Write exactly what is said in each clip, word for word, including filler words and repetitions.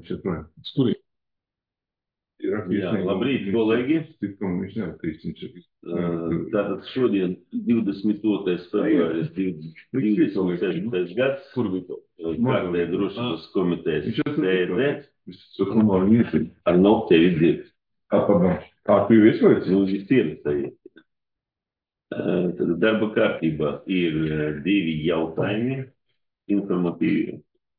viņš ir projām. Skurīgi. Jā, labrīt, kolēģi. Tātad šodien divdesmit otrais februāris divdesmit seštais gads. Kārtē drošības komitejas sēde. Ar nokti izdiet. Kā tu jau ieslēdz? Nu, viss ieslēdziet. Tad darba kārtībā ir divi jautājumi informatīvi.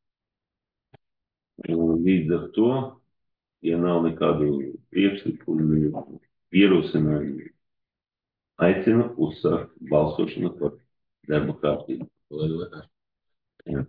Līdz ar to, ja nav nekādu priekšlikumu, ierosinājumu, aicinu uzsākt balsošanu par darba kārtību. Jā.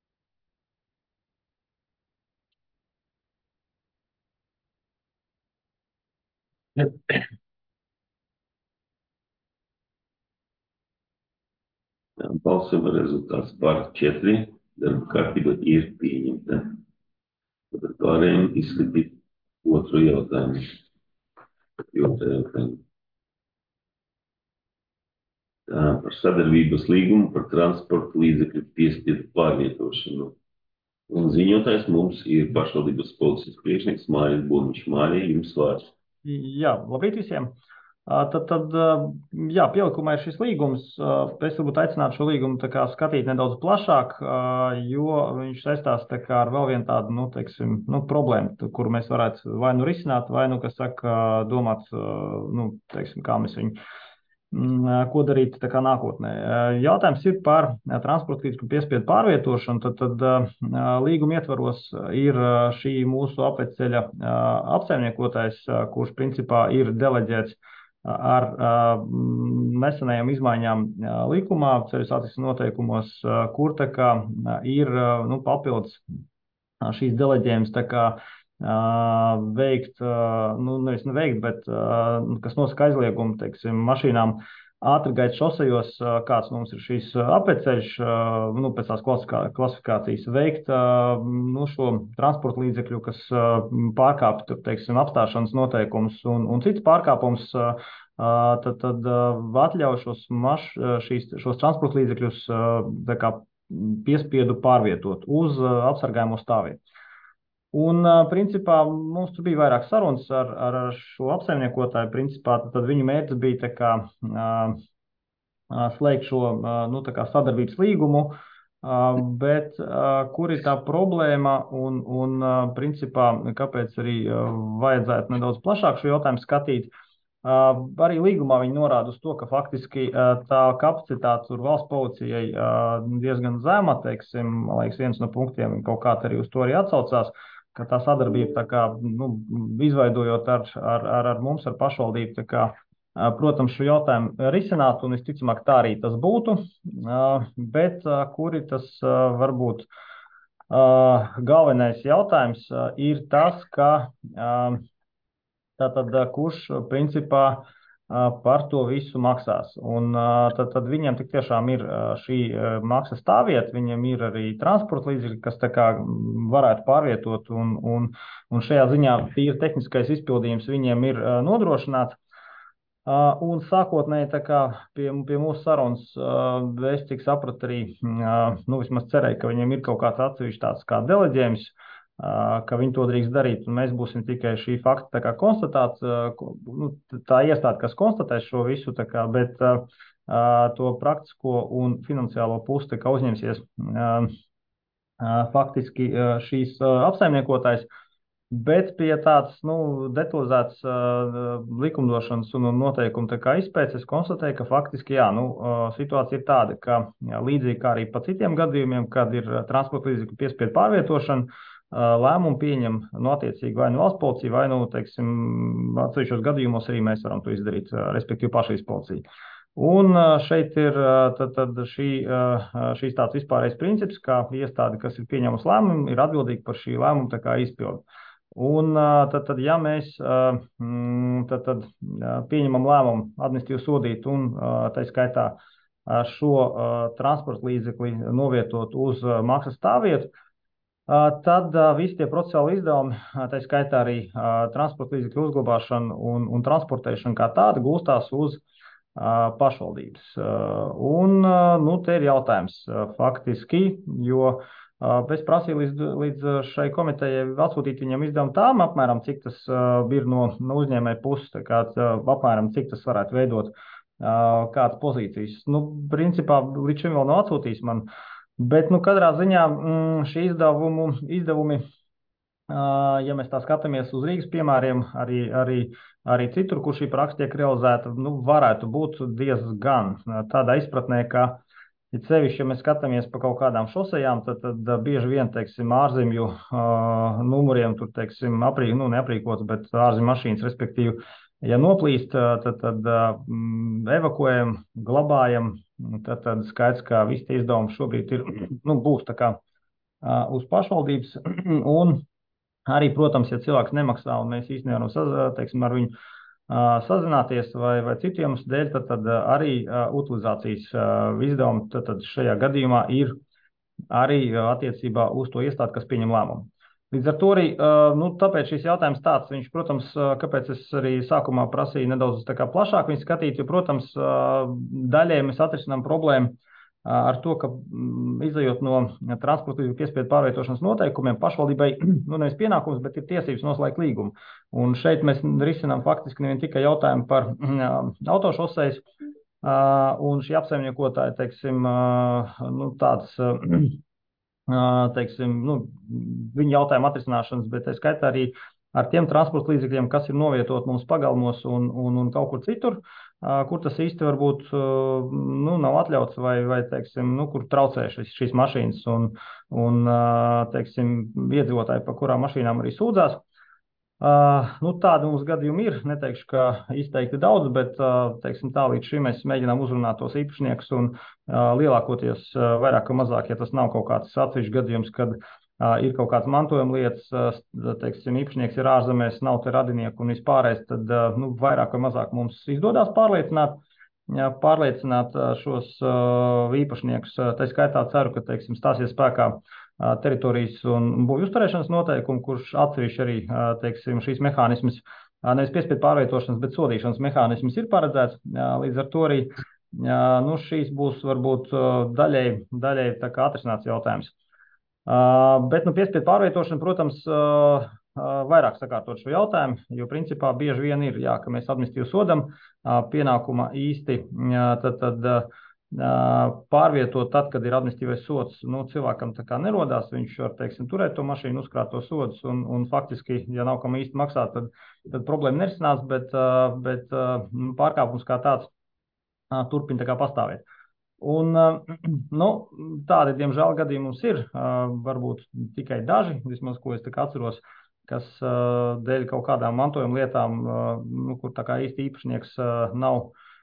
Balsojuma rezultāts par četri, darba kārtība ir pieņemta. Tad pārējiem izskatīt otru jautājumu. Otru jautājumu. Tā, par sadarbības līgumu par transporta līdzekļu piespiedu pārvietošanu. Un ziņotājs mums ir pašvaldības policijas priekšnieks Māris Boniņš. Mārija, jums vārds. Jā, labrīt visiem. Tad, tad jā, pielikumā ir šis līgums. Es varbūt aicinātu šo līgumu tā kā skatīt nedaudz plašāk, jo viņš saistās tā kā ar vēl vienu tādu, nu, teiksim, nu, problēmu, kuru mēs varētu vai nu risināt, vai, nu, kas saka, domāt, nu, teiksim, kā mēs viņu, ko darīt tā kā nākotnē. Jautājums ir par transporta līdzekļu piespiedu pārvietošanu, tad, tad līguma ietvaros ir šī mūsu apveceļa apsaimniekotājs, kurš principā ir deleģēts ar uh, nesenajām izmaiņām uh, likumā, ceļu satiksmes noteikumos, uh, kur tā kā uh, ir uh, nu, papildus uh, šīs deleģējums tā kā uh, veikt, uh, nu nevis neveikt, bet uh, kas nosaka aizliegumu, teiksim, mašīnām ātrgaitas šosejos, uh, kāds mums ir šīs apveceļš, uh, nu pēc tās klasifikācijas veikt uh, nu, šo transporta līdzekļu, kas uh, pārkāp, teiksim, apstāšanas noteikumus un, un cits pārkāpums, uh, tad, tad atļauj šos, maš, šīs, šos transporta līdzekļus tā kā piespiedu pārvietot uz apsargājumu stāvvietu. Un, principā, mums tur bija vairāk sarunas ar, ar šo apsaimniekotāju, principā, tad, tad viņu mērķis bija tā kā slēgt šo, nu, tā kā sadarbības līgumu, bet kur ir tā problēma un, un, principā, kāpēc arī vajadzētu nedaudz plašāk šo jautājumu skatīt. Uh, arī līgumā viņi norāda uz to, ka faktiski uh, tā kapacitāte tur valsts policijai uh, diezgan zema, teiksim, man liekas, viens no punktiem kaut kā arī uz to arī atsaucās, ka tā sadarbība tā kā, nu, izveidojot ar, ar, ar, ar mums, ar pašvaldību, tā kā, uh, protams, šo jautājumu risināt, un visticamāk tā arī tas būtu, uh, bet uh, kuri tas uh, varbūt uh, galvenais jautājums uh, ir tas, ka uh, Tātad, kurš principā par to visu maksās. Un tad, tad viņiem tik tiešām ir šī maksas stāvvieta, viņiem ir arī transporta līdzekļi, kas tā kā varētu pārvietot, un, un, un šajā ziņā tīri tehniskais izpildījums viņiem ir nodrošināts. Un sākotnēji tā kā pie, pie mūsu sarunas es cik sapratu arī, nu vismaz cerēju, ka viņiem ir kaut kāds atsevišķs tāds kā deleģējums, ka viņi to drīkst darīt, un mēs būsim tikai šī fakta tā kā konstatēts, nu, tā iestāde, kas konstatēs šo visu, tā kā, bet uh, to praktisko un finansiālo pusi tā kā uzņemsies uh, uh, faktiski uh, šīs uh, apsaimniekotājs, bet pie tāds, nu, detalizēts uh, likumdošanas un noteikumu tā kā izpēc, es konstatēju, ka faktiski, jā, nu, uh, situācija ir tāda, ka jā, līdzīgi kā arī pa citiem gadījumiem, kad ir transporta līdzekļu piespiedu pārvietošana, lēmumu pieņem no attiecīgi vai nu valsts policija, vai nu, teiksim, atsevišķos gadījumos arī mēs varam to izdarīt, respektīvi pašreiz policija. Un šeit ir tad, tad šī, šīs tāds vispārējais princips, kā iestāde, kas ir pieņēmusi lēmumu, ir atbildīga par šī lēmumu tā kā izpildu. Un tad, tad ja mēs tad, tad pieņemam lēmumu administratīvi sodīt un tā skaitā šo transporta līdzekli novietot uz maksas stāvvietu, tad visi tie procesuāli izdevumi, tā skaitā arī transporta līdzekļu uzglabāšana un, un transportēšana kā tāda gūstās uz pašvaldības. Un, nu, te ir jautājums faktiski, jo Es prasīju līdz, līdz šai komitejai atsūtīt viņam izdevumu tām, apmēram, cik tas ir no, no uzņēmēja puses, tā kā apmēram, cik tas varētu veidot kādas pozīcijas. Nu, principā, līdz šim vēl nav atsūtījis man, bet, nu, katrā ziņā šī izdevumu, izdevumi, ja mēs tā skatāmies uz Rīgas piemēriem, arī, arī, arī citur, kur šī praksa tiek realizēta, nu, varētu būt diezgan tādā izpratnē, ka it sevišķi, ja mēs skatāmies pa kaut kādām šosejām, tad, tad bieži vien, teiksim, ārzemju uh, numuriem, tur, teiksim, aprī, nu, neaprīkots, bet ārzemju mašīnas, respektīvi, ja noplīst, tad, tad uh, evakuējam, glabājam, tad, tad skaidrs, ka visi tie izdevumi šobrīd ir, nu, būs tā kā uh, uz pašvaldības, un arī, protams, ja cilvēks nemaksā, un mēs īsti nevaram, teiksim, ar viņu sazināties vai, vai citiem dēļ, tad, tad arī uh, utilizācijas uh, izdevumi tad, tad šajā gadījumā ir arī uh, attiecībā uz to iestādi, kas pieņem lēmumu. Līdz ar to arī, uh, nu, tāpēc šis jautājums tāds, viņš, protams, uh, kāpēc es arī sākumā prasīju nedaudz tā kā plašāk viņu skatīt, jo, protams, uh, daļai mēs atrisinām problēmu ar to, ka izejot no transporta līdzekļu piespiedu pārvietošanas noteikumiem, pašvaldībai, nu, nevis pienākums, bet ir tiesības noslēgt līgumu. Un šeit mēs risinām faktiski nevien tikai jautājumu par autošosejas, un šī apsaimniekotāja, teiksim, nu, tāds, teiksim, nu, viņa jautājuma atrisināšanas, bet es skaitā arī ar tiem transporta līdzekļiem, kas ir novietot mums pagalmos un, un, un kaut kur citur, kur tas īsti varbūt nu, nav atļauts vai, vai teiksim, nu, kur traucē šis, šīs mašīnas un, un teiksim, iedzīvotāji, pa kurām mašīnām arī sūdzās. Nu, tādi mums gadījumi ir, neteikšu, ka izteikti daudz, bet teiksim, tā līdz šim mēs mēģinām uzrunāt tos īpašniekus un lielākoties vairāk vai mazāk, ja tas nav kaut kāds atsevišķs gadījums, kad ir kaut kāds mantojuma lietas, teiksim, īpašnieks ir ārzemēs, nav te radinieku un vispārējais, tad nu, vairāk vai mazāk mums izdodās pārliecināt, pārliecināt šos īpašniekus. Tā skaitā ceru, ka, teiksim, stāsies spēkā teritorijas un būvju uzturēšanas noteikumu, kurš atsevišķi arī, teiksim, šīs mehānismas, nevis piespiedu pārvietošanas, bet sodīšanas mehānismas ir paredzēts. Līdz ar to arī, nu, šīs būs varbūt daļai, daļai tā kā atrisināts jautājums. Uh, bet, nu, piespiedu pārvietošana, protams, uh, uh, vairāk sakārtot šo jautājumu, jo, principā, bieži vien ir, jā, ka mēs administratīvi sodam uh, pienākuma īsti, uh, tad, tad uh, pārvietot tad, kad ir administratīvais sods, nu, cilvēkam tā kā nerodās, viņš var, teiksim, turēt to mašīnu, uzkrāt to sodus, un, un faktiski, ja nav kam īsti maksāt, tad, tad problēma nerisinās, bet, uh, bet uh, pārkāpums kā tāds uh, turpina tā kā pastāvēt. Un, nu, tādi, diemžēl, gadījumi mums ir, varbūt tikai daži, vismaz, ko es tā kā atceros, kas dēļ kaut kādām mantojuma lietām, nu, kur tā kā īsti īpašnieks nav,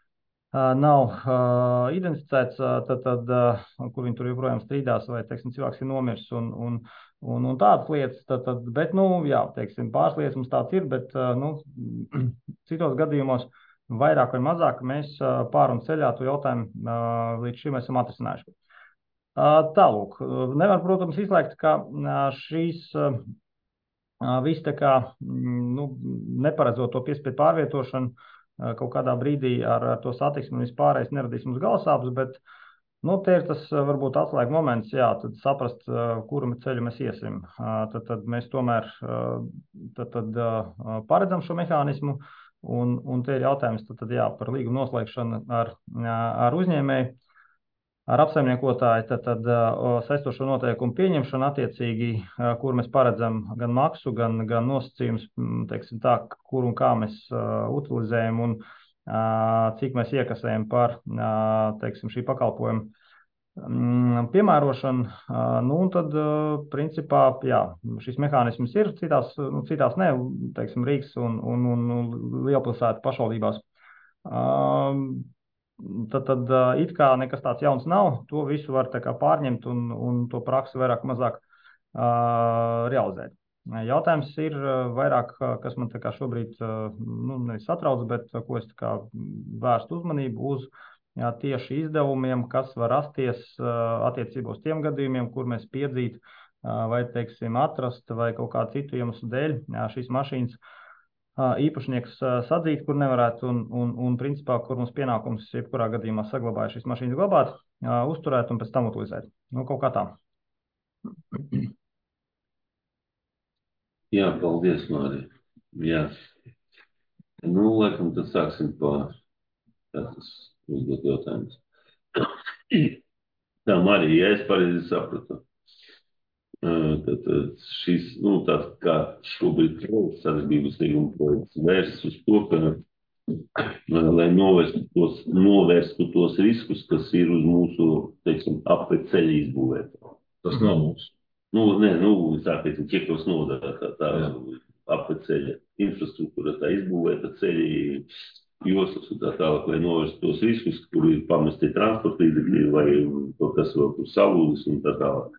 nav identificēts, tad, tad, kur viņi tur joprojām strīdās, vai, teiksim, cilvēks ir nomirs un, un, un, un tādas lietas, tad, tad, bet, nu, jā, teiksim, pāris lietas mums tāds ir, bet, nu, citos gadījumos vairāk vai mazāk mēs pār un ceļā to jautājumu līdz šim esam atrisinājuši. Tālūk, nevar, protams, izslēgt, ka šīs viss tā kā, nu, neparedzot to piespiedu pārvietošanu kaut kādā brīdī ar, ar to satiksmi un vispārējais neradīs mums galsāpes, bet, nu, te ir tas varbūt atslēga moments, jā, tad saprast, kuru ceļu mēs iesim. Tad, tad mēs tomēr tad, tad paredzam šo mehānismu. Un, un te ir jautājums tad, tad, jā, par līgumu noslēgšanu ar, ar uzņēmēju, ar apsaimniekotāju, tad, tad saistošo noteikumu pieņemšanu attiecīgi, kur mēs paredzam gan maksu, gan, gan nosacījums, teiksim tā, kur un kā mēs uh, utilizējam un uh, cik mēs iekasējam par, uh, teiksim, šī pakalpojuma piemērošanu, nu, un tad, principā, jā, šis mehānisms ir citās, nu, citās ne, teiksim, Rīgas un, un, un lielpilsētu pašvaldībās. Tad, tad it kā nekas tāds jauns nav, to visu var tā kā pārņemt un, un to praksi vairāk mazāk uh, realizēt. Jautājums ir vairāk, kas man tā kā šobrīd, nu, nevis satrauc, bet ko es tā kā vērstu uzmanību uz Jā, tieši izdevumiem, kas var rasties uh, attiecībā uz tiem gadījumiem, kur mēs piedzīt uh, vai, teiksim, atrast vai kaut kā citu iemeslu dēļ jā, šīs mašīnas uh, īpašnieks uh, sadzīt, kur nevarētu un, un, un principā, kur mums pienākums jebkurā gadījumā saglabāja šīs mašīnas glabāt, uh, uzturēt un pēc tam utilizēt. Nu, kaut kā tā. Jā, paldies, Mārija. Jā. Nu, laikam, tad sāksim pa tādas uzdot jautājumus. Tā, Marija, ja es pareizi sapratu, tad, tad šis, nu, tāds kā šobrīd projekts, sadarbības līguma projekts, vērsts uz to, ka, lai novērstu tos, novērstu tos riskus, kas ir uz mūsu, teiksim, apveceļa izbūvēta. Tas nav mūsu. Nu, nē, nu, tā, teiksim, Ķekavas nodā, tā, tā Jā. apveceļa infrastruktūra, tā izbūvēta ceļi, joslas un tā tālāk, lai novērstu tos riskus, kur ir pamesti transporta līdzekļi vai kaut kas vēl tur salūdis un tā tālāk.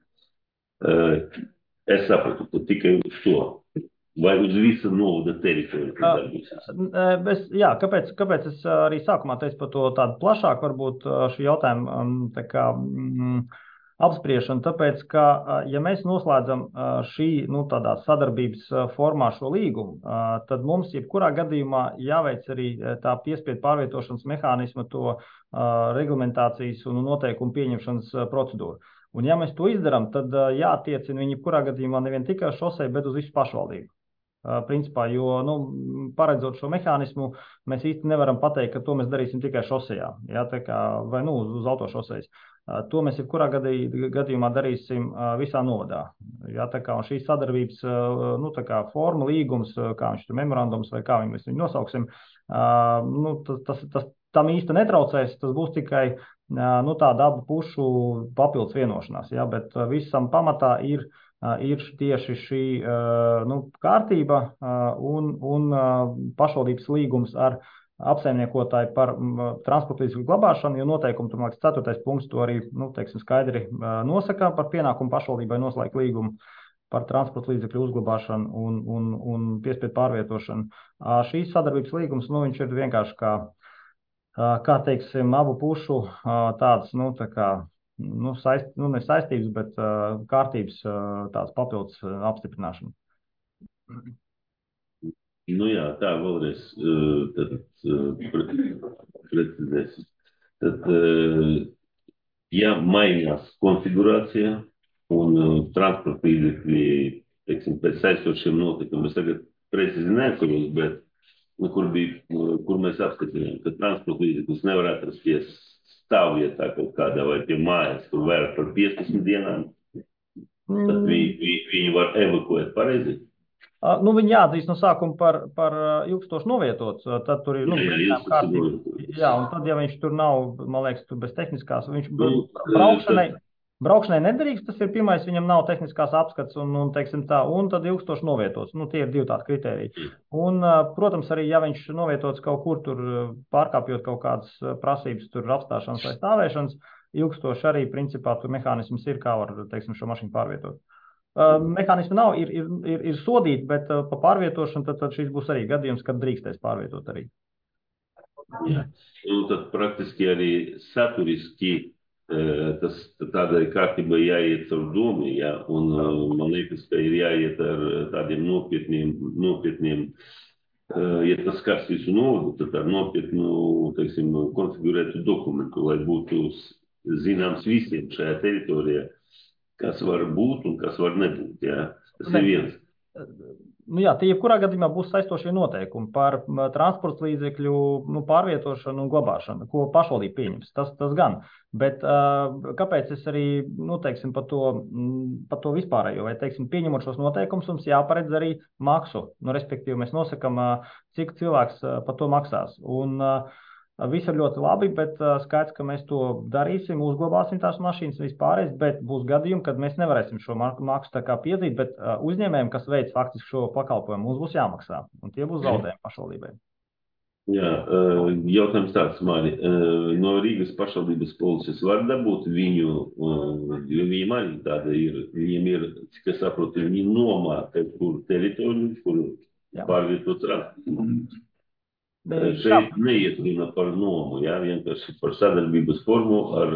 Es sapratu, ka tikai uz to. Vai uz visu novada teritoriju darbosies? Es, jā, kāpēc, kāpēc es arī sākumā teicu par to tādu plašāku, varbūt šī jautājuma tā kā, mm, apspriešanu, tāpēc, ka, ja mēs noslēdzam šī, nu, tādā sadarbības formā šo līgumu, tad mums jebkurā gadījumā jāveic arī tā piespiedu pārvietošanas mehānisma to reglamentācijas un noteikumu pieņemšanas procedūru. Un ja mēs to izdarām, tad jātiecina viņi jebkurā gadījumā nevien tikai uz šosei, bet uz visu pašvaldību. Principā, jo, nu, paredzot šo mehānismu, mēs īsti nevaram pateikt, ka to mēs darīsim tikai šosejā, jā, tā kā, vai, nu, uz, uz autošosejas. To mēs jebkurā gadījumā darīsim visā novadā. Jā, tā kā, un šīs sadarbības, nu, tā kā forma, līgums, kā viņš tur memorandums, vai kā mēs viņu nosauksim, nu, tas, tas, tas tam īsti netraucēs, tas būs tikai, nu, tāda abu pušu papildus vienošanās, jā, bet visam pamatā ir ir tieši šī nu, kārtība un, un pašvaldības līgums ar apsaimniekotāju par transporta līdzekļu glabāšanu, jo noteikumi, tur, liekas, ceturtais punkts to arī, nu, teiksim, skaidri nosaka par pienākumu pašvaldībai noslēgt līgumu par transporta līdzekļu uzglabāšanu un, un, un piespiedu pārvietošanu. Šīs sadarbības līgums, nu, viņš ir vienkārši kā, kā teiksim, abu pušu tāds, nu, tā kā, Nu, saist, nu, ne saistības, bet uh, kārtības uh, tāds papildus uh, apstiprināšana. Nu jā, tā vēlreiz uh, tad, uh, precizēsim. Tad, uh, ja mainās konfigurācija un uh, transporta līdzekļi, teiksim, pēc saistošiem notikumiem, es tagad precīzi neatceros, bet nu, kur, bija, kur mēs apstiprinājām, ka transporta līdzekļus nevar atrasties stāvvietā kaut kādā vai pie mājas, tur vairāk par piecpadsmit dienām, tad vi, vi, viņi var evakuēt pareizi. Nu, viņi jāatzīst no sākuma par, par ilgstoši novietots, tad tur ir, nu, jā, jā, kārtība. Jā, un tad, ja viņš tur nav, man liekas, tur bez tehniskās, viņš nu, braukšanai, tad... braukšanai nedarīgs, tas ir pirmais, viņam nav tehniskās apskats un, un teiksim tā, un tad ilgstoši novietots. Nu, tie ir divi tādi kriteriji. Un, protams, arī, ja viņš novietots kaut kur tur pārkāpjot kaut kādas prasības, tur apstāšanas vai stāvēšanas, ilgstoši arī, principā, tur mehānisms ir, kā var, teiksim, šo mašīnu pārvietot. Uh, mehānismi nav, ir, ir, ir, ir sodīti, bet uh, pa pārvietošanu tad, tad šis būs arī gadījums, kad drīkstēs pārvietot arī. Jā. Un tad praktiski arī saturiski tas tādai kārtībai jāiet caur domu, jā, un man liekas, ka ir jāiet ar tādiem nopietniem, nopietniem ja tas skars visu novadu, tad ar nopietnu, teiksim, konfigurētu dokumentu, lai būtu zināms visiem šajā teritorijā, kas var būt un kas var nebūt, jā. Tas ne. ir viens. Nu jā, tie jebkurā gadījumā būs saistošie noteikumi par transporta līdzekļu nu, pārvietošanu un glabāšanu, ko pašvaldība pieņems. Tas, tas gan. Bet uh, kāpēc es arī, nu, teiksim, par to, par to vispārējo, vai, teiksim, pieņemot šos noteikumus, mums jāparedz arī maksu. Nu, respektīvi, mēs nosakam, uh, cik cilvēks uh, par to maksās. Un, uh, Viss ir ļoti labi, bet uh, skaidrs, ka mēs to darīsim, uzglabāsim tās mašīnas vispārējais, bet būs gadījumi, kad mēs nevarēsim šo maksu tā kā piedzīt, bet uh, uzņēmējiem, kas veic faktiski šo pakalpojumu, mums būs jāmaksā, un tie būs zaudējumi pašvaldībai. Jā, jautājums tāds, Māri, no Rīgas pašvaldības polices var dabūt viņu, jo viņiem arī tāda ir, viņiem ir, cik es saprotu, viņi nomā kur teritoriju, kur jā. Pārvietot transportu. Bet, šeit jā. Neiet runa par nomu, jā, vienkārši par sadarbības formu ar...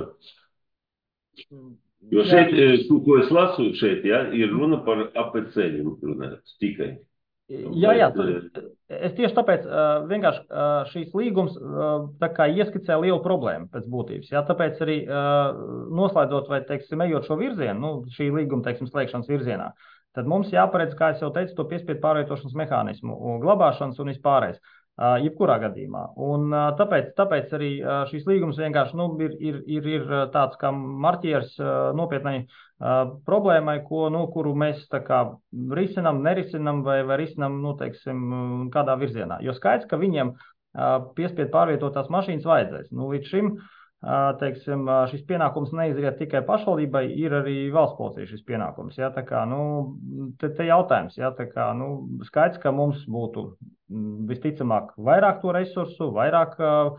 Jo šeit, jā. Ko es lasu šeit, jā, ir runa par apveceļiem runāt tikai. Jā, jā, es tieši tāpēc vienkārši šīs līgums tā kā ieskicē lielu problēmu pēc būtības. Jā, tāpēc arī noslēdzot vai, teiksim, ejot šo virzienu, nu, šī līguma, teiksim, slēgšanas virzienā, tad mums jāparedz, kā es jau teicu, to piespiedu pārvietošanas mehānismu, glabāšanas un vispārējais. Jebkurā gadījumā. Un tāpēc, tāpēc arī šīs līgums vienkārši nu, ir, ir, ir, ir tāds kā marķieris nopietnai problēmai, ko, nu, kuru mēs tā kā risinam, nerisinam vai, vai risinam, nu, teiksim, kādā virzienā. Jo skaidrs, ka viņiem piespiedu pārvietotās mašīnas vajadzēs. Nu, līdz šim, teiksim, šis pienākums neizriet tikai pašvaldībai, ir arī valsts policija šis pienākums. Jā, tā kā, nu, te, te jautājums, jā, tā kā, nu, skaidrs, ka mums būtu visticamāk vairāk to resursu, vairāk,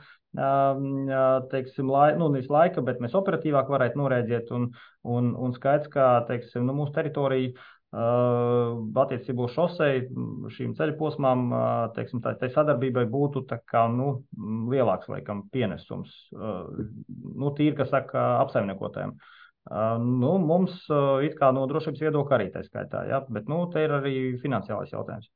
teiksim, lai, nu, nevis laika, bet mēs operatīvāk varētu norēģēt un, un, un skaidrs, ka, teiksim, nu, mūsu teritorija attiecībā uz šosei, šīm ceļu posmām, teiksim, tā, tai sadarbībai būtu tā kā, nu, lielāks, laikam, pienesums, nu, tīri, kas saka, apsaimniekotājiem. Nu, mums it kā no drošības viedokļa arī tā skaitā, jā, bet, nu, te ir arī finansiālais jautājums.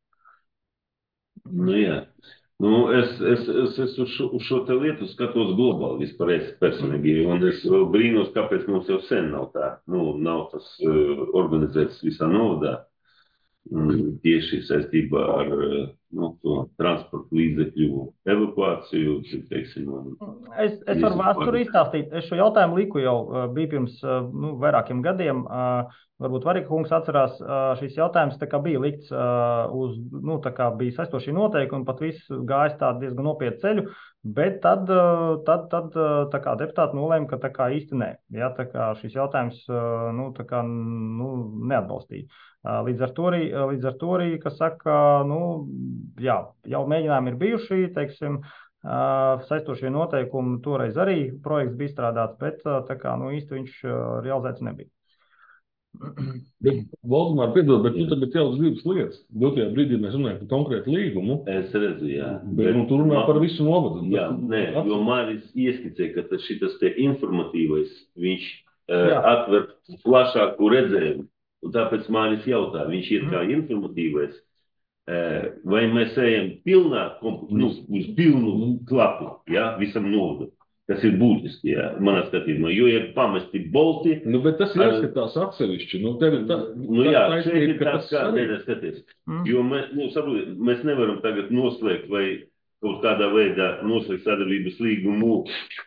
Nu, jā. Nu, es, es, es, es uz, šo, uz šo te lietu skatos globāli vispār personīgi, un es brīnos, kāpēc mums jau sen nav tā, nu, nav tas uh, organizēts visā novadā, um, tieši saistībā ar nu, to transporta līdzekļu evakuāciju, teiksim. Un, es, es varu vēsturi izstāstīt, es šo jautājumu liku jau uh, bija pirms uh, nu, vairākiem gadiem, uh, varbūt Varika kungs atcerās, šis jautājums tā kā bija likts uz, nu, tā kā bija saistošie noteikumi, un pat viss gājis tā diezgan nopietnu ceļu, bet tad, tad, tad tā kā deputāti nolēma, ka tā kā īsti nē. Jā, tā kā šis jautājums, nu, tā kā, nu, neatbalstīja. Līdz ar to arī, līdz ar to arī, kas saka, nu, jā, jau mēģinājumi ir bijuši, teiksim, saistošie noteikumi toreiz arī projekts bija izstrādāts, bet tā kā, nu, īsti viņš realizēts nebija. Bet, Valdemār, piedod, bet tu tagad jau uz divas lietas. Dotajā brīdī mēs runājam par konkrētu līgumu. Es redzu, jā. Bet, bet nu, tu runā par visu novadu. Jā, nē, jo Māris ieskicē, ka tas šitas te informatīvais, viņš uh, atver plašāku redzējumu. Un tāpēc Māris jautā, viņš ir kā informatīvais, uh, vai mēs ejam pilnā, nu, uz pilnu klapu, jā, visam novadu. Tas ir būtiski, jā, manā skatījumā, jo ir pamesti bolti. Nu, bet tas jāskatās atsevišķi. Nu, tev ir tā, nu, jā, tā šeit ir ka tas, kā nedaskaties. Mm. Jo mēs, nu, saprot, mēs nevaram tagad noslēgt vai kaut kādā veidā noslēgt sadarbības līgumu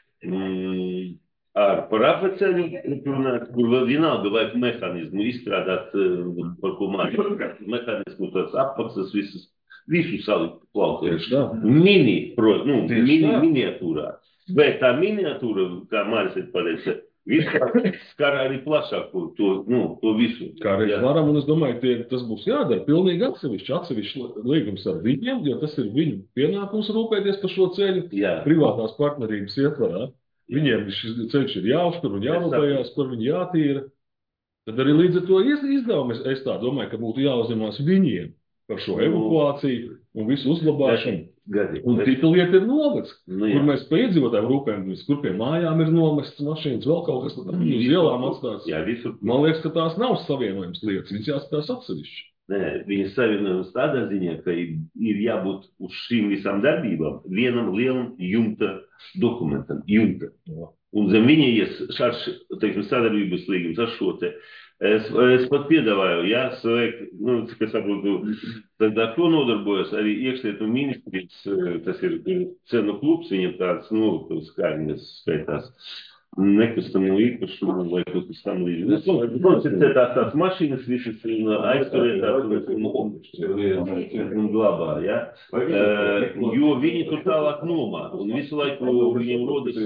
mm, ar par apveceļu, kur vienalga vajag mehānismu izstrādāt, par ko mācīt. Mehānismu tās apmaksas visas, visu salikt plaukā. Mini, pro, nu, mini, miniatūrā. Bet tā miniatūra, kā Māris ir pareizi, vispār skar arī plašāku to, nu, to visu. Kā reiz varam, un es domāju, tie, tas būs jādara pilnīgi atsevišķi, atsevišķi līgums ar viņiem, jo tas ir viņu pienākums rūpēties par šo ceļu, jā. Privātās partnerības ietvarā. Viņiem šis ceļš ir jāuztur un jārūpējās, kur viņi jātīra. Tad arī līdz ar to izdevumi, es, es tā domāju, ka būtu jāuzņemās viņiem par šo evakuāciju un visu uzglabāšanu. Gadi. Un cita lieta ir novads, nu, kur mēs pa iedzīvotājiem rūpējamies, kur pie mājām ir nomestas mašīnas, vēl kaut kas tāds, uz ielām atstāts. Jā, visur. Man liekas, ka tās nav savienojums lietas, viņas jāskatās atsevišķi. Nē, viņas savienojums tādā ziņā, ka ir jābūt uz šīm visām darbībām vienam lielam jumta dokumentam, jumta. Jā. Un zem viņa ies šāds, teiksim, sadarbības līgums ar šo te. Es, es pat piedāvāju, jā, sveikt, nu, kas saprotu, tad ar to nodarbojas arī iekšlietu ministrijas, tas ir cenu klubs, viņam tāds, nu, kā viņas skaitās, nekustamo īpašumu vai kaut kas tam līdzīgs. Konceptētās tās mašīnas visas aizturētās un, un, un glabā, ja? Uh, jo viņi tur tālāk nomā. Un visu laiku viņiem rodas,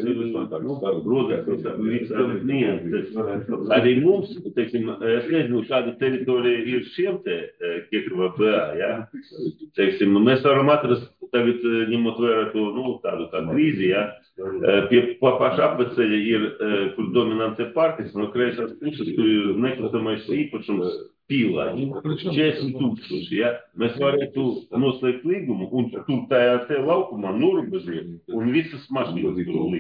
rodas nianses. Arī mums, teiksim, es nezinu, kāda teritorija ir šiem te K K V B A, ja? Teiksim, mēs varam atrast tagad, ņemot vērā to, nu, tādu tā krīzi, ja? Pie paša apveceļa ir, kur dominants ir parkas, no kreisās puses, tur ir nekustamais īpašums pīlāņi, četrdesmit tūkstoši, ja? Mēs varētu noslēgt līgumu un tur tajā te laukumā norobežot un visas mašīnas tur likt.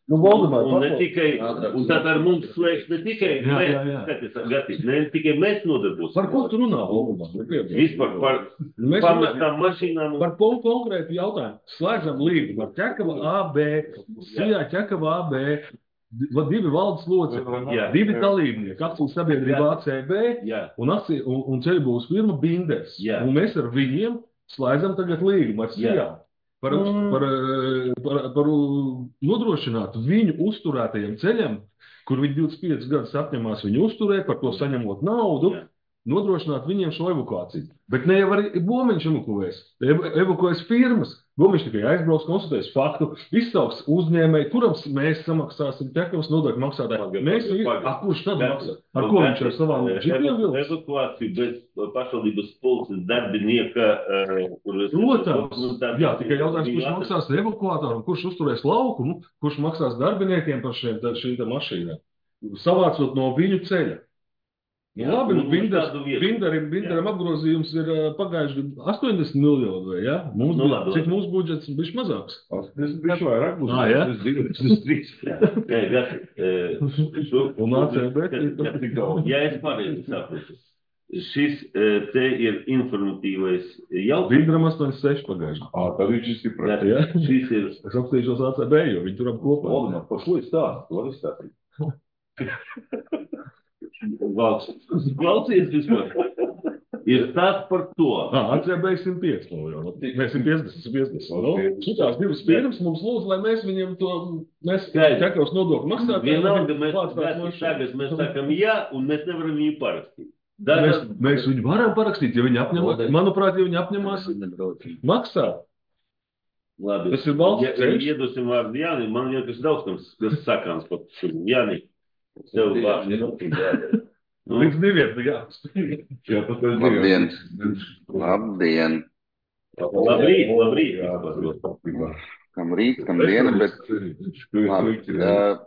Nu, Valdemār, un, un ne paklaus. tikai, un tad ar mums slēgs ne tikai Jā, mēs, jā, jā. skaties, Gatis, ne tikai mēs nodarbosimies. Par ko tu runā, Valdemār? Vispār par Mēs pamestām mašīnām. un- Par kon- konkrētu jautājumu. Slēdzam līgumu ar Ķekava A B, Sijā Ķekava A B, di- divi valdes locekļi, Jā. divi dalībnieki, akciju sabiedrība A C B Jā. un, akciju, un, un ceļbūvas firma Binders. Jā. Un mēs ar viņiem slēdzam tagad līgumu ar Sijā. Jā. Par, Mm. par, par, par nodrošināt viņu uzturētajiem ceļiem, kur viņi divdesmit piecus gadus apņemās viņu uzturēt, par to saņemot naudu, Jā. nodrošināt viņiem šo evakuāciju. Bet ne jau arī Bomiņš evakuēs, ev evakuēs firmas. Bomiņš tikai aizbrauks, konstatēs faktu, izsauks uzņēmēju, kuram mēs samaksāsim Ķekavas nodokļu maksātāju. Mēs viņu, a, kurš tad maksā? Ar ko viņš ar savām džipiem vilks? Evakuāciju bez pašvaldības policijas darbinieka. uh, kur es- Protams, jā, tikai jautājums, kurš maksās evakuātoram, kurš uzturēs laukumu, kurš maksās darbiniekiem par šiem, šīm te mašīnām, savācot no viņu ceļa. Nu, Jā, labi, nu, nu, Binders, tādu vietu. Binderim, Binderim apgrozījums ir ā, pagājuši gadu astoņdesmit miljoni, vai, ja? Mums, Nu, bija- labi, cik labi. mūsu budžets bišķi mazāks? Tas bija vairāk būs. Ā, jā? Tas divi, tas trīs. Jā, Gati, uh, šo, Un A C B ja, ja es pareizi saprotu, šis uh, te ir informatīvais jautājums. Binderam astoņdesmit seši pagājuši. Ā, tad viņš ir stiprs. Ja? Šis ir Es apstīšos A C B, jo viņi turam kopā. Valdemār, par ko es stāstu? Var izstāstīt? valsts. Klausies vispār. Ir tas par to. Ā, A C B simt pieci miljoni. Mēs simt piecdesmit, simt piecdesmit. Nu, šitās divas firmas mums lūdz, lai mēs viņiem to, mēs Skaidrs. Ķekavas nodokļu maksātājiem. Vienalga mēs, Vāc tās Gati, mašīnas. tagad mēs sakam jā, un mēs nevaram viņu parakstīt. Mēs, Dažas, mēs viņu varam parakstīt, ja viņi apņemās, manuprāt, ja viņi apņemās maksāt. labi. Tas ir valsts Ja, ceļš. iedosim vārdu Jāni, man jau kas daudz, kas, kas sakāms par šo. Jāni, tev vārds. Nu, Līdz diviem, jā. Jā, tas ir Labdien! Labdien! Labrīt, labrīt. Jā, Kam rīt, kam diena, bet labi. Uh,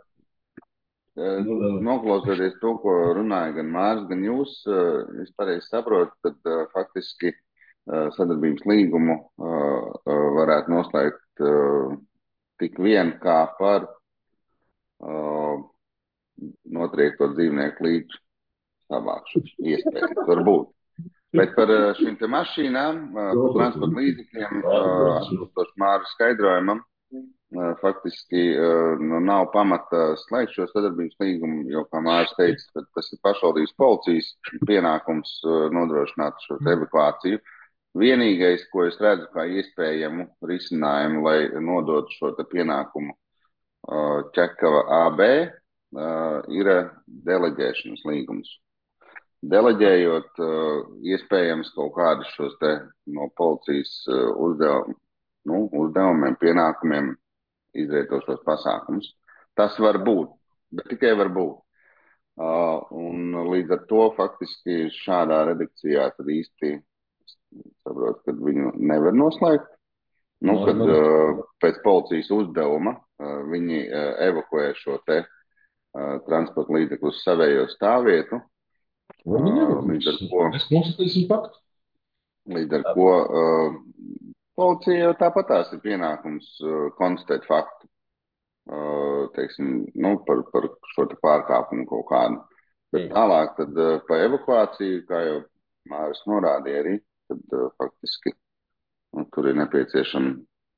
uh, noklausoties to, ko runāja gan Māris, gan jūs, uh, es pareizi saprotu, tad uh, faktiski uh, sadarbības līgumu uh, uh, varētu noslēgt uh, tik vien kā par uh, notriekto dzīvnieku līdz savākšanas iespējams, varbūt. Bet par uh, šīm te mašīnām, uh, par transporta līdzekļiem, uh, atbilstoši Māra skaidrojumam, uh, faktiski uh, nu, nav pamata slēgt šo sadarbības līgumu, jo, kā Māris teica, tad tas ir pašvaldības policijas pienākums uh, nodrošināt šo evakuāciju. Vienīgais, ko es redzu kā iespējamu risinājumu, lai nodotu šo te pienākumu uh, Ķekava A B, uh, ir deleģēšanas līgums. Deleģējot, uh, iespējams kaut kādus šos te no policijas uh, uzdev, nu, uzdevumiem, pienākumiem izrietošos pasākumus. Tas var būt, bet tikai var būt. Uh, un līdz ar to faktiski šādā redakcijā tad īsti saprot, kad viņu nevar noslēgt. Nu, kad uh, pēc policijas uzdevuma uh, viņi uh, evakuē šo te uh, transporta līdzekļu uz savējo stāvvietu. Vai viņi Uh, līdz ar ko, Mēs konstatēsim faktu. līdz ar ko uh, policija jau tāpat tās ir pienākums uh, konstatēt faktu, uh, teiksim, nu, par, par šo te pārkāpumu kaut kādu. Bet tālāk tad uh, pa evakuāciju, kā jau Māris norādīja arī, tad uh, faktiski nu, tur ir nepieciešama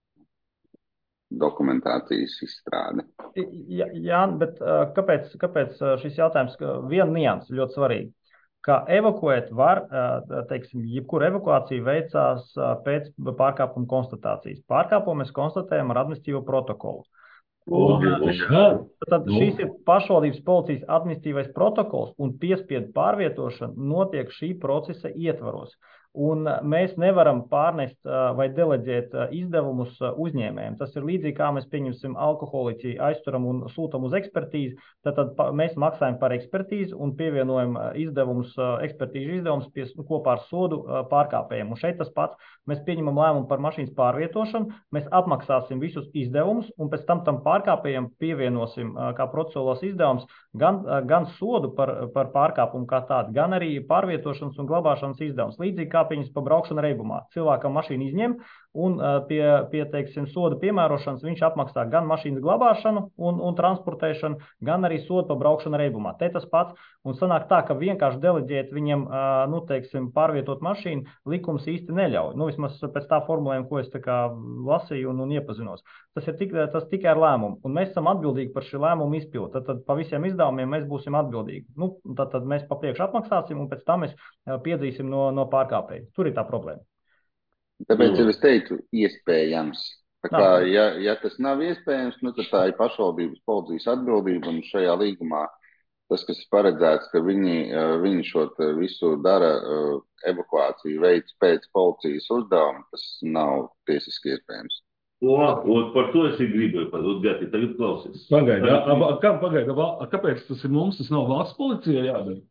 dokumentācijas izstrāde. Jā, jā, bet uh, kāpēc, kāpēc uh, šis jautājums, ka viena nianse ļoti svarīga, ka evakuēt var, uh, teiksim, jebkura evakuācija veicās uh, pēc pārkāpuma konstatācijas. Pārkāpumu mēs konstatējam ar administratīvo protokolu. Un, Jā. tad šis ir pašvaldības policijas administratīvais protokols un piespiedu pārvietošana notiek šī procesa ietvaros. Un mēs nevaram pārnest vai deleģēt izdevumus uzņēmējiem. Tas ir līdzīgi, kā mēs pieņemsim alkoholiķi, aizturam un sūtam uz ekspertīzi, tad, tad mēs maksājam par ekspertīzi un pievienojam izdevumus, ekspertīžu izdevumus pie, kopā ar sodu pārkāpējiem. Un šeit tas pats, mēs pieņemam lēmumu par mašīnas pārvietošanu, mēs apmaksāsim visus izdevumus un pēc tam tam pārkāpējiem pievienosim kā procesuālos izdevumus gan, gan sodu par, par pārkāpumu kā tādu, gan arī pārvietošanas un glabāšanas izdevumus. Līdzīgi kā pārkāpiens pa braukšanu reibumā. Cilvēkam mašīnu izņem un pie, pie teiksim, soda piemērošanas viņš apmaksā gan mašīnas glabāšanu un, un transportēšanu, gan arī sodu pa braukšanu reibumā. Te tas pats, un sanāk tā, ka vienkārši deleģēt viņam, nu, teiksim, pārvietot mašīnu, likums īsti neļauj. Nu, vismaz pēc tā formulējuma, ko es tā kā lasīju un, un iepazinos. Tas ir tik, tas tikai ar lēmumu, un mēs esam atbildīgi par šī lēmumu izpildu. Tad, tad pa visiem izdevumiem mēs būsim atbildīgi. Nu, tad, tad mēs pa priekšu apmaksāsim, un pēc tam mēs piedzīsim no, no pārkāpēju. Tur ir tā problēma. Tāpēc jau es teicu, iespējams. Tā kā, ja, ja tas nav iespējams, nu, tad tā ir pašvaldības policijas atbildība, un šajā līgumā tas, kas ir paredzēts, ka viņi, viņi šo visu dara, evakuāciju veids pēc policijas uzdevuma, tas nav tiesiski iespējams. O, o, par to es gribēju padot, Gati, tagad klausies. Pagaida, kā, pagaida, kāpēc tas ir mums, tas nav valsts policija jādara?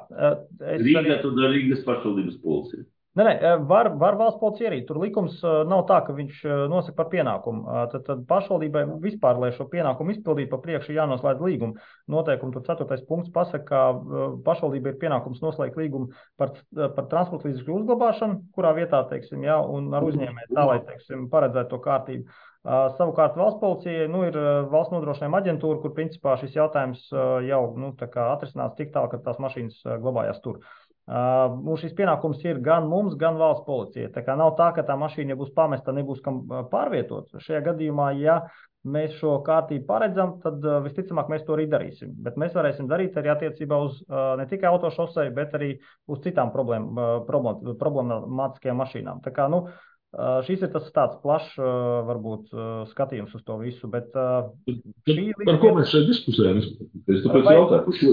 Rīgā tu dara Rīgas pašvaldības policija. Nē, nē, var, var valsts policija arī. Tur likums nav tā, ka viņš nosaka par pienākumu. Tad, tad pašvaldībai vispār, lai šo pienākumu izpildītu, pa priekšu jānoslēdz līgumu. Noteikumi tur ceturtais punkts pasaka, ka pašvaldībai ir pienākums noslēgt līgumu par, par transporta līdzekļu uzglabāšanu, kurā vietā, teiksim, jā, un ar uzņēmēju tā, lai, teiksim, paredzētu to kārtību. Uh, savukārt valsts policija, nu, ir uh, valsts nodrošinājuma aģentūra, kur principā šis jautājums uh, jau, nu, tā kā atrisināts tik tālu, ka tās mašīnas uh, glabājās tur. Uh, mums šis pienākums ir gan mums, gan valsts policija. Tā kā nav tā, ka tā mašīna, ja būs pamesta, nebūs kam pārvietot. Šajā gadījumā, ja mēs šo kārtību paredzam, tad uh, visticamāk mēs to arī darīsim. Bet mēs varēsim darīt arī attiecībā uz uh, ne tikai autošosei, bet arī uz citām problēm, uh, problēm, problemātiskajām mašīnām. Tā kā, nu, Uh, šis ir tas tāds plašs, uh, varbūt, uh, skatījums uz to visu, bet... Uh, šī par, par ko mēs šeit diskusējam? Es tāpēc jautāju.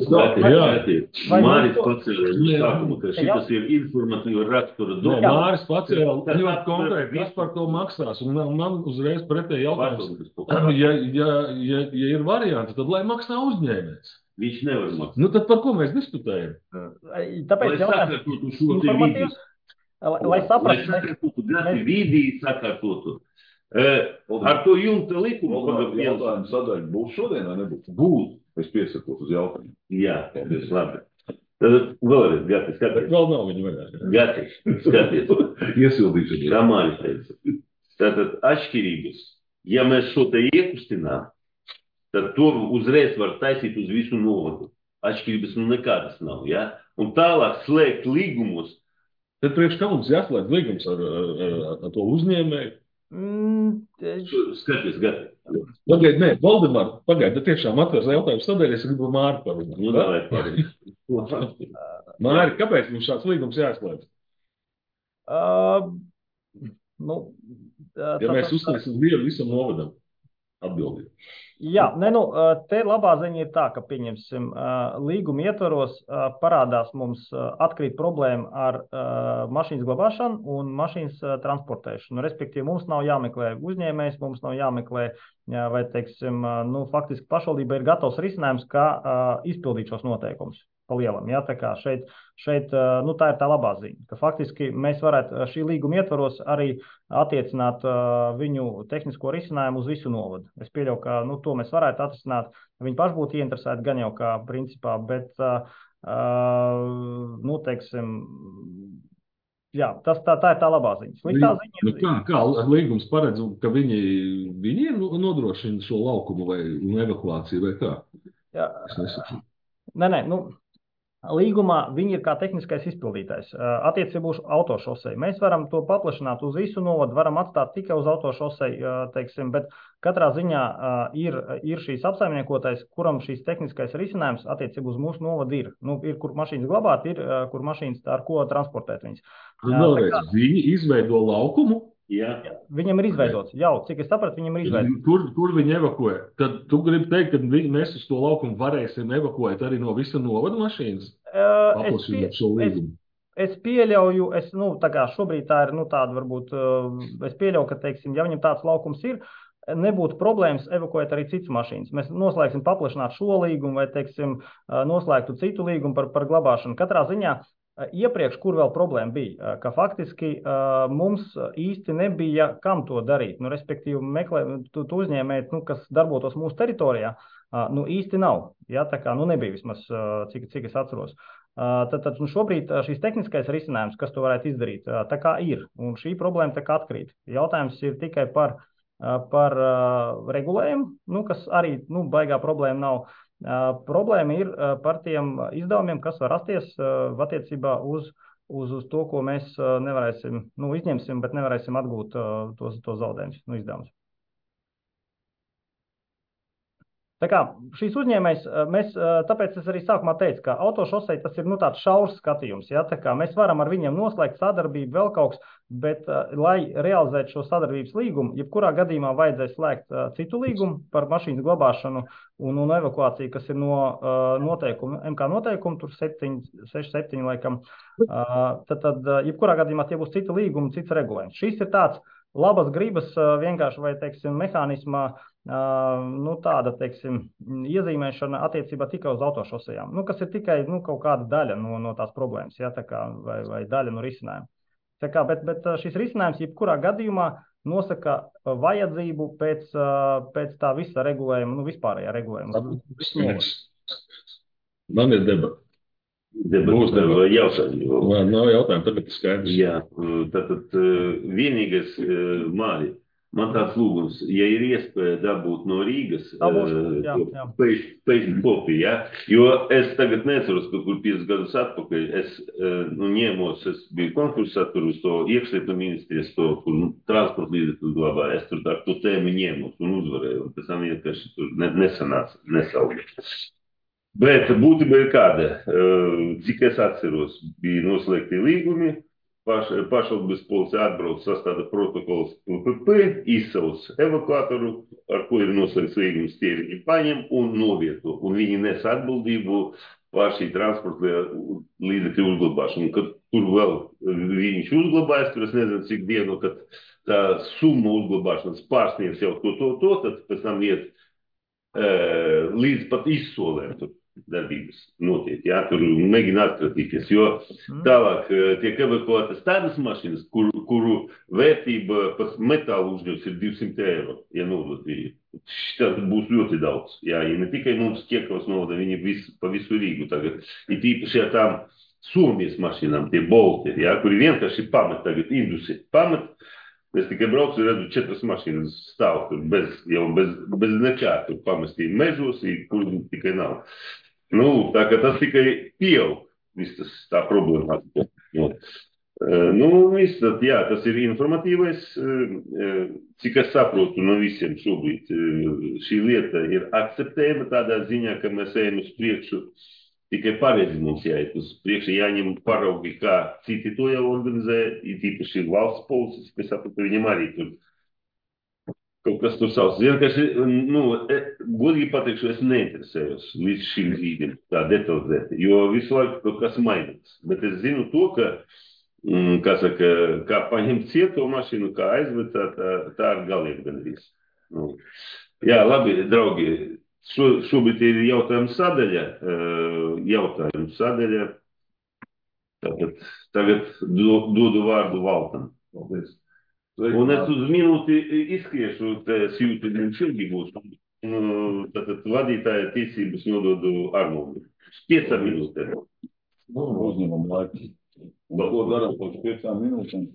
Jā, Māris pacēla sākumu, ka šitas ir informatīva rakstura doma. Nē, Māris pacēla ļoti konkrēti, kas par to maksās, un man uzreiz pretēji jautājums. Ja, ja, ja, ja ir varianti, tad lai maksā uzņēmējs. Viņš nevar maksāt. Nu tad par ko mēs diskutējam? Tāpēc jautājums informatīvs. Lai, lai saprastu, lai sakārtotu, gati vīdī sakārtotu. Uh, ar to jumta likumu... Jautājumu sadaļu būs šodien vai nebūs? Būs. Es piesakos uz jautājumu. Jā, paldies, labi. Tad vēlreiz, Gati, skaties. Vēl nav viņa vaļā. Gati, skaties. Iesildīšana. Kā Māris teica. Tātad atšķirības. Ja mēs šo te iekustinām, tad to uzreiz var taisīt uz visu novadu. Atšķirības nu nekādas nav, ja? Un tālāk slēgt līgumus. Tad priekš kā mums jāslēdz līgums ar, ar, ar to uzņēmēju? Mm, Skaties, Gati. Pagaid, nē, Valdemār, pagaid, tad tiešām atvers jautājums tādēļ, es gribu Māri parunāt. Nu, davai parunāt. Māri, kāpēc mums šāds līgums jāslēdz? Uh, nu, ja tā, mēs uzstāsim vienu visam novadam atbildību. Jā, ne, nu, te labā ziņa ir tā, ka, pieņemsim, līguma ietvaros parādās mums atkrīt problēma ar mašīnas glabāšanu un mašīnas transportēšanu. Respektīvi, mums nav jāmeklē uzņēmējs, mums nav jāmeklē, vai, teiksim, nu, faktiski pašvaldība ir gatavs risinājums, kā izpildīt šos noteikumus. Palielam, jā, tā kā šeit, šeit, nu, tā ir tā labā ziņa, ka faktiski mēs varētu šī līguma ietvaros arī attiecināt uh, viņu tehnisko risinājumu uz visu novadu. Es pieļauju, ka, nu, to mēs varētu atrisināt, viņi paši būtu ieinteresēti gan jau kā principā, bet, uh, uh, nu, teiksim, jā, tas, tā, tā ir tā labā ziņa. Sliktā ziņa ir... Nu, kā, kā līgums paredz, ka viņi, viņi nodrošina šo laukumu vai evakuāciju vai kā? Jā, es nesaku. Nē, nē, nu... Līgumā viņi ir kā tehniskais izpildītājs. Attiecībā uz autošosei. Mēs varam to paplašināt uz visu novadu, varam atstāt tikai uz autošosei, teiksim, bet katrā ziņā ir, ir šīs apsaimniekotais, kuram šīs tehniskais risinājums attiecībā uz mūsu novadu ir. Nu, ir, kur mašīnas glabāt, ir, kur mašīnas ar ko transportēt viņas. Vēlreiz, kā... viņi izveido laukumu? Jā. Viņam ir izveidots, jau, cik es sapratu, viņam ir izveidots. Kur, kur viņi evakuē? Tad tu gribi teikt, ka vi, mēs uz to laukumu varēsim evakuēt arī no visa novada mašīnas? Uh, es, pie, es, es pieļauju, es, nu, tā kā šobrīd tā ir, nu, tāda varbūt, uh, es pieļauju, ka, teiksim, ja viņam tāds laukums ir, nebūtu problēmas evakuēt arī citas mašīnas. Mēs noslēgsim paplašināt šo līgumu vai, teiksim, uh, noslēgtu citu līgumu par, par glabāšanu. Katrā ziņā iepriekš, kur vēl problēma bija, ka faktiski uh, mums īsti nebija, kam to darīt. Nu, respektīvi, meklē, tu, tu uzņēmēji, nu, kas darbotos mūsu teritorijā, uh, nu, īsti nav. Ja, tā kā, nu, nebija vismaz, uh, cik, cik es atceros. Tad, tad šobrīd šīs tehniskais risinājums, kas to varētu izdarīt, tā kā ir, un šī problēma tā kā atkrīt. Jautājums ir tikai par, par regulējumu, nu, kas arī nu, baigā problēma nav. Problēma ir par tiem izdevumiem, kas var rasties attiecībā uz, uz, uz to, ko mēs nevarēsim, nu, izņemsim, bet nevarēsim atgūt tos, tos zaudējumus, nu, izdevumus. Tā kā šīs uzņēmējs, mēs, tāpēc es arī sākumā teicu, ka autošosei tas ir nu, tāds šaurs skatījums. Ja? Tā kā mēs varam ar viņiem noslēgt sadarbību, vēl kaut kas, bet, lai realizētu šo sadarbības līgumu, jebkurā gadījumā vajadzēs slēgt citu līgumu par mašīnas glabāšanu un, un evakuāciju, kas ir no noteikumu, M K noteikumu, tur seši, septiņi laikam. Tad, tad jebkurā gadījumā tie būs citi līgumi, cits regulējums. Šis ir tāds labas gribas vienkārši vai, teiksim, mehānismā, nu, tāda, teiksim, iezīmēšana attiecībā tikai uz autošosejām, nu, kas ir tikai, nu, kaut kāda daļa no, no tās problēmas, ja, tā kā, vai, vai daļa no risinājuma. Tā kā, bet, bet šis risinājums jebkurā gadījumā nosaka vajadzību pēc, pēc tā visa regulējuma, nu, vispārējā regulējuma. Man ir debata. Būs debata jautājumi. Man nav jautājumu, tagad ir skaidrs. Jā, tātad vienīgais Māri. Man tāds lūgums, ja ir iespēja dabūt no Rīgas pēļņu kopiju, ja? Jo es tagad neceros, ka kur piecus gadus atpakaļ es nu, ņēmos, es biju konkursā tur uz to iekšlietu ministrijas, to, kur transporta līdzekļu glabāja, es tur tā to tēmu ņēmos un uzvarēju, un pēc tam vienkārši tur nesanāca, nesauga. Bet būtība ir kāda, cik es atceros, bija noslēgti līgumi, Paš, pašvaldības policija atbrauc, sastāda protokols P P P, izsauc evakuatoru, ar ko ir noslēgts līgums, tie viņi paņem un novieto. Un viņi nes atbildību par šī transporta līdzekļu uzglabāšanu. Kad tur vēl viņš uzglabājas, tur es nezinu, cik dienu, kad tā summa uzglabāšanas pārsniegs jau to, to, to, tad pēc tam iet e, līdz pat izsolēm tur. Darbības notiek, jā, tur mēģina atkratīties, jo tālāk tiek evakuētas tādas mašīnas, kur, kuru vērtība pat metāla uzņos ir divsimt eiro, ja nodot viņi. Tas būs ļoti daudz, jā, ja ne tikai mums Ķekavas novada, viņi vis, pa visu Rīgu tagad, ir tīpaši ar tām Somijas mašīnām, tie bolti, jā, kuri vienkārši pamet tagad indusi, pamet. Es tikai braucu, redzu, četras mašīnas stāv tur, bez, jau bez, bez nekā, tur pamestīja mežos, kur tikai nav. Nu, tā kā tas tikai pieaug, viss tas tā problēma. Nu, viss, tad, jā, tas ir informatīvais, cik es saprotu no visiem šobrīd. Šī lieta ir akceptējama tādā ziņā, ka mēs ejam uz priekšu, tikai pareizi mums jāiet uz priekšu, jāņem paraugi, kā citi to jau organizē, ir tīpaši valsts policis, mēs saprotu, viņam arī tur kaut kas tur savs. Vienkārši, nu, godīgi pateikšu, es neinteresējos līdz šim brīdim tā detalizēti, jo visu laiku kaut kas mainās. Bet es zinu to, ka, mm, kā saka, kā paņemt cieto mašīnu, kā aizved, tā, tā, tā ar galiem gandrīz. Nu. Jā, labi, draugi, šo, šobrīd ir jautājums sadaļa, jautājums sadaļa. Tātad, tagad do, dodu vārdu Valtam. Paldies. Un es uz minūti izskriešu, es jūtu, ka viņš ilgi būs. Tātad vadītāja tiesības nododu Arnoldu. Piecām minūtēm. Nu, uzņemam laiku. Ko darām pēc piecām minūtēm?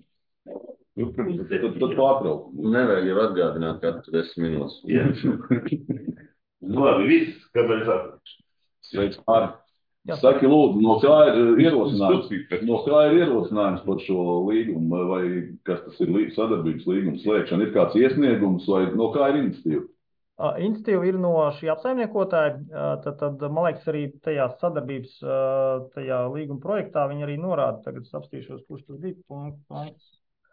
Tad, tad pārtraukt. Nevajag jau atgādināt katru desmit minūtes. Jā. Labi, viss, kāpēc atrast. Sveiks, Māri. Saki, lūdzu, no kā ir ierosinājums, no kā ir ierosinājums par šo līgumu, vai kas tas ir sadarbības līgums slēgšana, ir kāds iesniegums, vai no kā ir iniciatīva? Iniciatīva ir no šī apsaimniekotāja, tad, tad, man liekas, arī tajā sadarbības, tajā līguma projektā viņi arī norāda, tagad es apstīšos, kurš tas bija, punkts,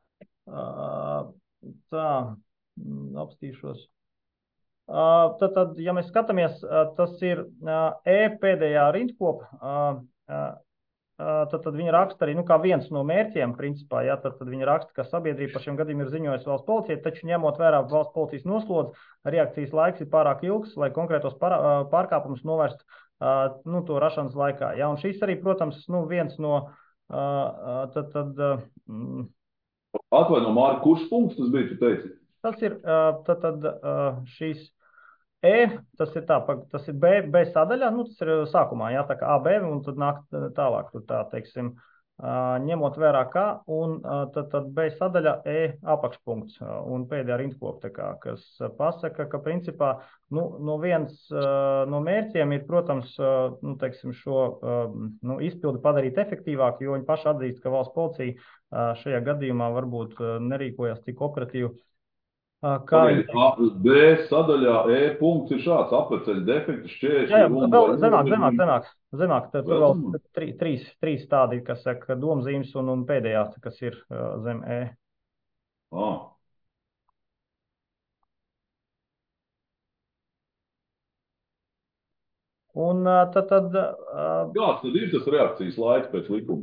tā, apstīšos. Tad, tad, ja mēs skatāmies, tas ir E pēdējā rindkopa, tad, tad viņi raksta arī, nu, kā viens no mērķiem, principā, jā, tad, tad viņi raksta, ka sabiedrība par šiem gadījumiem ir ziņojusi valsts policijai, taču ņemot vērā valsts policijas noslodzi, reakcijas laiks ir pārāk ilgs, lai konkrētos pārkāpumus novērst, nu, to rašanas laikā. Jā, un šis arī, protams, nu, viens no, tad, tad, mm, Atvaino, Māri, kurš punkts tas bija, tu teici? Tas ir, tad, tad šīs E, tas ir tā, tas ir B, B sadaļā, nu, tas ir sākumā, jā, tā kā A, B, un tad nāk tālāk, tur tā, teiksim, ņemot vērā kā, un tad, tad B sadaļā E apakšpunkts un pēdējā rindkopa, tā kā, kas pasaka, ka principā, nu, no viens no mērķiem ir, protams, nu, teiksim, šo nu, izpildi padarīt efektīvāku, jo viņi paši atzīst, ka valsts policija šajā gadījumā varbūt nerīkojas tik operatīvi. Kā B sadaļā E punkts ir šāds apveceļ defekti šķēršļi. Jā, jā, vēl zemāk, zemāk, zemāk, zemāk. Tad tur vēl trī, trīs, trīs tādi, kas saka domzīmes un, un pēdējās, kas ir uh, zem E. Ah. Un uh, tad... tad uh, Kāds tad ir tas reakcijas laiks pēc likuma?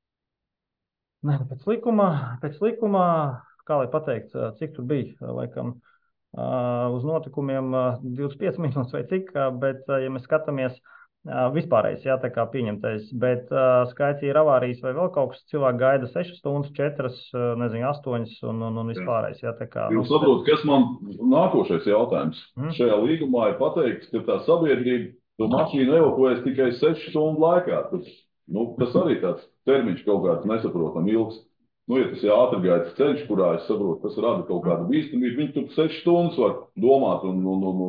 Ne, pēc likuma, pēc likuma, kā lai pateikt, cik tur bija, laikam, uh, uz notikumiem uh, divdesmit piecas minūtes vai cik, bet, uh, ja mēs skatāmies uh, vispārējais, jā, tā kā pieņemtais, bet uh, skaits ir avārijas vai vēl kaut kas, cilvēki gaida sešas stundas, četras, uh, nezinu, astoņas un, un, un vispārējais, jā, tā kā. Jūs saprotat, kas man nākošais jautājums? Hmm. Šajā līgumā ir pateikts, ka tā sabiedrība to mašīnu evakuēs tikai sešu stundu laikā. Tas, nu, tas arī tāds termiņš kaut kāds nesaprotam ilgs. Nu, ja tas ir ātrgaitas ceļš, kurā es saprotu, tas rada kaut kādu bīstamību, viņi tur sešas stundas var domāt un, un, un,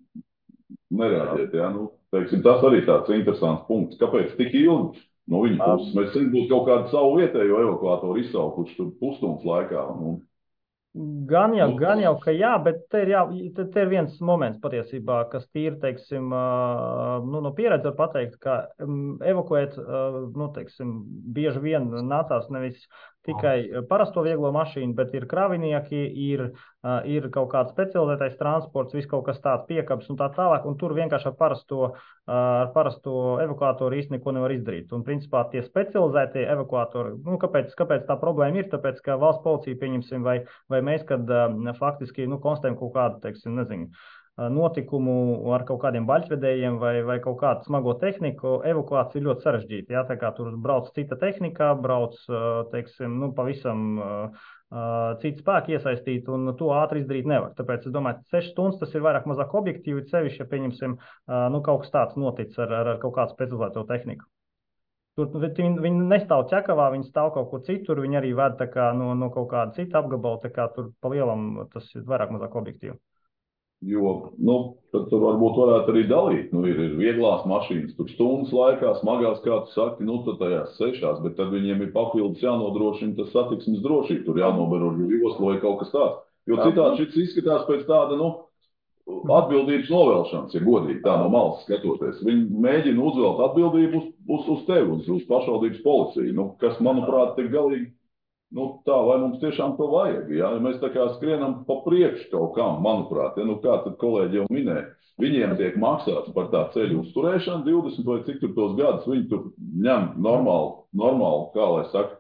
un nereaģēt. Ja? Nu, teiksim, tas arī tāds interesants punkts. Kāpēc tik ilgi no viņa puses? Mēs sen būtu kaut kādu savu vietējo evakuātoru izsaukuši tur pusstundas laikā. Un, Gan jau, gan jau, ka jā, bet te ir, jā, te ir viens moments patiesībā, kas tīri, teiksim, nu, no pieredze var pateikt, ka evakuēt, nu, teiksim, bieži vien nācās nevis tikai parasto vieglo mašīnu, bet ir kravinieki, ir, ir kaut kāds specializētais transports, viss kaut kas tāds piekabs un tā tālāk, un tur vienkārši ar parasto, ar parasto evakuātoru īsti neko nevar izdarīt. Un, principā, tie specializētie evakuātori, nu, kāpēc, kāpēc tā problēma ir? Tāpēc, ka valsts policija, pieņemsim, vai, vai mēs, kad faktiski, nu, konstatējam kaut kādu, teiksim, nezinu, notikumu ar kaut kādiem baļķvedējiem vai, vai kaut kādu smago tehniku, evakuācija ir ļoti sarežģīta. Jā, tā kā tur brauc cita tehnika, brauc, teiksim, nu, pavisam uh, citi spēki iesaistīt, un to ātri izdarīt nevar. Tāpēc es domāju, ka sešas stundas tas ir vairāk mazāk objektīvi, sevišķi, ja pieņemsim, uh, nu, kaut kas tāds noticis ar, ar, ar kaut kādu specializēto tehniku. Tur viņi, viņi nestāv ķekavā, viņi stāv kaut kur citur, viņi arī ved tā kā no, no kaut kāda cita apgabala, tā kā tur pa lielam tas ir vairāk mazāk objektīvi. Jo, nu, tad tur varbūt varētu arī dalīt. Nu, ir, ir vieglās mašīnas, tur stundas laikā, smagās, kā tu saki, nu, tad tajās sešās, bet tad viņiem ir papildus jānodrošina tas satiksmes drošība, tur jānoberoģo joslu vai kaut kas tāds. Jo citādi šis izskatās pēc tāda, nu, atbildības novēlšanas, ja godīgi tā no malas skatoties. Viņi mēģina uzvelt atbildību uz, uz, uz tevi, uz, uz pašvaldības policiju, nu, kas, manuprāt, tik galīgi. Nu, tā, vai mums tiešām to vajag, ja? Ja mēs tā kā skrienam pa priekšu kaut kam, manuprāt, ja? Nu, kā tad kolēģi jau minēja, viņiem tiek maksāts par tā ceļu uzturēšanu divdesmit vai cik tur tos gadus, viņi tur ņem normāli, normāli, kā lai saka,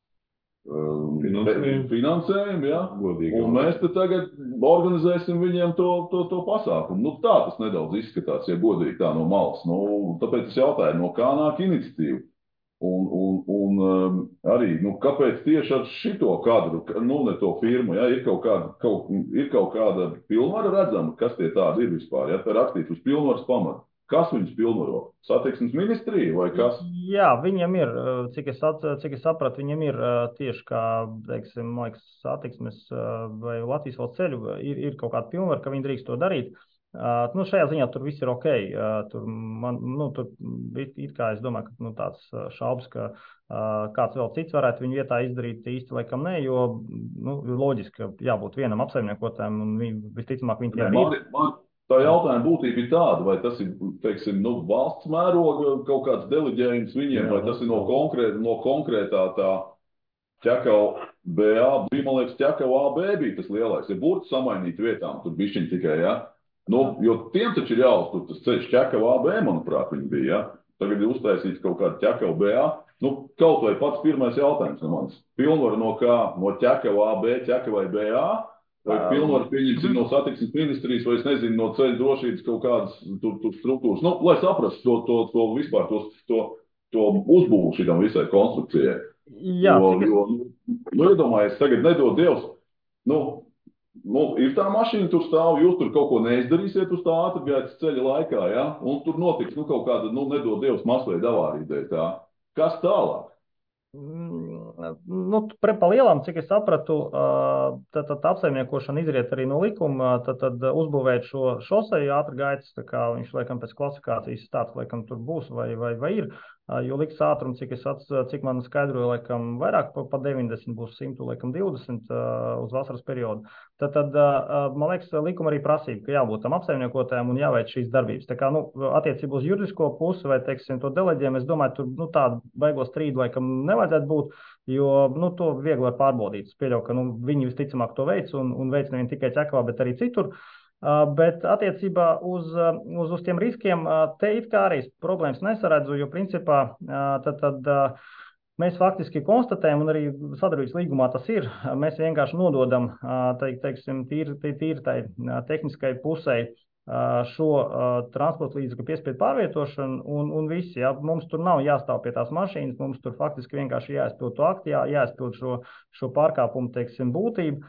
finansējumu, finansējumu, ja? Godīgi. Un mēs te tagad organizēsim viņiem to, to, to pasākumu. Nu, tā tas nedaudz izskatās, ja godīgi tā no malas. Nu, tāpēc es jautāju, no kā nāk iniciatīva? Un, un, un um, arī, nu, kāpēc tieši ar šito kadru, nu, ne to firmu, ja, ir kaut kāda, kaut, ir kaut kāda pilnvara redzama, kas tie tādi ir vispār, ja, tā rakstīts uz pilnvaras pamatu. Kas viņus pilnvaro? Satiksmes ministrija vai kas? Jā, viņam ir, cik es, at, cik es sapratu, viņam ir tieši kā, teiksim, man liekas, satiksmes vai Latvijas valsts ceļu, ir, ir kaut kāda pilnvara, ka viņi drīkst to darīt. Uh, nu, šajā ziņā tur viss ir ok. Uh, tur, man, nu, tur it, it kā es domāju, ka nu, tāds šaubas, ka uh, kāds vēl cits varētu viņu vietā izdarīt īsti laikam ne, jo nu, loģiski, ka jābūt vienam apsaimniekotājam un viņi, visticamāk viņi tie arī ir. Man, tā jautājuma būtība ir tāda, vai tas ir, teiksim, nu, valsts mēroga kaut kāds deleģējums viņiem, jā, vai tas ir no, konkrēt, no konkrētā tā ķekau B A, bija, man liekas, ķekau A B bija tas lielais, ja burti samainīt vietām, tur bišķiņ tikai, ja? Nu, jo tiem taču ir jāuztur tas ceļš ķekau A B, manuprāt, viņi bija, ja? Tagad ir uztaisīts kaut kāda ķekau B A. Nu, kaut vai pats pirmais jautājums no manis. Pilnvaru no kā? No ķekau A B, ķekavai B A? Vai pilnvaru pieņemsim no satiksmes ministrijas, vai es nezinu, no ceļu drošības kaut kādas tur, tur struktūras. Nu, lai saprastu to, to, to vispār, to, to, to uzbūvu šitam visai konstrukcijai. Jā, jo, jo, nu, iedomājies, tagad nedod Dievs, nu, Nu, ir tā mašīna, tur stāv, jūs tur kaut ko neizdarīsiet uz tā ātrgaitas ceļa laikā, ja? Un tur notiks, nu, kaut kāda, nu, nedod Dievs, masveida avārija dēļ tā. Kas tālāk? Nu, pre, pa lielām, cik es sapratu, tad, tad apsaimniekošana izriet arī no likuma, tad, tad uzbūvēt šo šoseju ātrgaitas, tā kā viņš, laikam, pēc klasifikācijas tāds, laikam, tur būs vai, vai, vai ir, jo liks ātrums, cik es ats, cik man skaidroju, laikam, vairāk pa, pa deviņdesmit būs simt, laikam, divdesmit uz vasaras periodu. Tad, tad, man liekas, likuma arī prasība, ka jābūt tam apsaimniekotājiem un jāveic šīs darbības. Tā kā, nu, attiecībā uz juridisko pusi vai, teiksim, to deleģiem, es domāju, tur, nu, tādu baigo strīdu, laikam, nevajadzētu būt, jo, nu, to viegli var pārbaudīt. Es pieļauju, ka, nu, viņi visticamāk to veic un, un veic nevien tikai Ķekavā, bet arī citur. Uh, bet attiecībā uz, uz, uz tiem riskiem, uh, te it kā arī problēmas nesaredzu, jo principā uh, tad, tad uh, mēs faktiski konstatējam, un arī sadarbības līgumā tas ir, mēs vienkārši nododam, teik, teiksim, tīri, tīri tai tehniskai pusei šo transporta līdzekļu piespiedu pārvietošanu, un, un visi, ja, mums tur nav jāstāv pie tās mašīnas, mums tur faktiski vienkārši jāizpild to aktu, jā, jāizpild šo, šo pārkāpumu, teiksim, būtību,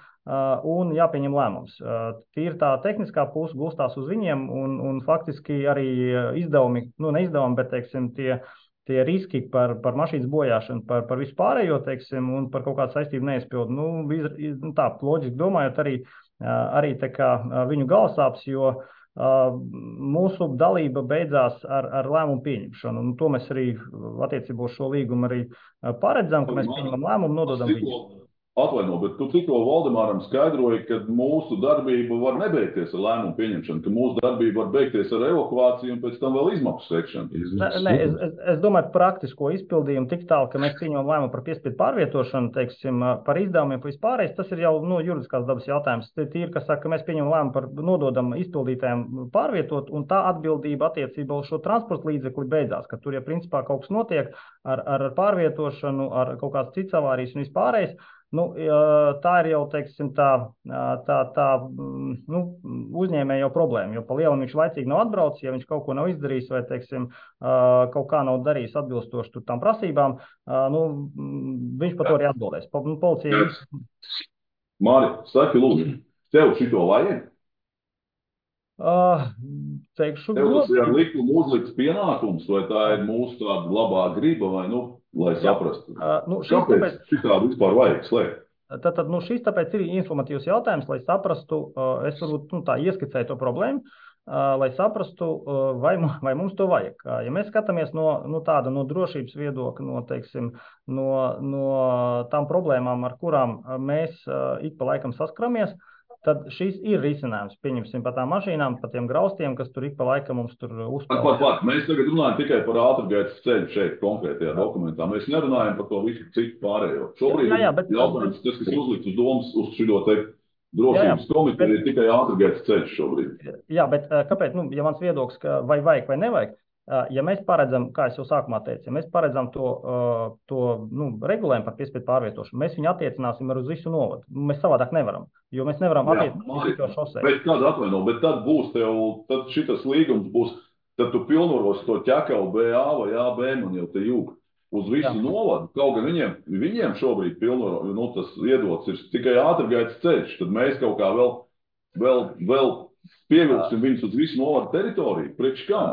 un jāpieņem lēmums. Tīri tā tehniskā puse gulstās uz viņiem, un, un faktiski arī izdevumi, nu ne izdevumi, bet, teiksim, tie tie riski par, par mašīnas bojāšanu, par, par visu pārējo, teiksim, un par kaut kādu saistību neizpildu. Nu, iz, iz, tā, loģiski domājot, arī, arī tā kā viņu galvasāps, jo uh, mūsu dalība beidzās ar, ar lēmumu pieņemšanu. Un to mēs arī attiecībā uz šo līgumu arī paredzam, ka mēs pieņemam lēmumu, nododam viņu. Atvaino, bet tu tikko Valdemāram skaidroji, ka mūsu darbība var nebeigties ar lēmumu pieņemšanu, ka mūsu darbība var beigties ar evakuāciju un pēc tam vēl izmaksu sekšanu. Ne, ne, es, es, es domāju praktisko izpildījumu tik tālu, ka mēs pieņemam lēmumu par piespiedu pārvietošanu, teiksim, par izdevumiem, par vispārējais, tas ir jau nu, juridiskās dabas jautājums. Tīri, kas saka, ka mēs pieņemam lēmumu par nododam izpildītājiem pārvietot, un tā atbildība attiecībā uz šo transporta līdzekli beidzās, ka tur, ja principā kaut kas notiek ar, ar pārvietošanu, ar kaut kāds cits avārijas un vispārējais, nu, tā ir jau, teiksim, tā, tā, tā nu, uzņēmēja jau problēma, jo pa lielam viņš laicīgi nav atbraucis, ja viņš kaut ko nav izdarījis vai, teiksim, kaut kā nav darījis atbilstoši tur tām prasībām, nu, viņš par to arī atbildēs. Policija... Māri, saki, lūdzu, tev šito vajag? Uh, teikšu, tev tas ir ar likumu uzlikts pienākums, vai tā ir mūsu tāda labā griba, vai, nu, lai saprastu. Uh, nu, Kāpēc tāpēc, šitādu vispār vajag slēgt? Tad, tad nu, šis tāpēc ir informatīvs jautājums, lai saprastu, uh, es varbūt nu, tā ieskicēju to problēmu, uh, lai saprastu, uh, vai, vai mums to vajag. Uh, ja mēs skatāmies no, no tāda no drošības viedokļa, no, teiksim, no, no tām problēmām, ar kurām mēs uh, ik pa laikam saskaramies, tad šis ir risinājums. Pieņemsim par tām mašīnām, par tiem graustiem, kas tur ik pa laikam mums tur uzspēlē. Pat, pat, mēs tagad runājam tikai par ātrgaitas ceļu šeit konkrētajā dokumentā. Mēs nerunājam par to visu citu pārējo. Šobrīd jā, jā, bet, jautājums, tas, kas uzlikt uz domas uz šo te drošības komiteju, ir tikai ātrgaitas ceļš šobrīd. Jā, bet kāpēc, nu, ja mans viedoklis, ka vai vajag vai nevajag, ja mēs paredzam, kā es jau sākumā teicu, ja mēs paredzam to, to nu, regulējumu par piespiedu pārvietošanu, mēs viņu attiecināsim ar uz visu novadu. Mēs savādāk nevaram, jo mēs nevaram attiecināt uz šosei. Bet kad atvaino, bet tad būs tev, tad šitas līgums būs, tad tu pilnvaros to Ķekavu B A vai A B, man jau te jūg, uz visu Jā. novadu. Kaut gan viņiem, viņiem šobrīd pilnvaro, nu, tas iedots ir tikai ātrgaitas ceļš, tad mēs kaut kā vēl, vēl, vēl pievilksim viņus uz visu novadu teritoriju. Priekš kā?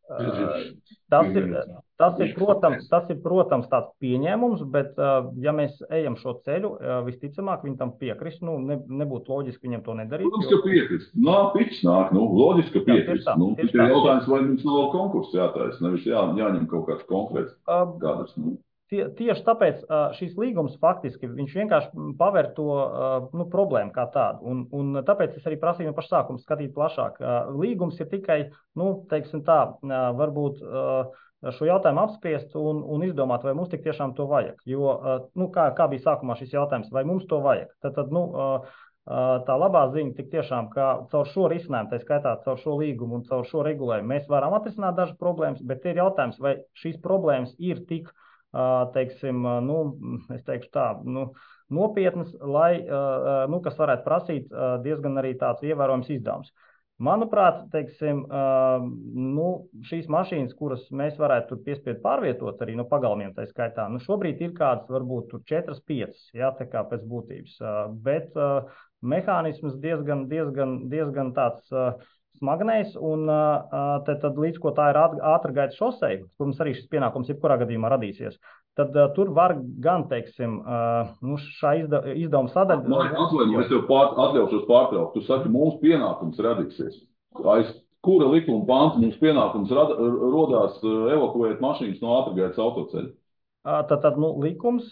Tas ir, tas, ir, protams, tas ir, protams, tāds pieņēmums, bet, ja mēs ejam šo ceļu, visticamāk, viņi tam piekrist, nu, ne, nebūtu loģiski viņiem to nedarīt. Protams, jo... ka piekrist. Nāk, piķis nāk, nu, loģiski, ka piekrist. Jā, nu, tikai jautājums, vai mums nav konkurss jātais, nevis jā, jāņem kaut kāds konkrēts kādas, nu. Tie, tieši tāpēc šīs līgums faktiski, viņš vienkārši paver to nu, problēmu kā tādu. Un, un tāpēc es arī prasīju no paša sākuma skatīt plašāk. Līgums ir tikai, nu, teiksim tā, varbūt šo jautājumu apspriest un, un izdomāt, vai mums tik tiešām to vajag. Jo, nu, kā, kā bija sākumā šis jautājums, vai mums to vajag. Tad, tad nu, tā labā ziņa tik tiešām, ka caur šo risinājumu, tā skaitā caur šo līgumu un caur šo regulējumu, mēs varam atrisināt dažas problēmas, bet ir jautājums, vai šīs problēmas ir tik teiksim, nu, es teikšu tā, nu, nopietnas, lai, nu, kas varētu prasīt diezgan arī tāds ievērojams izdevums. Manuprāt, teiksim, uh, nu, šīs mašīnas, kuras mēs varētu tur piespiedu pārvietot arī no pagalmiem tā skaitā, nu, šobrīd ir kādas varbūt tur četras, piecas, jā, tā kā pēc būtības, uh, bet uh, mehānisms diezgan, diezgan, diezgan tāds uh, smagnējs, un uh, tad, tad līdz ko tā ir ātra gaita šoseja, kur mums arī šis pienākums jebkurā gadījumā radīsies, tad uh, tur var gan, teiksim, uh, nu, šā izda, izdevuma sadaļa... Man atvainojiet, es tev pār, atļaušos pārtraukt. Tu saki, mūsu pienākums radīsies. Aiz kura likuma panta mums pienākums rada, rodās evakuēt mašīnas no ātrgaitas autoceļa? Tad, tad nu, likums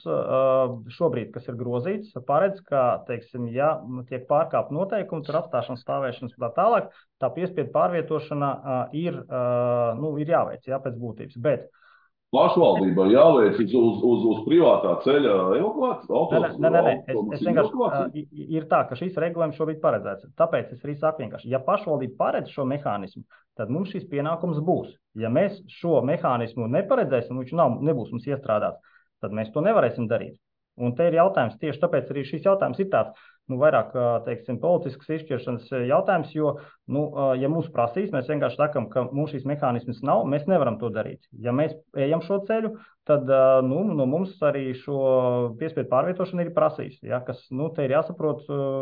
šobrīd, kas ir grozīts, paredz, ka, teiksim, ja tiek pārkāpt noteikumi, tur apstāšanas stāvēšanas tā tālāk, tā piespiedu pārvietošana ir, nu, ir jāveic, jā, pēc būtības. Bet pašvaldībai jāveic uz, uz, uz, uz privātā ceļa evakuāciju? Nē, nē, nē, nē. Es, es vienkārši ir tā, ka šīs regulējums šobrīd paredzēts. Tāpēc es arī saku vienkārši, ja pašvaldība paredz šo mehānismu, tad mums šis pienākums būs. Ja mēs šo mehānismu neparedzēsim, viņš nav, nebūs mums iestrādāts, tad mēs to nevarēsim darīt. Un te ir jautājums, tieši tāpēc arī šis jautājums ir tāds, nu, vairāk, teiksim, politisks izšķiršanas jautājums, jo, nu, ja mūs prasīs, mēs vienkārši sakam, ka mums šīs mehānismas nav, mēs nevaram to darīt. Ja mēs ejam šo ceļu, tad, nu, no mums arī šo piespiedu pārvietošanu ir prasīs, ja, kas, nu, te ir jāsaprot,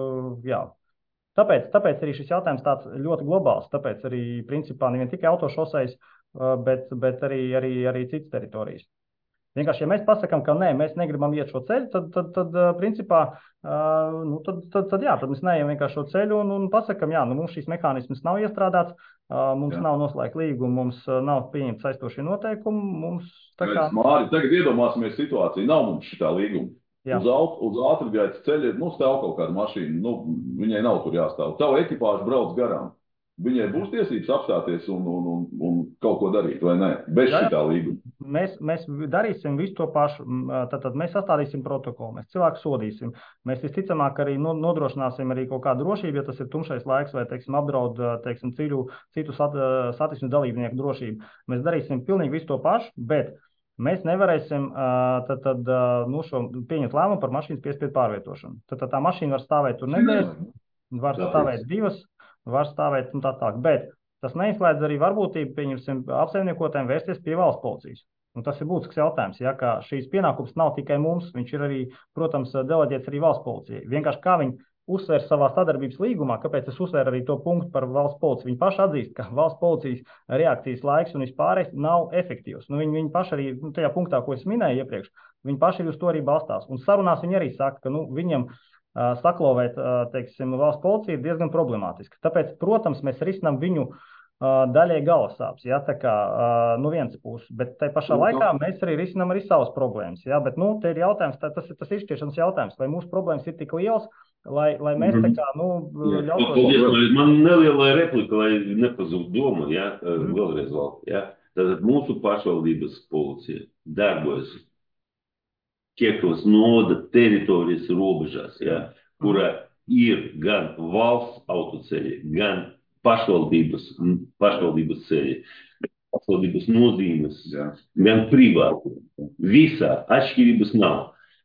jā. Tāpēc, tāpēc arī šis jautājums tāds ļoti globāls, tāpēc arī, principā, nevien tikai autošosejas, bet, bet arī, arī, arī citas teritorijas. Vienkārši, ja mēs pasakām, ka nē, mēs negribam iet šo ceļu, tad, tad, tad principā, nu, tad, tad, tad, jā, tad mēs neejam vienkārši šo ceļu un, un pasakām, jā, nu, mums šīs mehānismas nav iestrādāts, mums jā. Nav noslēgt līgumu, mums nav pieņemt saistošie noteikumi, mums tā kā... Māri, tagad iedomāsimies situāciju, nav mums šitā līguma. Jā. Uz, aut, uz ātrgaitas ceļa, nu, stāv kaut kāda mašīna, nu, viņai nav tur jāstāv. Tavu ekipāžu brauc garām. Viņai būs tiesības apstāties un, un, un, un kaut ko darīt, vai ne? Bez jā, šitā līguma. Mēs, mēs darīsim visu to pašu. Tad, tad mēs sastādīsim protokolu, mēs cilvēku sodīsim. Mēs visticamāk arī nodrošināsim arī kaut kādu drošību, ja tas ir tumšais laiks vai, teiksim, apdraud, teiksim, citu, citu sat, satiksmes dalībnieku drošību. Mēs darīsim pilnīgi visu to pašu, bet mēs nevarēsim tad, tad, nu, šo, pieņemt lēmumu par mašīnas piespiedu pārvietošanu. Tad, tad tā mašīna var stāvēt tur nedēļas, var stāvēt divas, var stāvēt un tā tālāk. Bet tas neizslēdz arī varbūtību, pieņemsim, apsaimniekotājiem vērsties pie valsts policijas. Un tas ir būtisks jautājums, ja, ka šīs pienākums nav tikai mums, viņš ir arī, protams, deleģēts arī valsts policijai. Vienkārši kā viņi uzsver savā sadarbības līgumā, kāpēc es uzsveru arī to punktu par valsts policiju. Viņi paši atzīst, ka valsts policijas reakcijas laiks un vispārējais nav efektīvs. Nu, viņi, viņi paši arī, nu, tajā punktā, ko es minēju iepriekš, viņi paši arī uz to arī balstās. Un sarunās viņi arī saka, ka, nu, viņam uh, saklovēt, uh, teiksim, valsts policija ir diezgan problemātiski. Tāpēc, protams, mēs risinām viņu uh, daļai galvasāpes, ja, tā kā, uh, nu, viens puses, bet tai pašā laikā mēs arī risinām arī savas problēmas, ja, bet, nu, te ir jautājums, tā, tas ir tas izšķiršanas jautājums, vai mūsu problēmas ir tik liels, Lai, lai mēs tā kā, nu, ļautos... Paldies, man nelielai replika, lai nepazūd doma, ja, mm. vēlreiz vēl, ja. Tātad mūsu pašvaldības policija darbojas Kiekavas novada teritorijas robežās, ja, kurā ir gan valsts autoceļi, gan pašvaldības, pašvaldības ceļi, pašvaldības nozīmes, ja. Gan privāti. Visā atšķirības nav.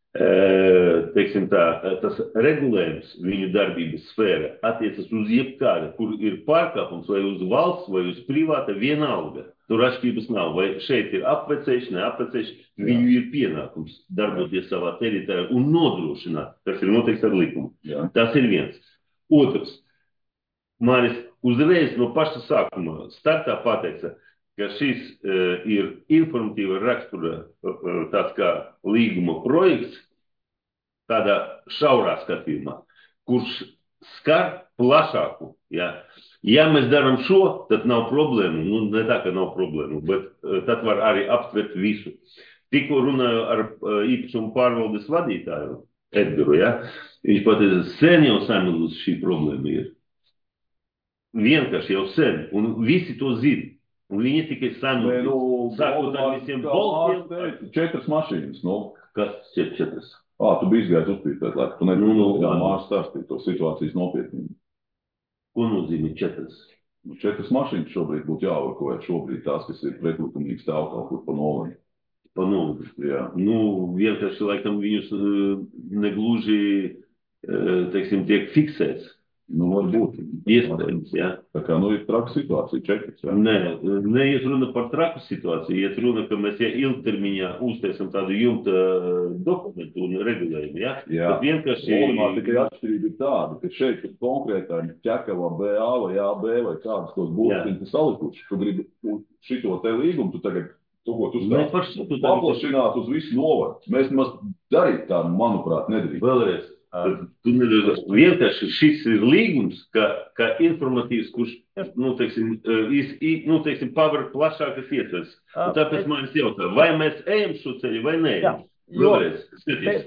Teiksim tā, tas regulējums viņu darbības sfēra attiecas uz jebkādu, kur ir pārkāpums vai uz valsts, vai uz privāta, vienalga. Tur atšķirības nav, vai šeit ir apvecēšana, neapvecēšana, viņu ir pienākums darboties savā teritorijā un nodrošināt, kas ir noteikts ar likumu. Jā. Tas ir viens. Otrs, Māris uzreiz no paša sākuma startā pateica, ka šis uh, ir informatīva rakstura uh, tāds kā līguma projekts, tādā šaurā skatījumā, kurš skar plašāku. Ja, ja mēs darām šo, tad nav problēmu, nu ne tā, ka nav problēmu, bet uh, tad var arī aptvert visu. Tikko runāju ar uh, īpašumu pārvaldes vadītāju, Edgaru, ja, viņš pateica, sen jau samilus šī problēma ir. Vienkārši jau sen, un visi to zina. Un viņi tikai samilus. Nu, sākot ar visiem boltiem. Četras mašīnas, nu. Kas ir četras? Ā, tu biji izgājis uzpītēt, lai tu nebūtu, nu, nu, jā, mārs stāstīt to situācijas nopietnību. Ko nozīmē četras? Četras mašīnas šobrīd būtu jāevakuē, šobrīd tās, kas ir pretlikumīgi stāv kaut kur pa novadu. Pa novadu? Jā. Nu, vienkārši, laikam, viņus negluži, teiksim, tiek fiksēts. Nu, varbūt. Iespējams, jā. Tā kā, nu, ir traka situācija, četras, jā. Nē, neiet runa par traku situāciju, iet runa, ka mēs ja ilgtermiņā uztaisam tādu jumta dokumentu un regulējumu, jā? Jā. Tad vienkārši... Olimā tikai atšķirība ir tāda, ka šeit ir konkrētā ķekava B A vai A B vai kādas tos būtiņas salikuši. Tu gribi šito te līgumu, tu tagad, tu, ko tu stāst, paplašināt uz visu novadu. Mēs maz darīt tā, manuprāt, nedrīkst. Vēlreiz. Tu nedaudz, vienkārši šis ir līgums, kā, kā informatīvs, kurš, nu, teiksim, iz, nu, teiksim, paver plašākas ietvers. Un tāpēc man es jautāju, vai mēs ejam šo ceļu vai nē? Vēlreiz, skaties.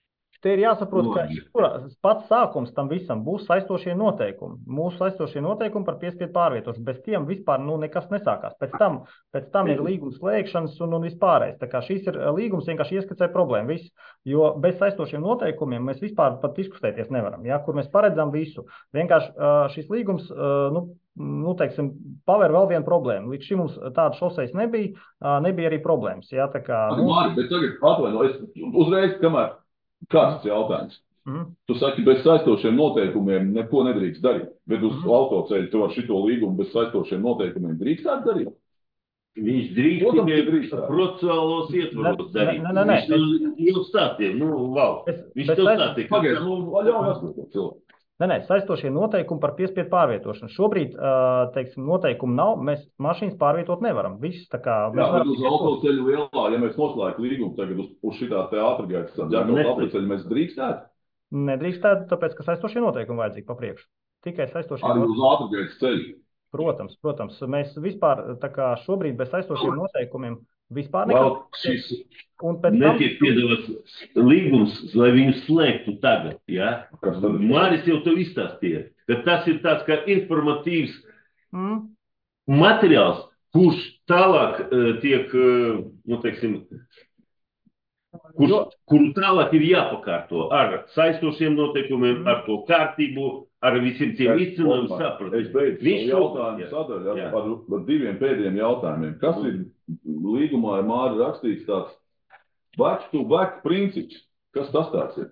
Te ir jāsaprot, ka šura, pats sākums tam visam būs saistošie noteikumi. Mūsu saistošie noteikumi par piespiedu pārvietošanu. Bez tiem vispār nu, nekas nesākās. Pēc tam, pēc tam ir līgums slēgšanas un, un vispārējais. Tā kā šis ir līgums vienkārši ieskicē problēmu visu. Jo bez saistošiem noteikumiem mēs vispār pat diskutēties nevaram. Ja? Kur mēs paredzam visu. Vienkārši šis līgums, nu, nu teiksim, paver vēl vienu problēmu. Līdz šim mums tāda šoseis nebija, nebija arī problēmas. Ja? Tā kā, nu... Māri, bet tagad atvaino, es uzreiz, kamēr kāds jautājums. Mm. Tu saki, bez saistošiem noteikumiem neko nedrīkst darīt, bet uz mm. autoceļu tu ar šito līgumu bez saistošiem noteikumiem drīkstāt darīt? Viņš drīkst tikai procesuālos ietvaros darīt. Ne, ne, ne, viņš jau stāstiem, nu, wow. Viņš tev stāstiem. Pagaid, nu, ļauj atskatīt cilvēku. Nē, nē, saistošie noteikumi par piespiedu pārvietošanu. Šobrīd, teiksim, noteikumu nav, mēs mašīnas pārvietot nevaram. Viss tā kā... Jā, bet uz autoceļu lielā, ja mēs noslēgtu līgumu tagad uz, uz šitā te ātrgaitas, tad ģērkot autoceļu mēs drīkstētu? Nedrīkstētu, tāpēc, ka saistošie noteikumi vajadzīgi papriekšu. Tikai saistošie noteikumi. Arī uz ātrgaitas ceļu? Protams, protams. Mēs vispār, tā kā šobrīd bez saistošiem noteikumiem vispār nekad... Šis netiek piedāvāts līgums, lai viņu slēgtu tagad, jā? Māris jau tev izstāstīja, ka tas ir tāds kā informatīvs mm. materiāls, kurš tālāk uh, tiek, uh, nu, teiksim, kurš, kuru tālāk ir jāpakārto ar saistošiem noteikumiem, mm. ar to kārtību, ar visiem tiem izcinājumiem saprast. Es beidzu Viņš jautājumu sadaļu ar, ar, ar diviem pēdējiem jautājumiem. Kas ir līgumā ar Māri rakstīts tāds back to back princips? Kas tas tāds ir?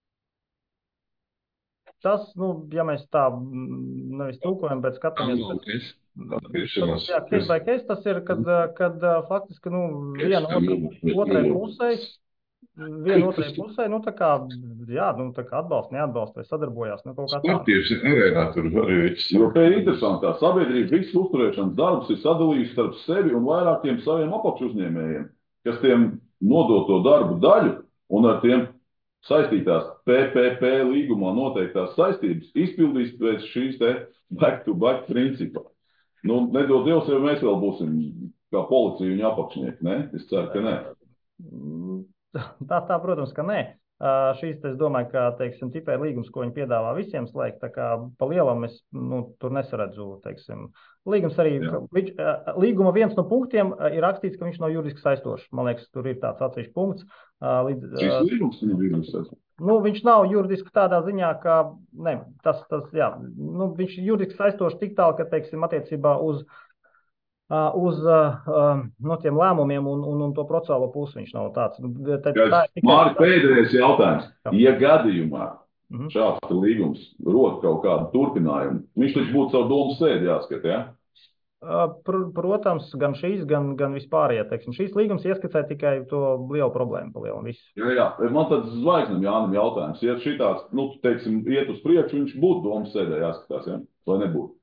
Tas, nu, ja mēs tā nevis tūkojam, bet skatāmies... Jā, case by case tas ir, kad, kad faktiski, nu, viena otrai pusē Viena otrai pusē, nu, tā kā, jā, nu, tā kā atbalsta, neatbalsta vai sadarbojās, nu, kaut kā tā. Tieši arēnā tur arī viss. Jo te ir interesanti, tā sabiedrība visu uzturēšanas darbus ir sadalījusi starp sevi un vairākiem saviem apakšuzņēmējiem, kas tiem nodot to darbu daļu un ar tiem saistītās P P P līgumā noteiktās saistības izpildīs pēc šīs te back to back principa. Nu, nedod Dievs, jau mēs vēl būsim kā policija un apakšnieki, ne? Es ceru, ka ne. Tā, tā, protams, ka nē. Uh, šīs, es domāju, ka, teiksim, tikai līgums, ko viņi piedāvā visiem slēgt, tā kā pa lielam es, nu, tur nesaredzu, teiksim. Līgums arī, viņš, uh, līguma viens no punktiem uh, ir rakstīts, ka viņš nav juridiski saistošs. Man liekas, tur ir tāds atsevišķs punkts. Uh, līdz, uh, Šis līgums nav juridiski saistošs? Nu, viņš nav juridiski tādā ziņā, ka, ne, tas, tas, jā, nu, viņš ir juridiski saistošs tik tālu, ka, teiksim, attiecībā uz uz uh, no tiem lēmumiem un, un, un to procesālo pusi viņš nav tāds. Tā, tā, tā, Māri, pēdējais jautājums. Ja gadījumā mm-hmm. šāds līgums rod kaut kādu turpinājumu, viņš taču būtu savu domu sēdi jāskat, ja? Uh, pr protams, gan šīs, gan, gan vispārējie, teiksim. Šīs līgums ieskicē tikai to lielu problēmu pa lielu un visu. Jā, jā. Man tāds zvaigznam Jānim jautājums. Ja šitāds, nu, teiksim, iet uz priekšu, viņš būtu domu sēdē jāskatās, ja? Vai nebūtu?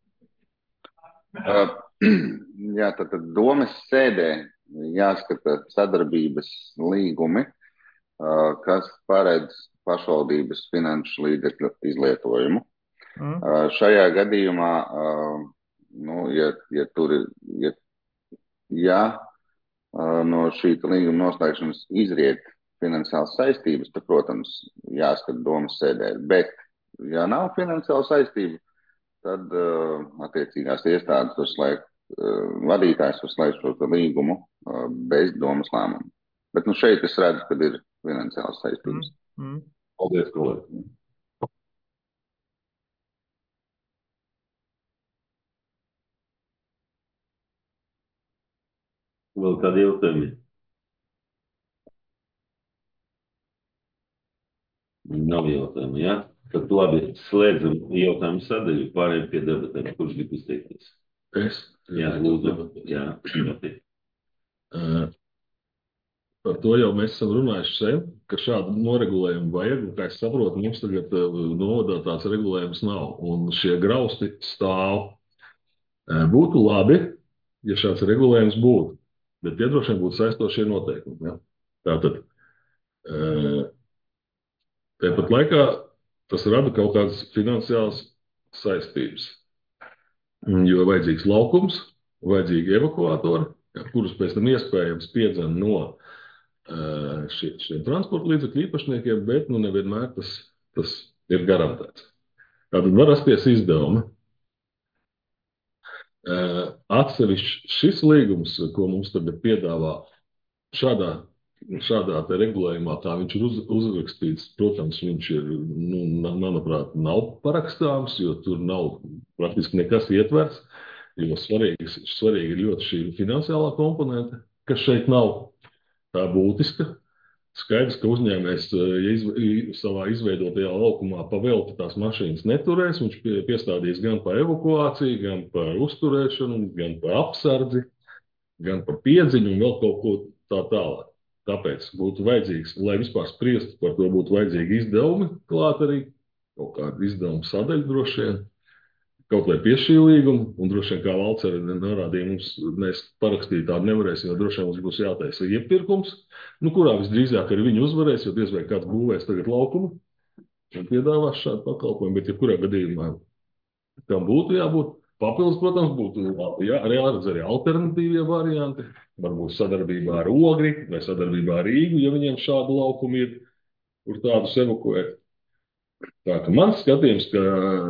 Uh. Jā, tad, tad domes sēdē jāskata sadarbības līgumi, kas paredz pašvaldības finanšu līdzekļu izlietojumu. Mm. Šajā gadījumā, nu, ja, ja tur ir, ja, ja no šī līguma noslēgšanas izriet finansiālas saistības, tad, protams, jāskata domes sēdē. Bet, ja nav finansiāla saistība, tad uh, attiecīgās iestādes var slēgt, uh, vadītājs var slēgt šo līgumu uh, bez domas lēmumu. Bet nu šeit es redzu, kad ir finansiāls saistības. Mm. Mm. Paldies, kolēģi. Vēl kādi jautājumi? Nav jautājumi, jā? Ja? Tad labi, slēdzam jautājumu sadaļu, pārējiem pie debatēm. Kurš grib izteikties? Es? Jā, lūdzu. Jā, uh, par to jau mēs esam runājuši sen, ka šādu noregulējumu vajag, un, kā es saprotu, mums tagad uh, novadā tāds regulējums nav, un šie grausti stāv. Uh, būtu labi, ja šāds regulējums būtu, bet tie droši vien būtu saistošie noteikumi. Ja? Tātad, uh, tāpat laikā tas rada kaut kādas finansiālas saistības. Jo vajadzīgs laukums, vajadzīgi evakuatori, ja, kurus pēc tam iespējams piedzen no uh, šie, šiem transporta līdzekļu īpašniekiem, bet nu nevienmēr tas, tas ir garantēts. Tātad var rasties izdevumi. Uh, atsevišķi šis līgums, ko mums tagad piedāvā šādā Šādā te regulējumā, kā viņš ir uz, uzrakstīts, protams, viņš ir, nu, manuprāt, nav parakstāms, jo tur nav praktiski nekas ietverts, jo svarīgi, svarīgi ir ļoti šī finansiālā komponente, kas šeit nav tā būtiska. Skaidrs, ka uzņēmējs, ja izve, savā izveidotajā laukumā pavelti tās mašīnas neturēs, viņš pie, piestādīs gan par evakuāciju, gan par uzturēšanu, gan par apsardzi, gan par piedziņu un vēl kaut ko tā tālāk. Tāpēc būtu vajadzīgs, lai vispār spriestu par to, būtu vajadzīgi izdevumi klāt arī, kaut kāda izdevuma sadaļa droši vien, kaut lai pie šī līguma, un droši vien kā valsts arī norādīja, mums mēs parakstīt tādu nevarēsim, jo droši vien mums būs jātaisa iepirkums, nu, kurā visdrīzāk arī viņi uzvarēs, jo diez vai kāds būvēs tagad laukumu un piedāvās šādu pakalpojumu, bet ja kurā gadījumā tam būtu jābūt. Papildus, protams, būtu jā, jāredz arī alternatīvie varianti, varbūt sadarbībā ar Ogri vai sadarbībā ar Rīgu, ja viņiem šādu laukumu ir, kur tādus evakuēt. Tā ka mans skatījums, ka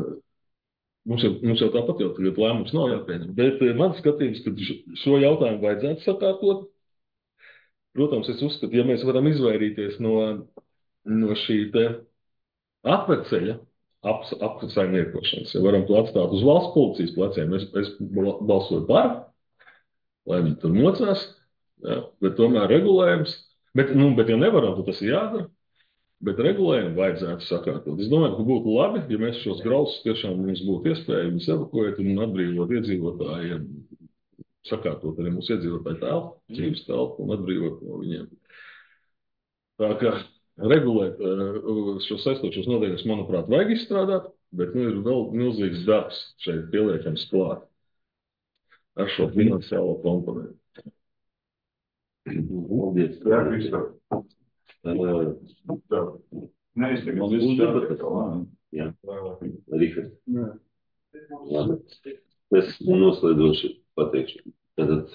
mums jau, mums jau tāpat jau tagad lēmums nav jāpieņem, bet mans skatījums, ka šo jautājumu vajadzētu sakārtot. Protams, es uzskatu, ja mēs varam izvairīties no, no šī te atverceļa, Ap, apsaimniekošanas, ja varam to atstāt uz valsts policijas pleciem. Es, es balsoju par, lai viņi tur mocās, jā, bet tomēr regulējums, bet, nu, bet ja nevaram, tad tas ir jādara, bet regulējumu vajadzētu sakārtot. Es domāju, ka būtu labi, ja mēs šos grausus tiešām mums būtu iespējams evakuēt un atbrīvot iedzīvotājiem, sakārtot arī mūsu iedzīvotāju telpu, dzīves telpu un atbrīvot no viņiem. Tā kā regulēt šo saistošos noteikumus, manuprāt, vajag izstrādāt, bet nu, ir vēl milzīgs darbs šeit pieliekams klāt ar šo finansiālo komponentu. Paldies. Jā, Kristā. Jā, Rihard. Labi. Es noslēdzoši pateikšu. Tātad,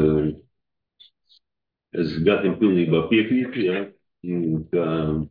es Gatim pilnībā piekrītu, jā. Ka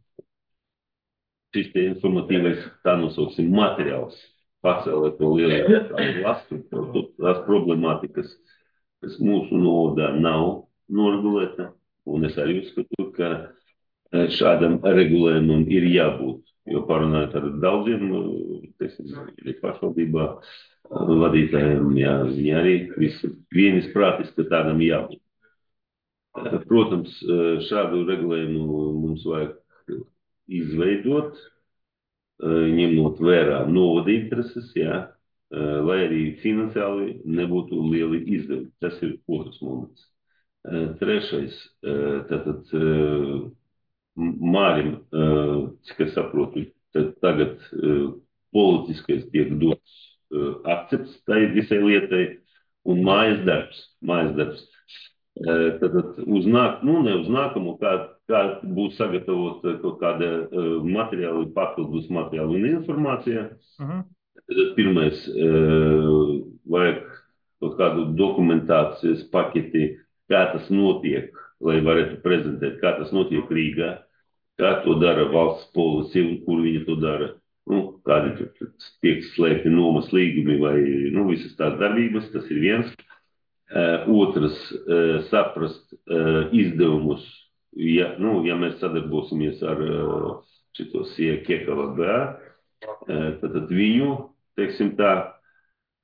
šis te informatīvais, tā nosauksim, materiāls pacēlē to lielu lastu, tās problemātikas, kas mūsu novadā nav noregulēta, un es arī uzskatu, ka šādam regulējumam ir jābūt, jo parunājot ar daudziem, teiksim, pašvaldībā vadītājiem, jā, viņi arī visi vienis prātis, ka tādam jābūt. Protams, šādu regulējumu mums vajag izveidot, ņemot vērā novada intereses, jā, lai arī finansiāli nebūtu lieli izdevumi. Tas ir otrs moments. Trešais, tātad Mārim, cik es saprotu, tagad politiskais tiek dots akcepts tai visai lietai un mājas darbs, mājas darbs. Tad uz, nāk, nu, ne uz nākamo, kā, kā būtu sagatavot kaut kāda uh, materiāla, papildus materiāla un informācija. Uh-huh. Tad pirmais, uh, vajag kaut kādu dokumentācijas paketi, kā tas notiek, lai varētu prezentēt, kā tas notiek Rīgā, kā to dara valsts policija un kur viņi to dara. Nu, kādi tur tiek slēgti nomas līgumi vai nu, visas tās darbības, tas ir viens. Uh, otrs, uh, saprast uh, izdevumus, ja, nu, ja mēs sadarbosimies ar uh, šito Kiekava B, uh, tad, tad viņu, teiksim tā,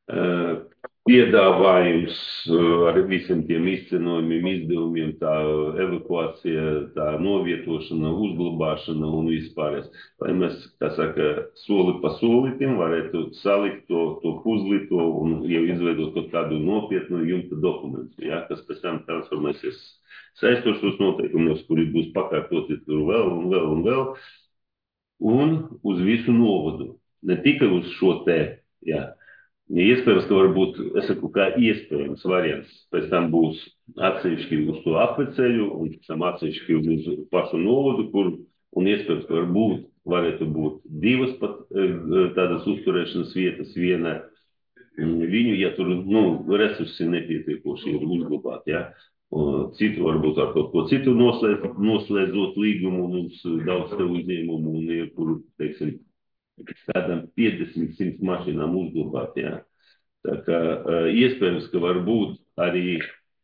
piedāvājums ar visiem tiem izcenojumiem, izdevumiem, tā evakuācija, tā novietošana, uzglabāšana un vispārējais. Lai mēs, kā saka, soli pa solitim varētu salikt to, to puzli, to un jau izveidot kaut kādu nopietnu jumta dokumentu, ja, kas pēc tam transformēsies saistošos noteikumos, kuri būs pakārtoti tur vēl un vēl un vēl, un uz visu novadu. Ne tikai uz šo te, jā. Iespējams, ka varbūt, es saku, kā iespējams variants, pēc tam būs atsevišķi uz to apveceļu, un pēc tam atsevišķi uz pašu novadu, kur, un iespējams, ka varbūt varētu būt divas pat tādas uzturēšanas vietas, viena viņu, ja tur, nu, resursi nepietiekoši ir uzglabāti, ja. Citu varbūt ar kaut ko citu noslēdz, noslēdzot līgumu, mums daudz te uzņēmumu un ir, kur, teiksim, kādām piecdesmit, simt mašīnām uzglabāt, jā. Tā kā iespējams, ka varbūt arī,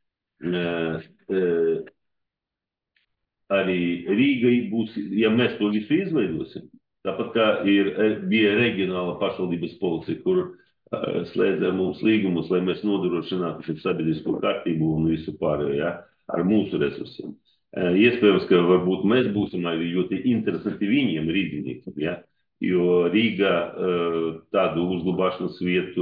arī Rīgai būs, ja mēs to visu izveidosim, tāpat kā ir, bija reģionāla pašvaldības policija, kur slēdza mums līgumus, lai mēs nodrošinātu šo sabiedrisko kārtību un visu pārējo, jā, ar mūsu resursiem. Iespējams, ka varbūt mēs būsim arī ļoti interesanti viņiem rīzniekiem, jā. Jo Rīgā tādu uzglabāšanas vietu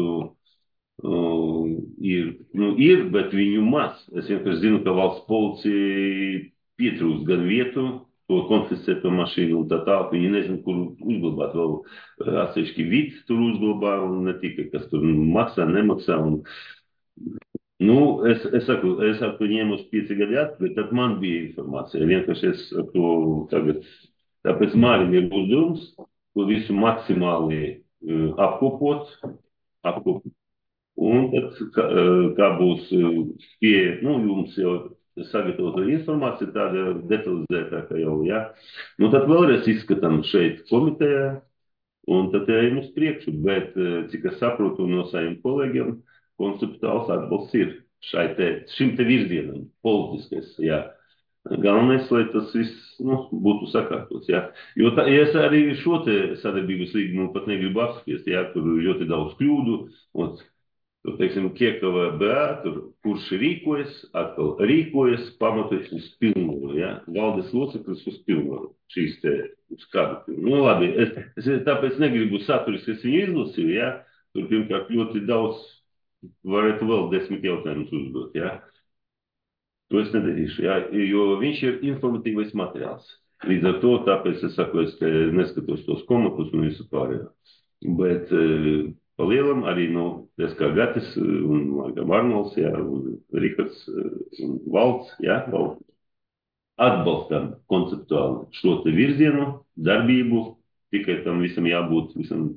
ir, nu, ir, bet viņu maz. Es vienkārši zinu, ka valsts policija pietrūkst gan vietu, to konfiscēto mašīnu un tā tālāk. Viņi nezinu, kur uzglabāt. Vēl atsevišķi vids tur uzglabā un ne tikai, kas tur maksā, nemaksā. Un, nu, es, es saku, es ar to ņēmu uz pieci gadi atpakaļ, tad man bija informācija. Vienkārši es to tagad, tāpēc Mārim ir uzdevums to visu maksimāli uh, apkopot, apkopot. Un tad, kā, uh, kā būs pie, nu, jums jau sagatavota informācija tāda detalizētāka jau, jā. Nu, tad vēlreiz izskatām šeit komitejā, un tad ejam uz priekšu, bet, uh, cik es saprotu no saviem kolēģiem, konceptuāls atbalsts ir šai te, šim te virzienam, politiskais, jā. Galvenais, lai tas viss, nu, būtu sakārtots, jā. Jo tā, ja es arī šo te sadarbības līgumu pat negribu apspiest, jā, tur ļoti daudz kļūdu, un, tur, teiksim, Kiekava B A, tur, kurš rīkojas, atkal rīkojas, pamatojas uz pilnvaru, jā, valdes loceklis uz pilnvaru, šīs te, uz kādu pilnvaru. Nu, labi, es, es tāpēc negribu saturiski, es viņu izlasīju, jā, tur pirmkārt ļoti daudz, varētu vēl desmit jautājumus uzdot, jā. To es nedarīšu, jā, jo viņš ir informatīvais materiāls. Līdz ar to, tāpēc es saku, es neskatos tos komatus un visu pārējo. Bet pa lielam arī no, es kā Gatis un Arnolds, jā, un Rikards un Valds, jā, Valds, atbalstam konceptuāli šo te virzienu, darbību, tikai tam visam jābūt, visam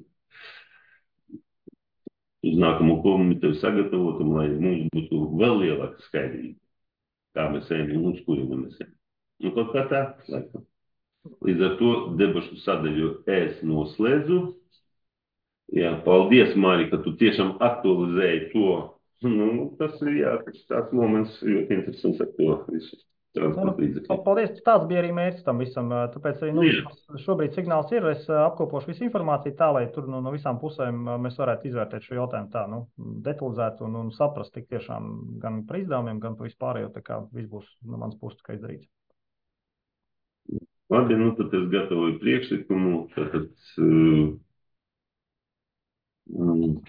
uz nākamo komiteju sagatavotam, lai mums būtu vēl lielāka skaidrība. Kā mēs ejam un uz kuriem mēs ejam. Nu, kaut kā tā, laikam. Līdz ar to debašu sadaļu es noslēdzu. Jā, paldies, Māri, ka tu tiešām aktualizēji to. Nu, tas ir, jā, tāds moments ļoti interesants ar to visu transporta līdzekļu. Paldies, tāds bija arī mērķis tam visam. Tāpēc arī, nu, šobrīd signāls ir, es apkopošu visu informāciju tā, lai tur nu, no visām pusēm mēs varētu izvērtēt šo jautājumu tā, nu, detalizēt un, un saprast tik tiešām gan par izdevumiem, gan par vispārējo, tā kā viss būs no mans puses tikai izdarīts. Labi, nu tad es gatavoju priekšlikumu, tātad uh, um,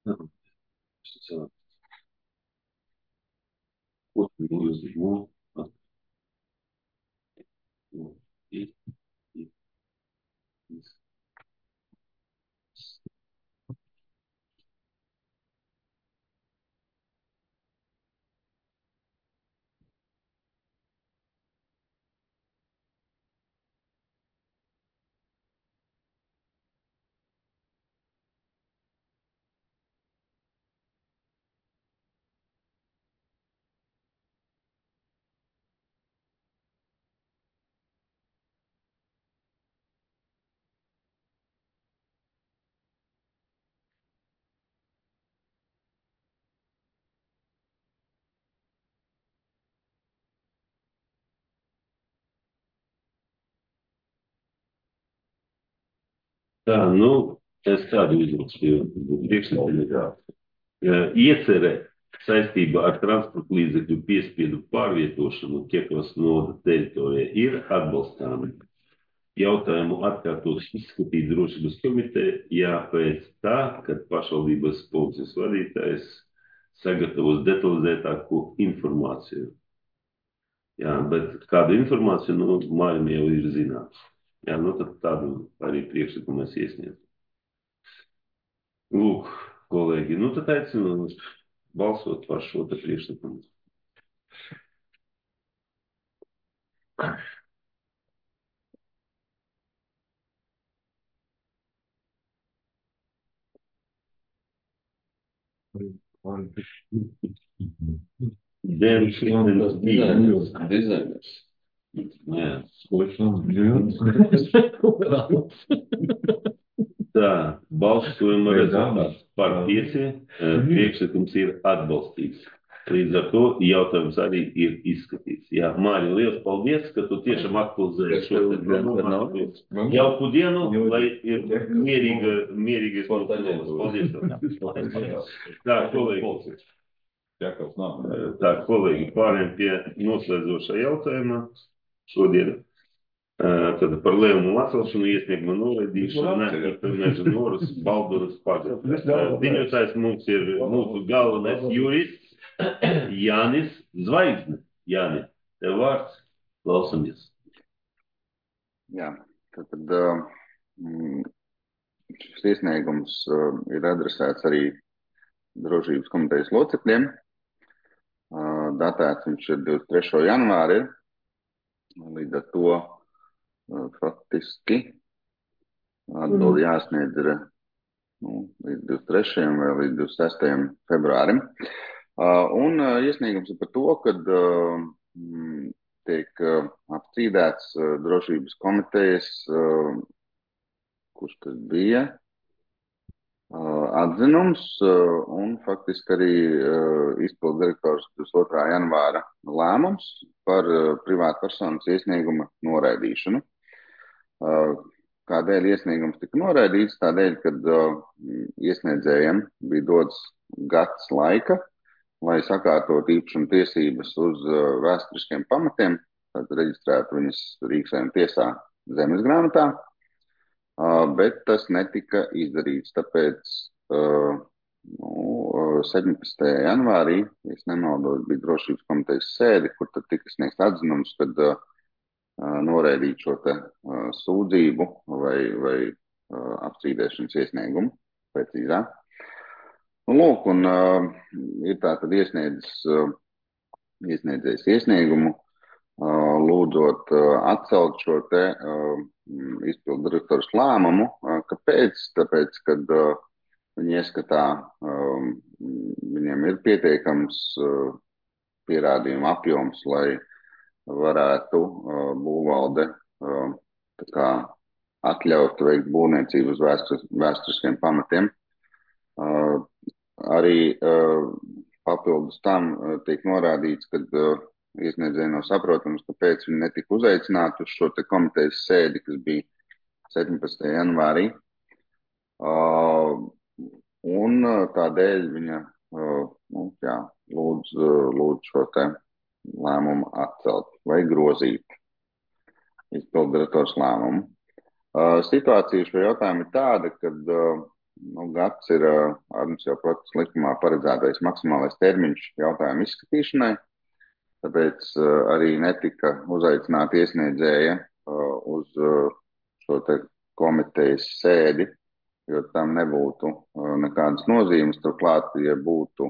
Tā, nu, es tādu izlasīju priekšlikumu. Iecerē saistībā ar transporta līdzekļu piespiedu pārvietošanu Ķekavas novada teritorijā ir atbalstāmi. Jautājumu atkārtos izskatīt drošības komitejā pēc tā, kad pašvaldības policijas vadītājs sagatavos detalizētāku informāciju. Jā, bet kādu informāciju, nu, Mārim jau ir zināms. Jā, nu tad tādu arī priekšlikumu mēs iesniedzam. Lūk, kolēģi, nu tad aicinu balsot par šo te priekšlikumu. Dizainers. Jā. Jā. Tā, balsojuma rezultāts par pieci, priekšlikums ir atbalstīts. Līdz ar to jautājums arī ir izskatīts. Jā, Māri, liels paldies, ka tu tiešām aktualizēji šo te jauku dienu, lai ir mierīga, mierīgais paldies. Paldies. Tā, kolēģi. Tā, kolēģi, pārējiem pie noslēdzošā jautājuma šodien. Tad par lēmumu atcelšanu, iesnieguma noraidīšanu, neatkarmeža noras, Balduras pagaidu. Ziņotājs mums ir mūsu galvenais jurists Jānis Zvaigzne. Jāni, tev vārds, klausamies. Jā, tad, tad šis iesniegums ir adresēts arī drošības komitejas locekļiem. Datēts viņš ir divdesmit trešā janvāri, līdz ar to faktiski atbildi jāsniedz ir nu, līdz divdesmit trešajam vai līdz divdesmit sestajam februārim. Un iesniegums ir par to, kad tiek apstrīdēts drošības komitejas, kurš tas bija, atzinums un faktiski arī izpildu direktors divdesmit otrā janvāra lēmums par privātpersonas iesnieguma noraidīšanu. Kādēļ iesniegums tika noraidīts? Tādēļ, kad iesniedzējiem bija dots gads laika, lai sakārtot īpašuma tiesības uz vēsturiskiem pamatiem, tad reģistrētu viņas Rīgas Saeimas tiesā zemes grāmatā, bet tas netika izdarīts. Tāpēc nu, septiņpadsmitajā janvārī, ja es nemaldos, bija drošības komitejas sēde, kur tad tika sniegts atzinums, kad noraidīt šo te sūdzību vai, vai apstrīdēšanas iesniegumu precīzāk. Lūk, un uh, ir tā tad iesniedzis, uh, iesniedzējis iesniegumu, uh, lūdzot uh, atcelt šo te uh, izpildu direktoras lēmumu. Uh, kāpēc? Tāpēc, kad uh, viņi ieskatā, uh, viņiem ir pietiekams uh, pierādījumu apjoms, lai varētu uh, būvvalde uh, tā kā atļaut veikt būvniecību uz vēstur, vēsturiskiem pamatiem. Uh, arī uh, papildus tam uh, tiek norādīts, ka uh, iesniedzēji nav saprotams, kāpēc viņi netika uzaicināti uz šo te komitejas sēdi, kas bija septiņpadsmitajā janvārī. Uh, un uh, tādēļ viņa uh, nu, jā, lūdz, uh, lūdz šo te lēmumu atcelt vai grozīt izpildu direktors lēmumu. Uh, situācija šo jautājumu ir tāda, ka uh, nu, gads ir administratīvā procesa likumā paredzētais maksimālais termiņš jautājumu izskatīšanai, tāpēc arī netika uzaicināta iesniedzēja uz šo te komitejas sēdi, jo tam nebūtu nekādas nozīmes. Turklāt, ja būtu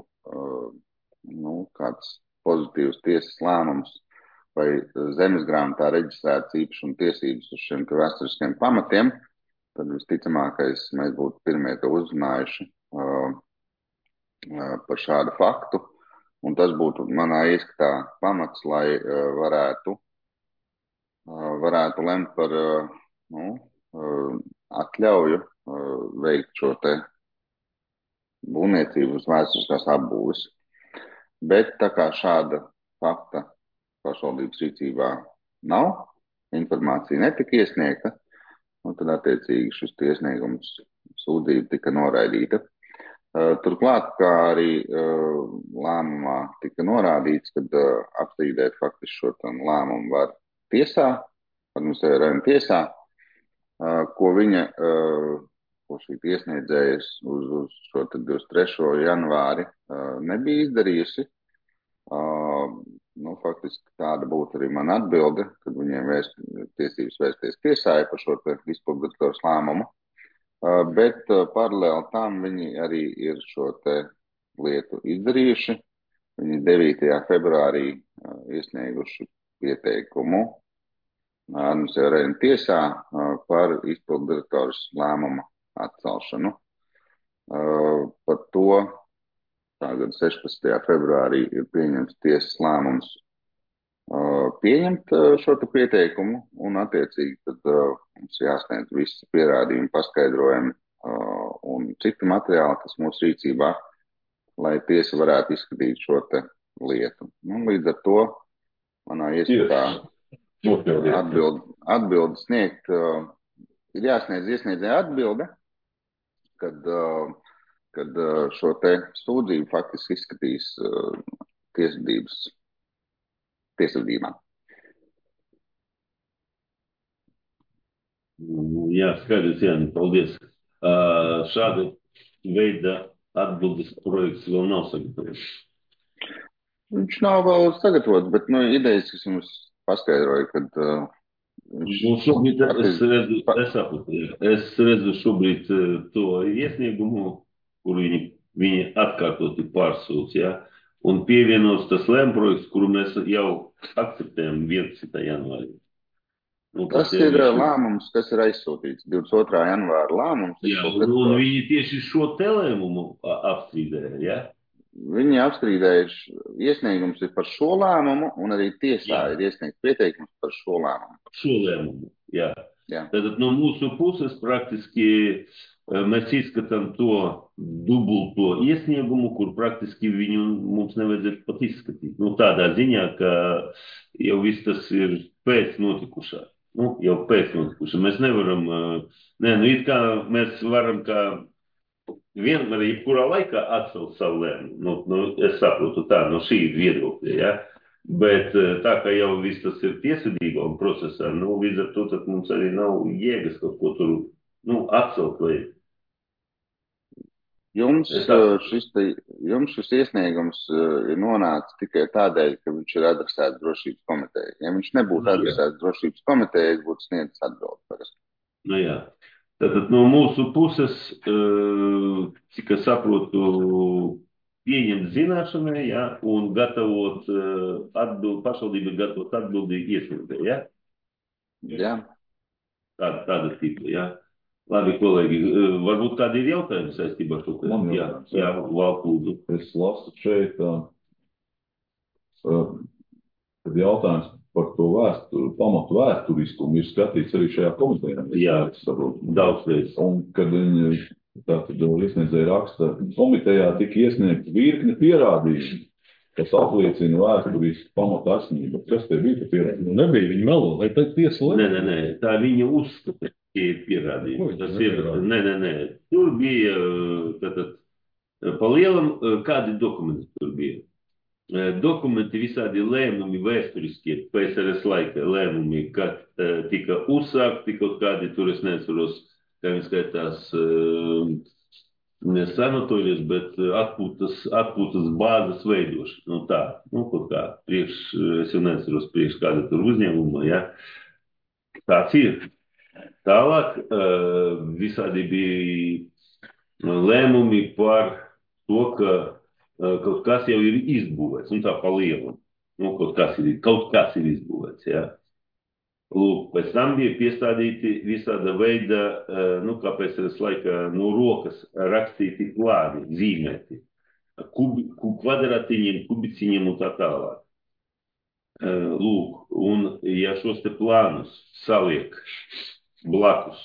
nu, kāds pozitīvs tiesas lēmums vai zemesgrāmatā reģistrētas īpašuma tiesības uz šiem vēsturiskiem pamatiem, tad visticamākais mēs būtu pirmie to uzzinājuši uh, uh, par šādu faktu. Un tas būtu manā ieskatā pamats, lai uh, varētu, uh, varētu lemt par uh, nu, uh, atļauju uh, veikt šo te būvniecību uz vēsturiskās apbūves. Bet tā kā šāda fakta pašvaldības rīcībā nav, informācija netika iesniegta, un tad attiecīgi šis iesniegums sūdzība tika noraidīta. Uh, turklāt, kā arī uh, lēmumā tika norādīts, kad uh, apstrīdēt faktiski šo lēmumu var tiesā, administratīvajā rajona tiesā, uh, ko viņa, uh, ko šī iesniedzējas uz, uz šo divdesmit trešo janvāri uh, nebija izdarījusi. Uh, nu, faktiski tāda būtu arī mana atbilde, kad viņiem vērst, tiesības vērsties tiesāja par šo izpilddirektors lēmumu. Uh, bet uh, paralēli tam viņi arī ir šo te lietu izdarījuši. Viņi devītajā februārī uh, iesnieguši pieteikumu administratīvajā rajona tiesā uh, par izpilddirektors lēmumu atcelšanu. Uh, par to tagad sešpadsmitajā februārī ir pieņemts tiesas lēmums uh, pieņemt uh, šo te pieteikumu, un attiecīgi tad uh, mums jāsniedz visi pierādījumi, paskaidrojumi uh, un citi materiāli, kas mūsu rīcībā, lai tiesa varētu izskatīt šo te lietu. Nu, līdz ar to manā ieskatā atbild, atbildi sniegt, uh, ir jāsniedz iesniedzēja atbilde, kad uh, kad šo te sūdzību faktiski izskatīs uh, tiesvedības tiesvedībā. Jā, skaidrs, Jāni, paldies. Uh, šāda veida atbildes projekts vēl nav sagatavots. Viņš nav vēl sagatavots, bet nu, idejas, kas jums paskaidroja, kad uh, viņš... Nu, šobrīd es redzu, es saprotu, es redzu šobrīd uh, to iesniegumu, kur viņi, viņi atkārtoti pārsūdz, ja? Un pievienos tas lēmprojekts, kuru mēs jau akceptējam vienpadsmitā janvārī. Nu, tas ir viņš... lēmums, kas ir aizsūtīts, divdesmit otrā janvāra lēmums. Jā, un, un viņi tieši šo te lēmumu apstrīdēja, ja? Viņi apstrīdējuši, iesniegums ir par šo lēmumu, un arī tiesā jā. Ir iesniegts pieteikums par šo lēmumu. Šo lēmumu, jā. jā. Tātad no mūsu puses praktiski mēs izskatām to dubulto iesniegumu, kur praktiski viņu mums nevajadzētu pat izskatīt. Nu, tādā ziņā, ka jau viss tas ir pēc notikušā. Nu, jau pēc notikušā. Mēs nevaram, ne, nu, it kā mēs varam kā vienmēr, jebkurā laikā atcelt savu lēmumu. Nu, nu, es saprotu tā, no šī viedokļa, ja? Bet tā kā jau viss tas ir tiesvedībā un procesā, nu, līdz ar to tad mums arī nav jēgas kaut ko tur, nu, atcelt vai. Jums šis, te, jums šis iesniegums ir nonācis tikai tādēļ, ka viņš ir adresēts drošības komitejai. Ja viņš nebūtu adresēts drošības komitejai, es būtu sniedzis atbildi. Nu jā. Tātad no mūsu puses, cik es saprotu, pieņemt zināšanai, ja, un gatavot atbildi, pašvaldībai gatavot atbildi iesniedzēji, ja? Jā. Tāda, tāda tipa, ja. Labi, kolēģi, varbūt kādi ir jautājumi saistībā ar šo te? Jā, jā, Valkūdu. Es lasu šeit, kad jautājums par to vēsturi, pamatu vēsturiskumu ir skatīts arī šajā komitejā. Jā, daudz reiz. Un kad viņi, tātad iesniedzēja raksta, komitejā tika iesniegta virkne pierādījumu, kas apliecina vēsturisku pamatu esamību. Kas te bija pa pierādījumu? Nebija, viņi melo, vai tā tiesa nē, nē, nē, tā viņa uzskata. Ir pierādījumi. Tas ir, nē, nē, nē. Tur bija, tātad, pa lielam, kādi dokumenti tur bija. Dokumenti visādi lēmumi vēsturiskie, P S R S laika lēmumi, kad tika uzsākti kaut kādi, tur es neatceros, kā viņi skaitās, ne sanatorijas, bet atpūtas, atpūtas bāzes veidošana. Nu tā, nu kaut kā, priekš, es jau neatceros priekš kāda tur uzņēmuma, ja. Tāds ir. Tālāk visādi bija lēmumi par to, ka kaut kas jau ir izbūvēts, nu tā pa lielu. Nu, kaut kas ir, kaut kas ir izbūvēts, ja. Lūk, pēc tam bija piestādīti visāda veida, nu, kāpēc es laika no rokas rakstīti plāni, zīmēti, kubi, kvadrātiņiem, kubiciņiem un tā tālāk. Lūk, un ja šos te plānus saliek blakus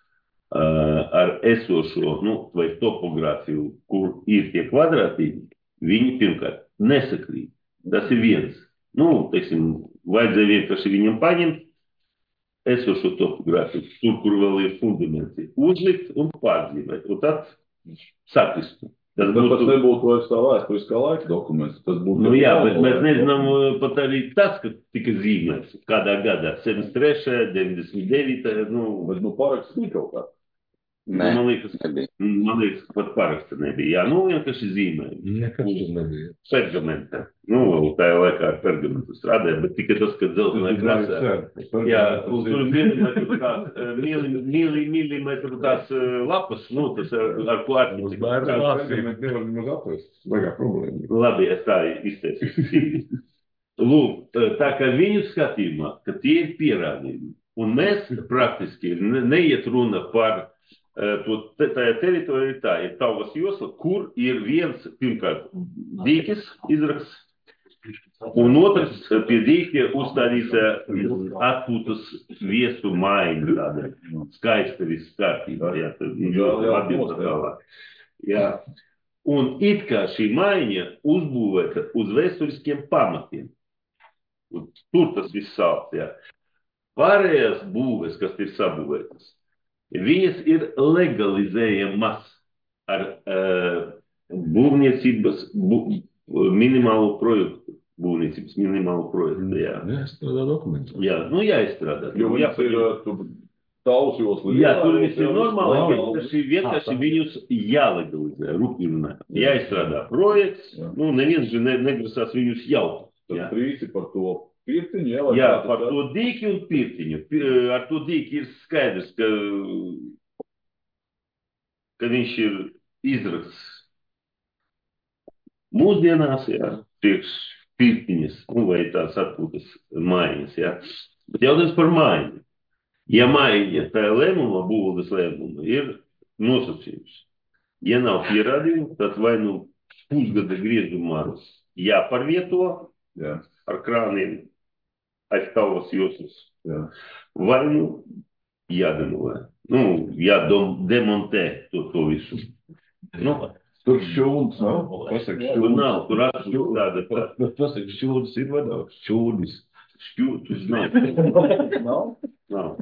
ar esošo, nu, vai topogrāfiju, kur ir tie kvadrātiņi, viņi pirmkārt nesakrīt. Tas ir viens. Nu, teiksim, vajadzēja vienkārši viņam paņemt esošo topogrāfiju, tur, kur vēl ir fundamenti, uzlikt un pārzīmēt. Un tad sakristu. Tas būtu... pats nebūtu vairs tā vēsturiskā laika dokuments. Tas būtu... Nu jā, bet mēs nezinām pat arī tas, ka tika zīmēts kādā gadā. septiņdesmit trešajā, deviņdesmit devītajā, nu... Bet nu paraksts bija kaut kā. Nē, man liekas, man liekas, pat paraksta nebija. Jā, nu vienkārši zīmēja. Nekas tur nebija. Pergamenta. Nu, tajā laikā ar pergamentu strādāja, bet tikai tas, ka dzeltenā krāsā. Jā, un tur milimetru tās, mili, milimetru tās lapas, nu, tas ar, ar ko atņemt. Pergamenti nevar nemaz atrast. Vajag problēma. Labi, es tā izteicu. Lūk, tā kā viņu skatījumā, ka tie ir pierādījumi. Un mēs praktiski neiet runa par to, tajā teritorija tā ir Tauvas josla, kur ir viens, pirmkārt, dīkis izraksts, un otrs pie dīķa uzstādīta atpūtas viesu maiņa, tāda skaista viss kārtībā, jā, tad atbilda tālāk. Jā. Un it kā šī maiņa uzbūvēta uz vēsturiskiem pamatiem. Un tur tas viss sāp, jā. Pārējās būves, kas ir sabūvētas, viņas ir legalizējamas ar uh, būvniecības bu, minimālu projektu. Būvniecības minimālu projektu, jā. Jāizstrādā dokumentus. Jā, nu jāizstrādā. Jo viņas ir Tauvas josla. Jā, tur viss ir normāli, vienkārši, vienkārši viņus jālegalizē, rupjumnē. Jāizstrādā projekts, jā. Nu neviens ne, negrasās viņus jautāt. Tad trīsi par to pirtiņu, jā? Jā, par to dīki un pirtiņu. Ar to dīki ir skaidrs, ka, ka viņš ir izraksts mūsdienās, jā, priekš pirtiņas, nu, vai tās atpūtas maiņas, jā. Bet jautājums par maiņu. Ja maiņa, tā lēmuma, būvvaldes lēmuma, ir nosacījums. Ja nav pierādījumu, tad vai nu pusgada griezumā jāparvieto, jā, ar krāniem aiz Tauvas joslas, jā, vai nu jādemolē, nu, jādemontē to, to visu. Nu, tur šķūdas nav? Pasaka, šķūdas nav, tur atšķūdas tāda. Bet pasaka, šķūdas ir vai nav? Šķūdas. Šķūdas nav. Nav? Nav.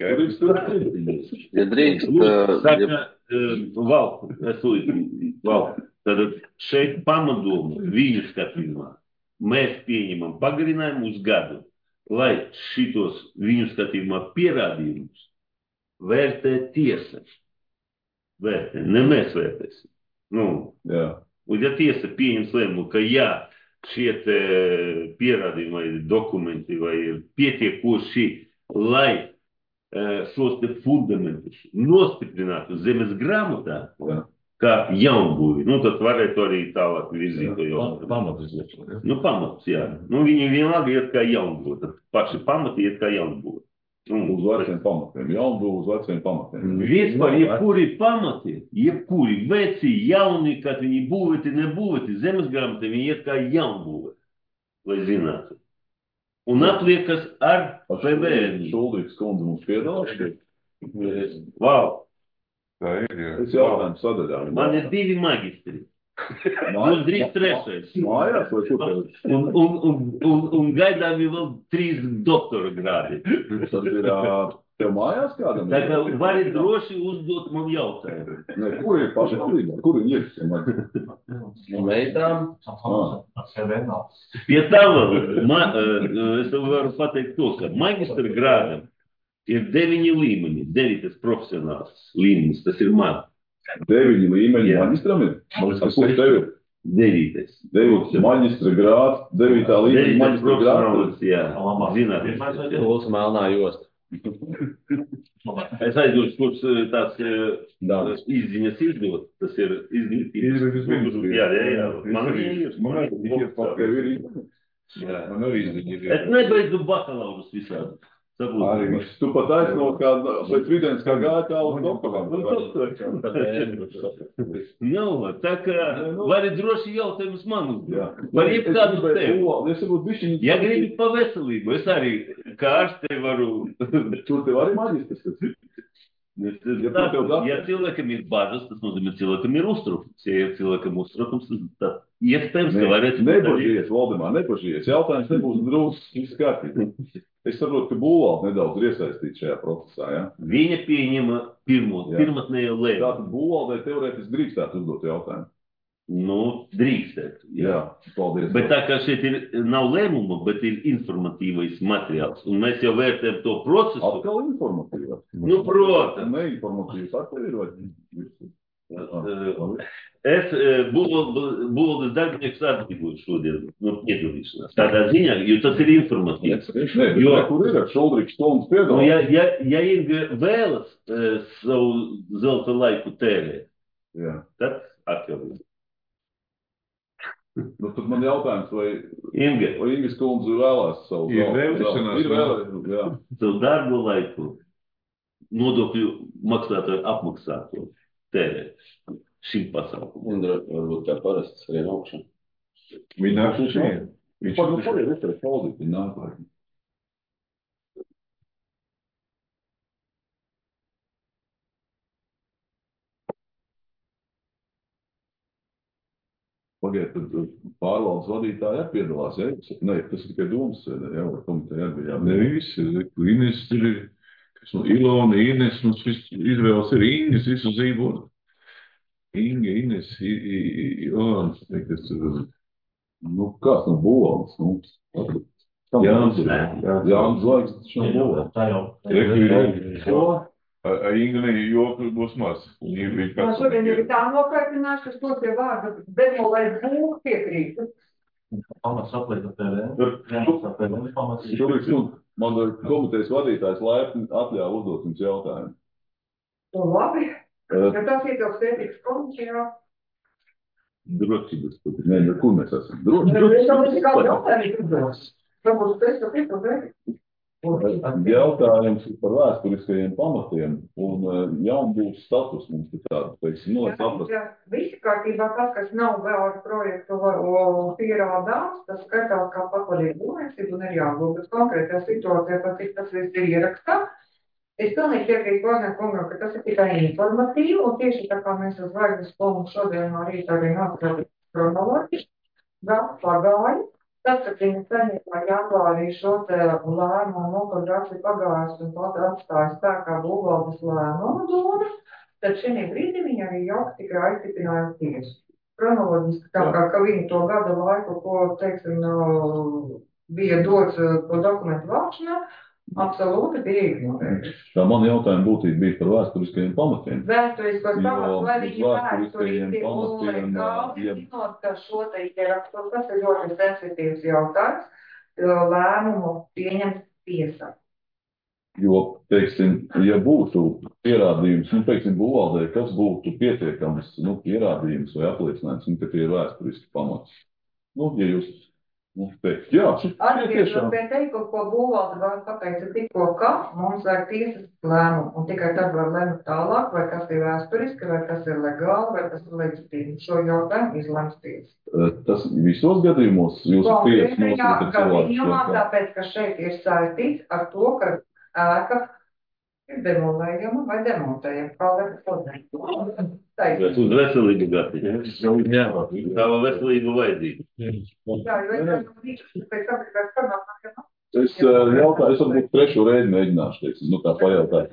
Ja drīkst... Saka, Valku, es līdzi, Valku, tad šeit pamadomu viņu skatījumā mēs pieņemam pagarinājumu uz gadu, lai šitos viņu skatījumā pierādījumus vērtē tiesa. Vērtē, ne mēs vērtēsim. Nu, jā. Un ja tiesa pieņems lēmumu, ka jā, šie te pierādījumi vai dokumenti vai ir pietiekoši, lai šos te fundamentus nostiprinātu zemes grāmatā, jā, kā jaunbūvi, nu tad varētu arī tālāk virzīt to jautājumu. Pamatus, jā. Nu, pamatus, jā. Nu, viņi vienalga iet kā jaunbūvi, tad paši pamati iet kā jaunbūvi. Nu, uz veciem pamatiem, jaunbūvi uz veciem pamatiem. Vispār, jebkuri pamati, jebkuri veci, jauni, kad viņi būvēti, nebūvēti, zemes grāmatā, viņi iet kā jaunbūvi, lai zinātu. Un apliekas ar P V N. Šuldīgs kundze mums piedalās. Vau! Tā ir, jā. Es jautājumu sadaļā. Man ir divi magistri. Un drīz trešais. Mājās vai šur? Un, un, un, un, un gaidāmi vēl trīs doktora grādi. Tas ir tev mājās kādam? Tā kā vari droši uzdot man jautājumu. Ne, kur ir paši palīdzi? Kur ir iekšķi? No meitām. Pie tā vēl, ma, es tev varu pateikt to, ka magistra grādam ir deviņi līmeņi, devītas profesionāls līmenis, tas ir man. Deviņi līmeņi maģistram ir? Man liekas, kurš tev ir? Devītais. Devītais maģistra grāds, devītā līmeņa maģistra grāds. Jā, zināt. Lūdzu, melnā josta. Es aizdošu, kurš tās izziņas izdot. Tas ir izglītības. Jā, jā, jā. Man ir. Man ir. Man arī izziņas. Es nebeidzu bakalaurus visādi. Arī viss. Tu pat aizsnot, kā pēc vidienas, kā gāja tā uz doktorātu. Nu, tā kā vari droši jautājumus man uzdot. Var jebkādu tevi. Ja gribi pa veselību, es arī kā ārste varu. Tur tev arī maģistrs. Ja cilvēkam ir bažas, tas nozīmē cilvēkam ir uztrukums. Ja ir cilvēkam uztrukums, tad iespējams, ka varētu... Nebažies, Valdemār, nebažies. Jautājums nebūs drūs, viss kārtīgi. Es saprotu, ka Būvalde nedaudz ir iesaistīta šajā procesā, ja? Viņa pieņema pirmo, pirmatnējo lēmumu. Tātad Būvaldē teorētiski drīkstētu uzdot jautājumu. Nu, drīkstētu. Jā, jā paldies. Bet tā kā šeit ir, nav lēmuma, bet ir informatīvais materiāls. Un mēs jau vērtējam to procesu. Atkal informatīvais. Nu, protams. Neinformatīvs atkal ir vai? Es Būvaldes darbinieks atbrīvoju šodien no piedalīšanās. Tādā ziņā, jo tas ir informatīvs. Nē, jo, kur ir ar Šoldriks stundas piedalās? Nu, ja, ja, ja Inga vēlas uh, savu zelta laiku tērēt, tad atļauj. Nu, tad man jautājums, vai Inga, vai Ingas kundze vēlās savu ir vēlēšanās, ir vēlēšanās, jā. Savu darbu laiku nodokļu maksātāju apmaksāto tērēt šim pasaukumam. Un varbūt kā parasts arī augšana. Viņi nāk uz šeit. Viņš ir nu paliek, es arī paldies, viņi nāk laikam. Pagaiet, tad pārvaldes vadītāji arī piedalās, ja? Nē, tas ir tikai domas sēdē, jā, vai komiteja arī bija. Ne visi, Ines ir, kas no Ilona, Ines, mums viss izvēles ir Ingas, visu zīboru. Inga, Ines, Ilona, tas ir... Nu, kāds no Būvaldes, nu? Jānis, Jānis Zvaigznes, šā Būvaldes. Tā jau. Ko? Inga ne, joku būs maz. Man šodien ir tā nokaitināšu, kas to pie vārda, bet jau lai būtu piekrīt. Pamats aplieka P V N. Pamats aplieka pamats. Šobrīd, man komitejas vadītājs laipni atļāva uzdot jums jautājumu. Un labi, ja tas ietilpst ētikas komisijā. Drošības. Nē, kur mēs esam? Drošības. Es domāju, kādu jautājumu uzdos. Varbūt pēc to piekrīt. Jautājums ir par vēsturiskajiem pamatiem un jaunbūvs status mums ir tāda, teiksim, nu, lai saprast. Ja visi kārtībā tas, kas nav vēl ar projektu pierādāms, tas skatās kā pakalīja būvniecību un ir jābūt, bet konkrētā situācijā, pat cik tas viss ir ierakstā, es pilnīgi piekrītu Vārdiem kungam, ka tas ir tikai informatīvi, un tieši tā kā mēs uz Zvaigznes plūmu šodien no rīta arī nākotājā kronoloģi, vēl pagāja. Tad, kad viņi saņēma janvārī šo te lēmumu, kad gads ir pagājis un pat atstāja spēkā Būvaldes lēmumu domu, tad šī brīdī viņi arī jau tikai aizstipināja tiesu. Kronoloģiski tā kā, ka viņi to gada laiku, ko, teiksim, bija dots po dokumentu vākšanā, absolūti bija ignorējuši. Tā man jautājuma būtība bija par vēsturiskajiem pamatiem. Vēsturiskos pamatus, vai viņi vēsturiski un legāli zinot, ka šo te ierakstu, tas ir ļoti sensitīvs jautājums, lēmumu pieņemt tiesā. Jo, teiksim, ja būtu pierādījums, nu, teiksim, Būvaldē, kas būtu pietiekams, nu, pierādījums vai apliecinājums, nu, ka tie ir vēsturiski pamats. Nu, ja jūs Nu, teikt, jā, Atgriežot pie teikuma, ko Būvalde vēl pateica tikko, ka mums vajag tiesas lēmumu, un tikai tad var lemt tālāk, vai tas ir vēsturiski, vai tas ir legāli, vai tas ir leģitīvi. Šo jautājumu izlems tiesa. Tas visos gadījumos jūs tiesas nosūta cilvēku. Jā, tāpēc, ka šeit ir saistīts ar to, ka ēka ir demolējama vai demontējama. Paldies, paldies. Bet uz veselīgu gati. Jā, tava veselīgu vajadzību. Jā, jo es esmu pēc tam, ka es panāku. Es jautāju, es varbūt trešo reizi mēģināšu, teiksim, nu tā pajautāt.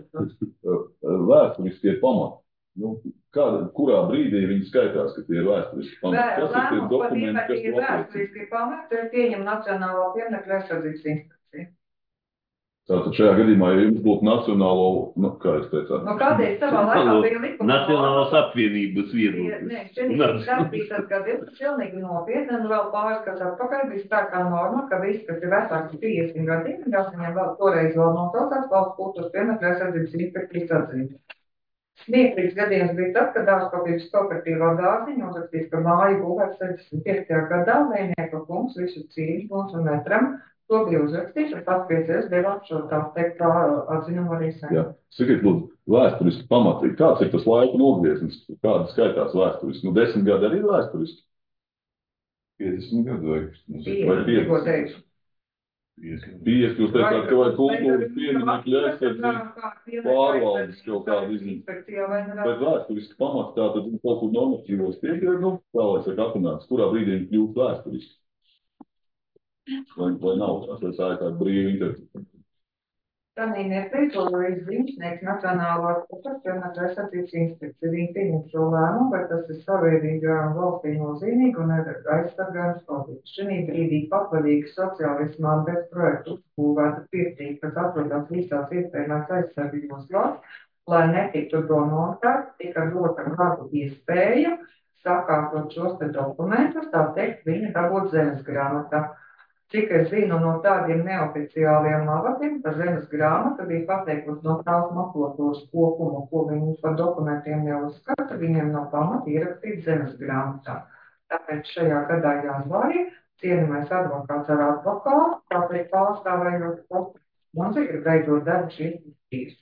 Vēsturiskie pamati. Nu, kāda, kurā brīdī viņi skaitās, ka tie ir vēsturiski pamati? Kas ir tie dokumenti, kas to apliecina? Vēsturiski pamati ir pieņem Nacionālā pieminiektu aizsardzības inspekcija. Tātad šajā gadījumā, ja jums būtu nacionālo, nu, kā jūs teicāt? Nu, kādēļ savā laikā bija likuma? Nacionālās apvienības Nē, viedoklis. šeit tas bija tas gadījums pilnīgi nopietni, un vēl pāris gads atpakaļ bija spēkā norma, ka viss, kas ir vecāks par piecdesmit gadiem, jāsaņem vēl toreiz vēl nosaucās valsts kultūras piemekļu aizsardzības inspekcijas atzīme. Smieklīgs gadījums bija tas, ka dārzkopības kooperatīvā dārziņa uzrakstīs, ka māju būvēts sešdesmit piektajā gadā Lēnieka kungs visu cīņu mums un metram. To bija uzrakstīts, un pats piecies devāt šo tā teikt kā atzinumu arī saņemt. Jā, sakiet, lūdzu, vēsturiski pamatīgi, kāds ir tas laika nogrieznis, kāda skaitās vēsturiski? Nu, desmit gadi arī ir vēsturiski. piecdesmit gadu vai? Vai piecdesmit? piecdesmit, jūs teicāt, ka vai kultūras pieminekļu aizsardzība pārvaldes kaut kādu izņem. Bet vēsturiski pamats tā, tad kaut kur normatīvos tiek, nu, tā lai saka atrunāts, kurā brīdī viņi kļūst vēsturiski. Vai, vai nav tās, vai tā ir tāda brīva interpretācija? Tanī nepriekšlojis Zimšnieks Nacionālās kultūras aizsardzības inspekcija. Viņi pieņem šo lēmumu, vai tas ir savienīgā un valstī nozīmīgi un ir aizsargājums objekts. Šī brīdī patvaļīgi sociālismā bez projektu uzbūvēta pirtība, kas atrodas visās iespējamās aizsardzības valsts, lai netiktu to noteikt, tika dota gadu iespēju sakārtot šos te dokumentus, tā teikt, viņa dabūt zemes grāmatā. Cik es zinu no tādiem neoficiāliem avotiem, ka zemes grāmata bija pateikusi no tās maklatūras kopumu, ko viņi par dokumentiem neuzskata, viņiem nav pamata ierakstīt zemes grāmatā. Tāpēc šajā gadā jāzvārīja cienījamais advokāts ar advokātu, tāpēc pārstāvējot kopu. Mums ir beidzot darbu šīs diskusijas.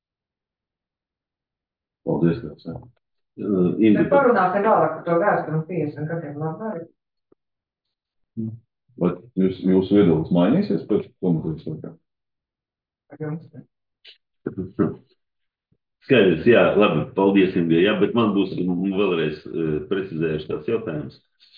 Paldies, Kāds. Bet parunāsim vēlāk par to vēsturi un piecdesmit gadiem labi. Vai jūs, jūsu viedoklis mainīsies pēc komentārijas laikā? Skaidrs, jā, labi, paldies, Inga, jā, bet man būs vēlreiz precizējuši tāds jautājums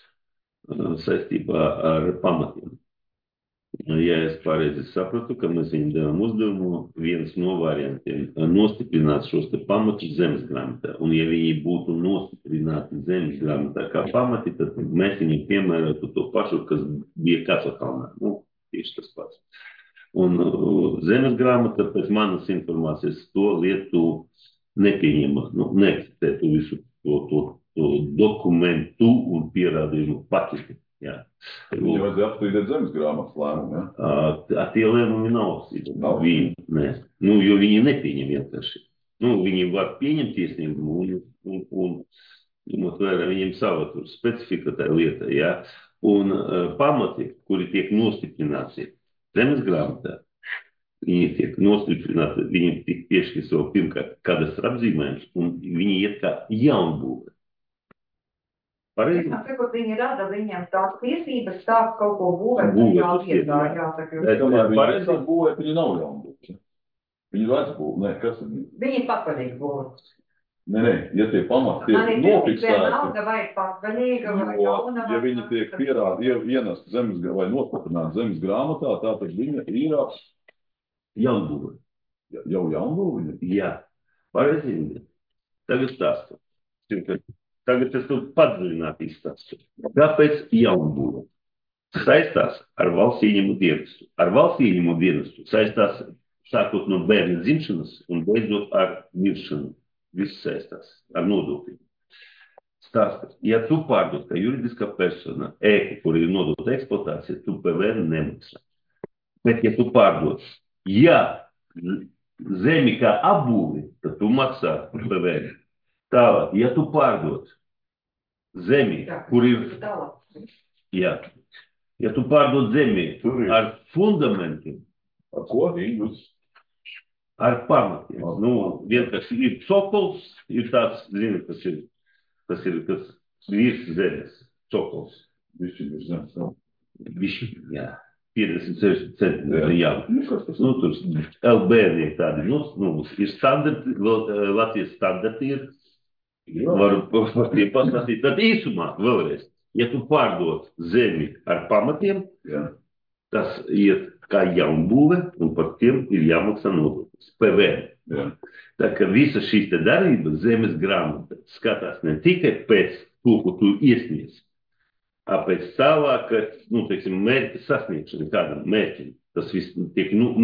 saistībā ar pamatiem. Ja es pareizi sapratu, ka mēs viņam devam uzdevumu, viens no variantiem nostiprināt šos te pamatus zemes grāmatā. Un ja viņi būtu nostiprināti zemes grāmatā kā pamati, tad mēs viņam piemērotu to pašu, kas bija Kacakalnā. Nu, tieši tas pats. Un zemes grāmata pēc manas informācijas to lietu nepieņema, nu, neakceptētu visu to, to, to dokumentu un pierādījumu paketi. Jā. Viņi vajadzēja apstrīdēt zemes grāmatas lēmumu, jā? Ja? Tie lēmumi nav apstrīdēti. Nav. Viņi, ne. Nu, jo viņi nepieņem vienkārši. Nu, viņi var pieņemt tiesniegumu un, un, un, ņemot vērā viņiem sava tur specifika tā lieta, jā. Un uh, pamati, kuri tiek nostiprināti zemes grāmatā, viņi tiek nostiprināti, viņiem tiek piešķirts vēl pirmkārt kadastra apzīmējums, un viņi iet kā jaunbūve. Pareizi? Viņi rada viņam tās tiesības sākt kaut ko būvēt, jā, vietā, jāsaka. Es domāju, viņi pareizi būvēt, viņi nav jaunbūvēt. Viņi vairs būvēt, nē, kas ir? Viņi patvaļīgi būvēt. Nē, nē, ja tie pamati tiek nofiksēti. Nauda vai patvaļīga vai jauna. Ja viņi tiek pierādi, ienest zemes vai nostiprināti zemes grāmatā, tātad viņa ir jaunbūve. Jau jaunbūve? Jā, pareizi. Tagad stāstu. Tagad es to padziļināti izstāstu. Kāpēc jaunbūve? Saistās ar valsts ieņēmumu dienestu. Ar valsts ieņēmumu dienestu saistās sākot no bērna dzimšanas un beidzot ar miršanu. Viss saistās ar nodokļiem. Stāstās, ja tu pārdod kā juridiskā persona ēku, kur ir nodota eksploatācija, tu P V N nemaksā. Bet ja tu pārdod, ja zemi kā apbūvi, tad tu maksā P V N. Tālāk, ja tu pārdod zemi, kur ir, jā, ja tu pārdod zemi ar fundamentiem, ar ko? Jūs? Ar pamatiem. Nu, vienkārši ir cokols, ir tāds, zini, kas ir, kas ir, kas virs zemes, cokols. Višķi virs zemes, jā. Višķi, jā. piecdesmit seši centimetri, jā. Nu, tur L B ir tādi, nu, nu, ir standarti, Latvijas standarti ir, varu par tiem pastāstīt. Tad īsumā, vēlreiz, ja tu pārdod zemi ar pamatiem, jā. Tas iet kā jaunbūve, un par tiem ir jāmaksā nodoklis, P V N. Jā. Tā kā visa šīs te darības zemes grāmata skatās ne tikai pēc to, ko tu iesniedz, a pēc tālāk, nu, teiksim, mērķa sasniegšana kādam mērķim. Tas viss tiek, nu, nu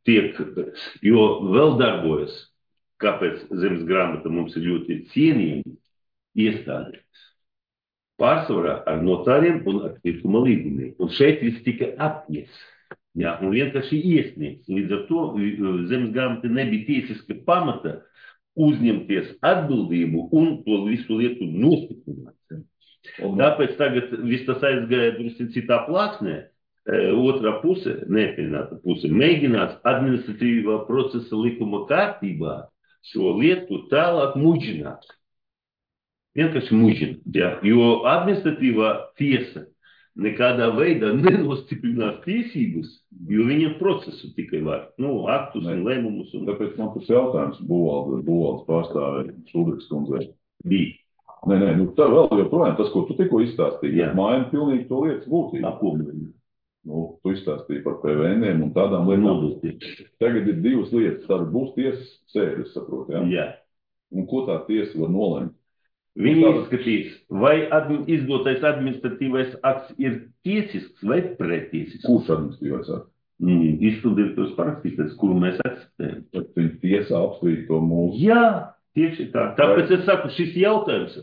tiek, jo vēl darbojas, kāpēc zemes grāmata mums ir ļoti cienījama iestādēs. Pārsvarā ar notāriem un ar pirkuma līgumiem. Un šeit viss tika apņēs. Jā, un vienkārši iesniegts. Līdz ar to zemes grāmata nebija tiesiska pamata uzņemties atbildību un to visu lietu nostiprināt. Tāpēc tagad viss tas aizgāja drusku citā plāksnē. Otrā puse, nepienāta puse, mēģinās administratīvā procesa likuma kārtībā šo lietu tālāk muģināt. Vienkārši muģināt, jā. Jo administratīvā tiesa nekādā veidā nenostiprinās tiesības, jo viņam procesu tikai var, nu, aktus un lēmumus. Un... Tāpēc man tas jautājums būvaldes, būvaldes pārstāvēja Šudriks kundzei. Bija. Nē, nē, nu tā vēl joprojām tas, ko tu tikko izstāstīji, maina pilnīgi to lietas būtību. Apomēļ. Nu, tu izstāstīji par P V N-iem un tādām lietām. Tagad ir divas lietas, tāda būs tiesas sēde, es saprotu, jā? Jā. Un ko tā tiesa var nolemt? Viņi izskatīs, vai admi, izdotais administratīvais akts ir tiesisks vai pretiesisks. Kurš administratīvais akts? Mm, izpildietājs parakstītais, kuru mēs akceptējam. Tad viņi tiesā apstrīd to mūsu. Jā, tieši tā. Tāpēc vai... es saku, šis jautājums,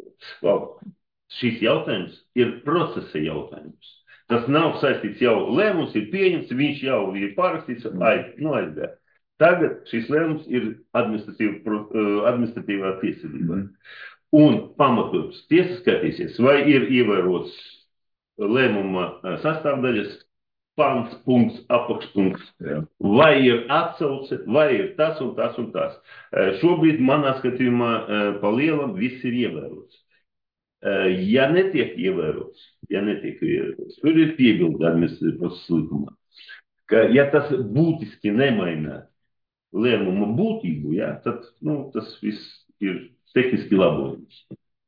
šis jautājums ir procesa jautājums. Tas nav saistīts jau lēmums, ir pieņemts, viņš jau ir parakstīts, aiz, nu aizgāja. Tagad šis lēmums ir administratīvā tiesvedībā. Mm. Un pamatojums tiesa skatīsies, vai ir ievērots lēmuma sastāvdaļas, pants, punkts, apakšpunkts, jā. Vai ir atsauce, vai ir tas un tas un tas. Šobrīd manā skatījumā pa lielam viss ir ievērots. Ja netiek ievērots, ja netiek ievērots, tur ir piebilda administratīvas procesa likumā, ka ja tas būtiski nemaina lēmuma būtību, jā, tad nu, tas viss ir tehniski labojums.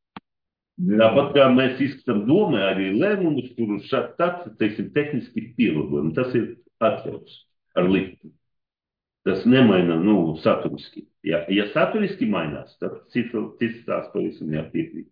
Tāpat kā mēs izskatām domē arī lēmumus, kurus tāds, teiksim, tehniski pielabojumi. Tas ir atļauts ar likumu. Tas nemaina, nu, saturiski. Ja, ja saturiski mainās, tad cits, cits tās pavisam jāpiekrīt.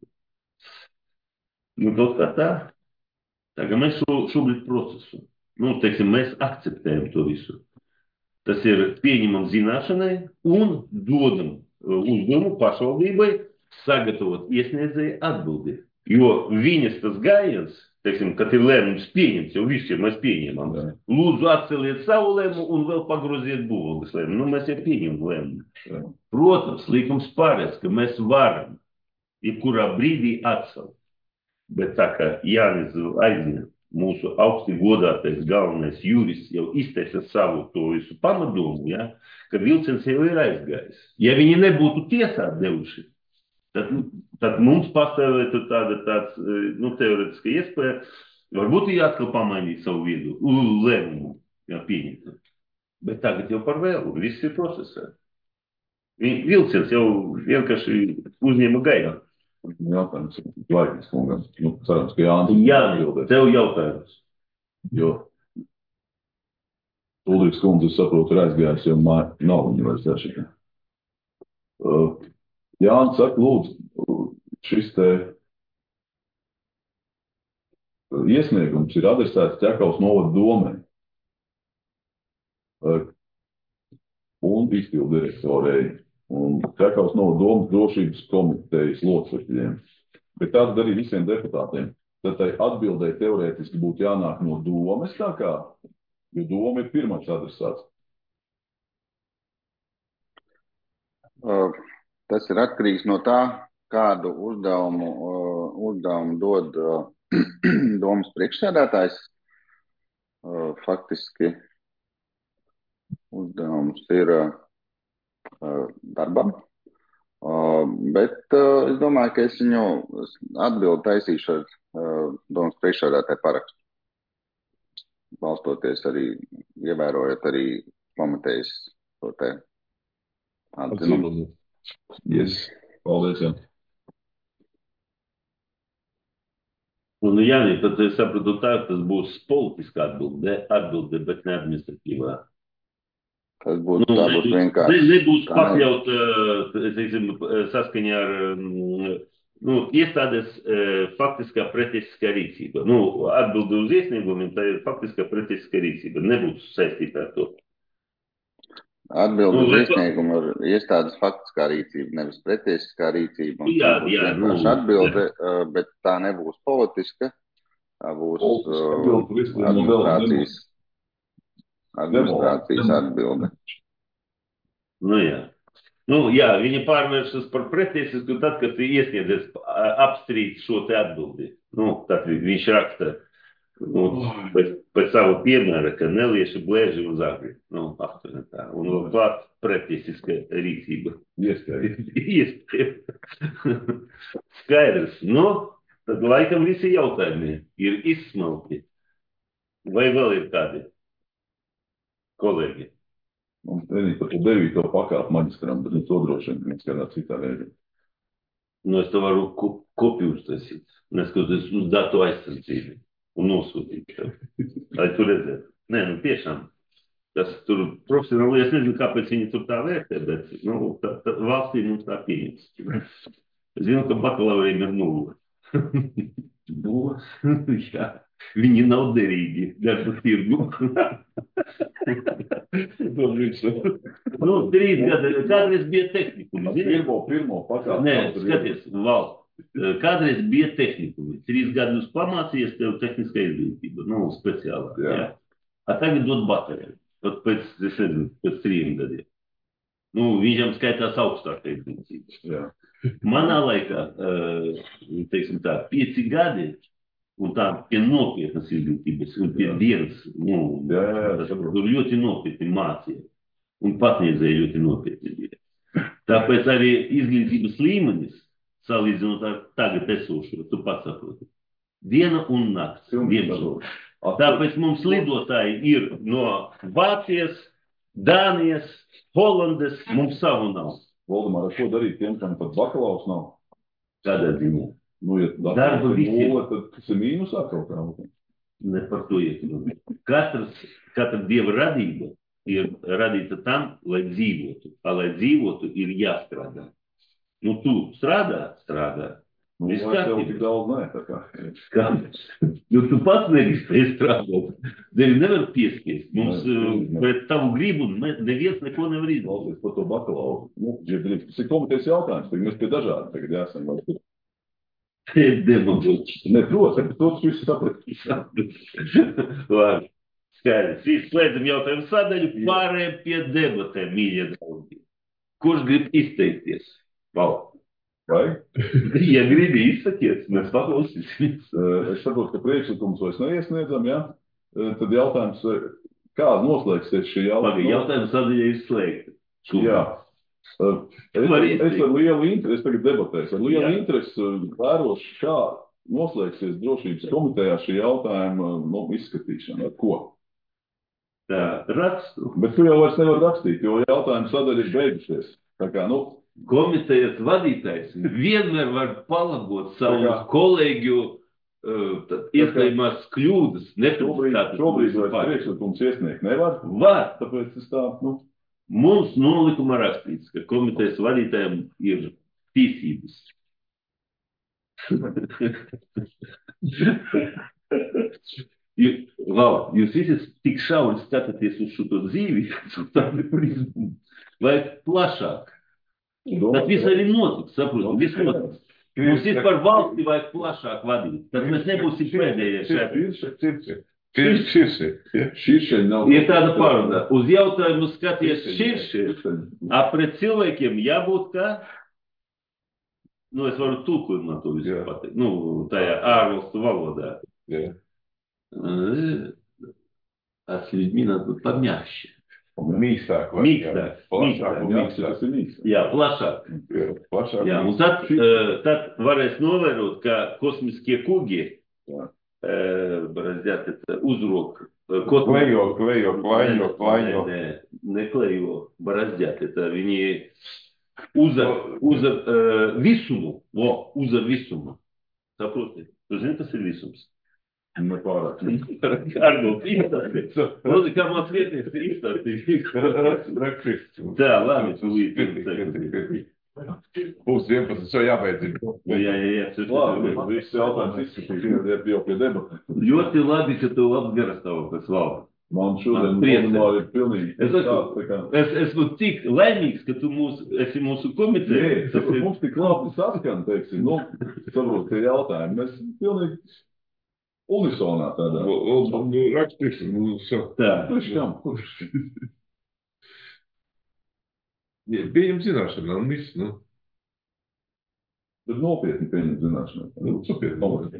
Nu, kaut kā tā. Tagad mēs šo, šobrīd procesu. Nu, teiksim, mēs akceptējam to visu. Tas ir pieņemam zināšanai un dodam uzdevumu pašvaldībai sagatavot iesniedzēju atbildi. Jo viņas tas gājiens, teiksim, kad ir lēmums pieņemts, jau visiem mēs pieņemam. Jā. Lūdzu atceliet savu lēmumu un vēl pagroziet būvvaldes lēmumu. Nu, mēs jau pieņemam lēmumu. Jā. Protams, likums paredz, ka mēs varam jebkurā brīdī atcelt. Bet tā kā Jānis aizņem, mūsu augsti godātais galvenais jurists jau izteica savu to visu pamadomu, ja, ka vilciens jau ir aizgājis. Ja viņi nebūtu tiesā devuši, tad, tad mums pastāvētu tāda tāds, nu, teoretiska iespēja, varbūt ir atkal pamainīt savu viedu, lēmumu, ja, pieņemt. Bet tagad jau par vēlu, viss ir procesā. Vilciens jau vienkārši uzņēma gaidām. Jautājums Laiknis kungam. Nu, cerams, ka Jānis. Jā, tev jautājums. Jo Ulriks kundze, es saprotu, ir aizgājis, jo māja nav viņa vairs jāšika. Uh, Jānis saka, lūdzu, šis te iesniegums ir adresēts Ķekavas novada domai uh, un izpildu direktorei. Un Ķekavas novada domas drošības komitejas locekļiem. Bet tātad arī visiem deputātiem. Tad tai atbildēji teorētiski būtu jānāk no domes tā kā, jo doma ir pirmais adresāts. Uh, tas ir atkarīgs no tā, kādu uzdevumu, uh, uzdevumu dod uh, domas priekšsēdētājs. Uh, faktiski uzdevums ir uh, darbam, bet es domāju, ka es viņu atbildi taisīšu ar domas priekšsēdētāju parakstu. Balstoties arī, ievērojot arī komitejas to te atzinumu. Yes. Paldies, jā. Un, Jāni, tad es sapratu tā, tas būs politiskā atbilde, atbilde, bet ne administratīvā. Tas būtu, nu, tā būtu vienkārši. Ne, nebūs pakļaut, teiksim, saskaņā ar nu, iestādes faktiskā pretiesiskā rīcība. Nu, atbildi uz iesniegumiem, tā ir faktiskā pretiesiskā rīcība. Nebūtu saistīta ar to. Atbildi Nu, uz vai to- iesniegumu ir iestādes faktiskā rīcība, nevis pretiesiskā rīcība. Un Jā, tur būs jā, nu, vienkārši atbilde, uh, bet tā nebūs politiska. Tā būs Politiska uh, atbilde par iespējamo administrācijas, demo- administrācijas demo- atbilde. Nu, jā. Nu, jā, viņa pārvēršas par pretiesisku tad, kad iesniedzies apstrīd šo te atbildi. Nu, tad viņš raksta, nu, pēc, pēc savu piemēra, ka nelieši blēži uz agri. Nu, aptuveni tā. Un vēl klāt pretiesiska rīcība. Iespējams. Iespējams. Skaidrs. Nu, tad laikam visi jautājumi ir izsmalti. Vai vēl ir kādi kolēģi? Un arī par to devīto pakāpu maģistram, bet nu to droši vien mēs kādā citā veidā. Nu, es to varu ko, kopiju uztaisīt, neskatoties uz datu aizsardzību un nosūtīt tev. Lai tu redzētu. Nē, nu tiešām. Tas tur profesionāli, es nezinu, kāpēc viņi tur tā vērtē, bet, nu, tā, tā, valstī mums tā pieņems. Es zinu, ka bakalauriem ir nulle. Nulle? Jā. Viņi nav derīgi darba tirgu. Nu, trīs gadi, kādreiz bija tehnikumi. Pirmo, pirmo pakāpu. Nē, skaties, Val, kādreiz bija tehnikumi. Trīs gadus pamācījies, tev tehniskā izglītība, nu, speciālā. Jā. Jā. A tagad dod bakalaureātu, pat pēc, es nezinu, pēc trījiem gadiem. Nu, viņam skaitās augstākā izglītība. Jā. Manā laikā, teiksim tā, pieci gadi, un tā pie nopietnas izglītības, un pie dienas, nu, Jā, jā, jā, tas saprotu. tur ļoti nopietni mācīja, un patniedzēja ļoti nopietni bija. Tāpēc arī izglītības līmenis, salīdzinot ar tagad esošo, tu pats saproti. Diena un nakts, diemžēl. Tāpēc mums lidotāji ir no Vācijas, Dānijas, Holandes, mums savu nav. Valdemār, ar ko darīt tiem, kam pat bakalaurs nav? Kādā ziņā? Nu, ja Darba visiem. nulle, tad tas ir mīnusā kaut kā. Ne par to iet. Katrs, katra dieva radība ir radīta tam, lai dzīvotu. A, lai dzīvotu, ir jāstrādā. Nu, tu strādā, strādā. Nu, Viss vai tev kārtībā. tik daudz nē, tā kā. Kāpēc? Jo tu pats negribēji strādāt. Tevi nevar piespiest. Mums Nē, uh, nē. pret tavu gribu ne- neviens neko nevar izdarīt. Klausies par to bakalauru. Nu, ja drīkst, tas ir komitejas jautājums, tagad mēs pie dažādi tagad jāsam. vai- Demagogs. Ne, protams, bet to tas viss saprat. Labi. Skaidrs. Viss slēdzam jautājumu sadaļu, pārējiem pie debatēm, mīļie draugi. Kurš grib izteikties? Val. Vai? Ja gribi izsakies, mēs paklausīsimies. Eh, Es saprotu, ka priekšlikums vairs neiesniedzam, jā? Eh, Tad jautājums, eh, kā noslēgsies šī Pagaid, jautājuma? jautājums sadaļa ir slēgta. Jā. Eh, Es, Var es izteikt. ar lielu interesi, es tagad debatēju, ar lielu Jā. interesi eh, vērošu, kā noslēgsies drošības komitejā šī jautājuma nu, izskatīšana. Ar ko? Tā, rakstu. Bet tu jau vairs nevar rakstīt, jo jautājums sadaļa ir beigušies. Tā kā, nu, Komitejas vadītājs vienmēr var palabot savu Tā kā- kolēģu uh, iespējamās kļūdas. šobrīd, Neprecizētas šobrīd mūsu vairs pārējiem. priekšlikums iesniegt nevar, Var. tāpēc es tā, nu, Mums nolikuma rakstīts, ka komitejas vadītājiem ir tiesības. Jūs, Val, jūs visi tik šauri skatāties uz šo dzīvi, uz tādu prizmu. Vai plašāk? Tas viss arī notiks, saprotu, viss notiks. Mums vispār valsti vajag plašāk vadīt. Tad mēs nebūsim pēdējie šeit. Širši. širšeņi nav. Ir tāda pārādā. Uz jautājumu skaties širši, a pret cilvēkiem jābūt kā? Nu, es varu tulkojumā to visu Jā. pateikt. Nu, tajā ārvalstu valodā. Jā. А с людьми надо быть помягче. Mīkstāk. vai- Mīkstāk, Plašāk un Jā, mīkstāk. tas ir mīgs. Jā, plašāk. Jā, Plašāk. Jā, un tad, uh, tad varēs novērot, ka kosmiskie kuģi Jā. uh, barazdят, это, uzrok. Klejo, klejo, klaņo, klaņo. Ne, ne klejo, barazdят. Это viņi uzar, uzar uh, visumu. Vo, uzar visumu. Saproti? Tu zini, kas ir visums? Nepārāk. Argo, izstāstīt. Lūdzu, kā māc vieties, izstāstīt. Raksts. Tā, labi, tu līdzi. Būs vienpadsmit, jau jābeidz. Jā, jā, jā. Labi, viss jautājums izskatīt, jau pie debatē. Ļoti labi, ka tu labs garastāvoklis valda. Man šodien priecē. nodomā ir pilnīgi. Es, tā, saku, tā kā. es esmu tik laimīgs, ka tu mūs, esi mūsu komitē. Nē, Tas ir... mums tik labi saskan, teiksim, nu, saprot, tie jautājumi. Mēs pilnīgi unisonā tādā. Un rakstīs, nu, savu. Tā. Kurš kam? Kurš? Pieņem zināšanā, un viss, nu. Bet nopietni pieņem zināšanā. Nu, nopietni.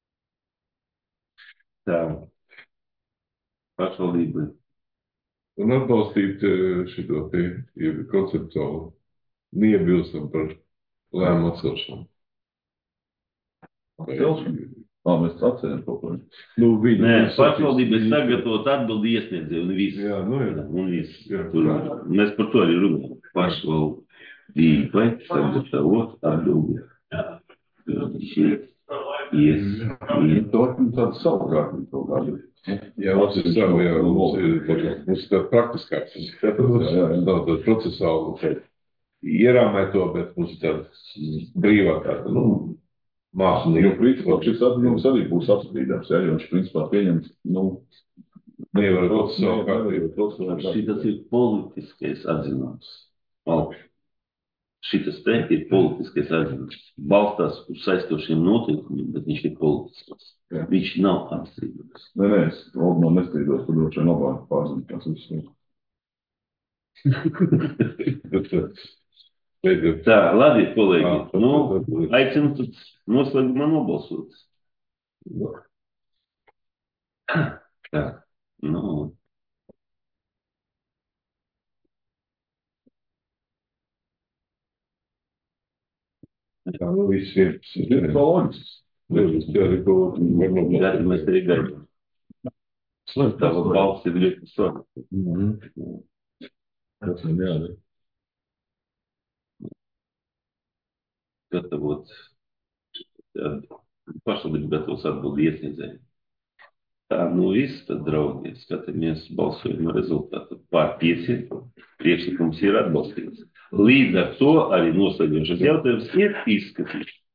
Tā. Pašvaldība. Un atbalstīt šito te konceptuālu neiebilstam par lēmumu atcelšanu. Atcelšanu? Ā, mēs atceļam kaut ko. Nu, viņi. Nē, pašvaldība ir sagatavot atbildi iesniedzēju un viss. Jā, nu jā. Un viss. Jā. Tur, mēs par to arī runājam. Pašvaldība sagatavot atbildi. Šeit. Ies. Ies. To tādu savukārt kaut kādu. Jā, mums ir savu, jā, mums ir, mums ir tāda praktiskāks. Jā, jā, jā. Nav tāda procesāla. Ierāmē to, bet mums ir tāda brīvā tāda, nu, mākslinieka. Jo, principā, šis atzinums arī būs apstrīdams, jā, jo viņš, principā, pieņems, nu, nevar procesālu kārtību. Šitas ir politiskais atzinums. Augš. Šitas te ir politiskais atzinums. Balstās uz saistošiem noteikumiem, bet viņš ir politisks. Jā. Viņš nav apstrīdams. Nē, nē, es Oldman nestrīdos, tad droši vien labāk pārzinu, kāds viss. Tā, labi, kolēģi. Nu, aicinu tad noslēgumā nobalsot. Tā, nu. Tā, nu, viss ir. Ir loģisks. Nevis, jā, arī ko var nobalsot. Gadi, mēs arī gaidām. Tava balss ir ļoti svarīga. Mhm. Tas man jādara. Gatavot pašvaldību gatavos atbildi iesniedzēju. Tā, nu viss, tad, draugi, skatāmies balsojuma rezultātu. Pār pieci priekšlikums ir atbalstīts. Līdz ar to arī noslēdzošais jautājums ir izskatīts.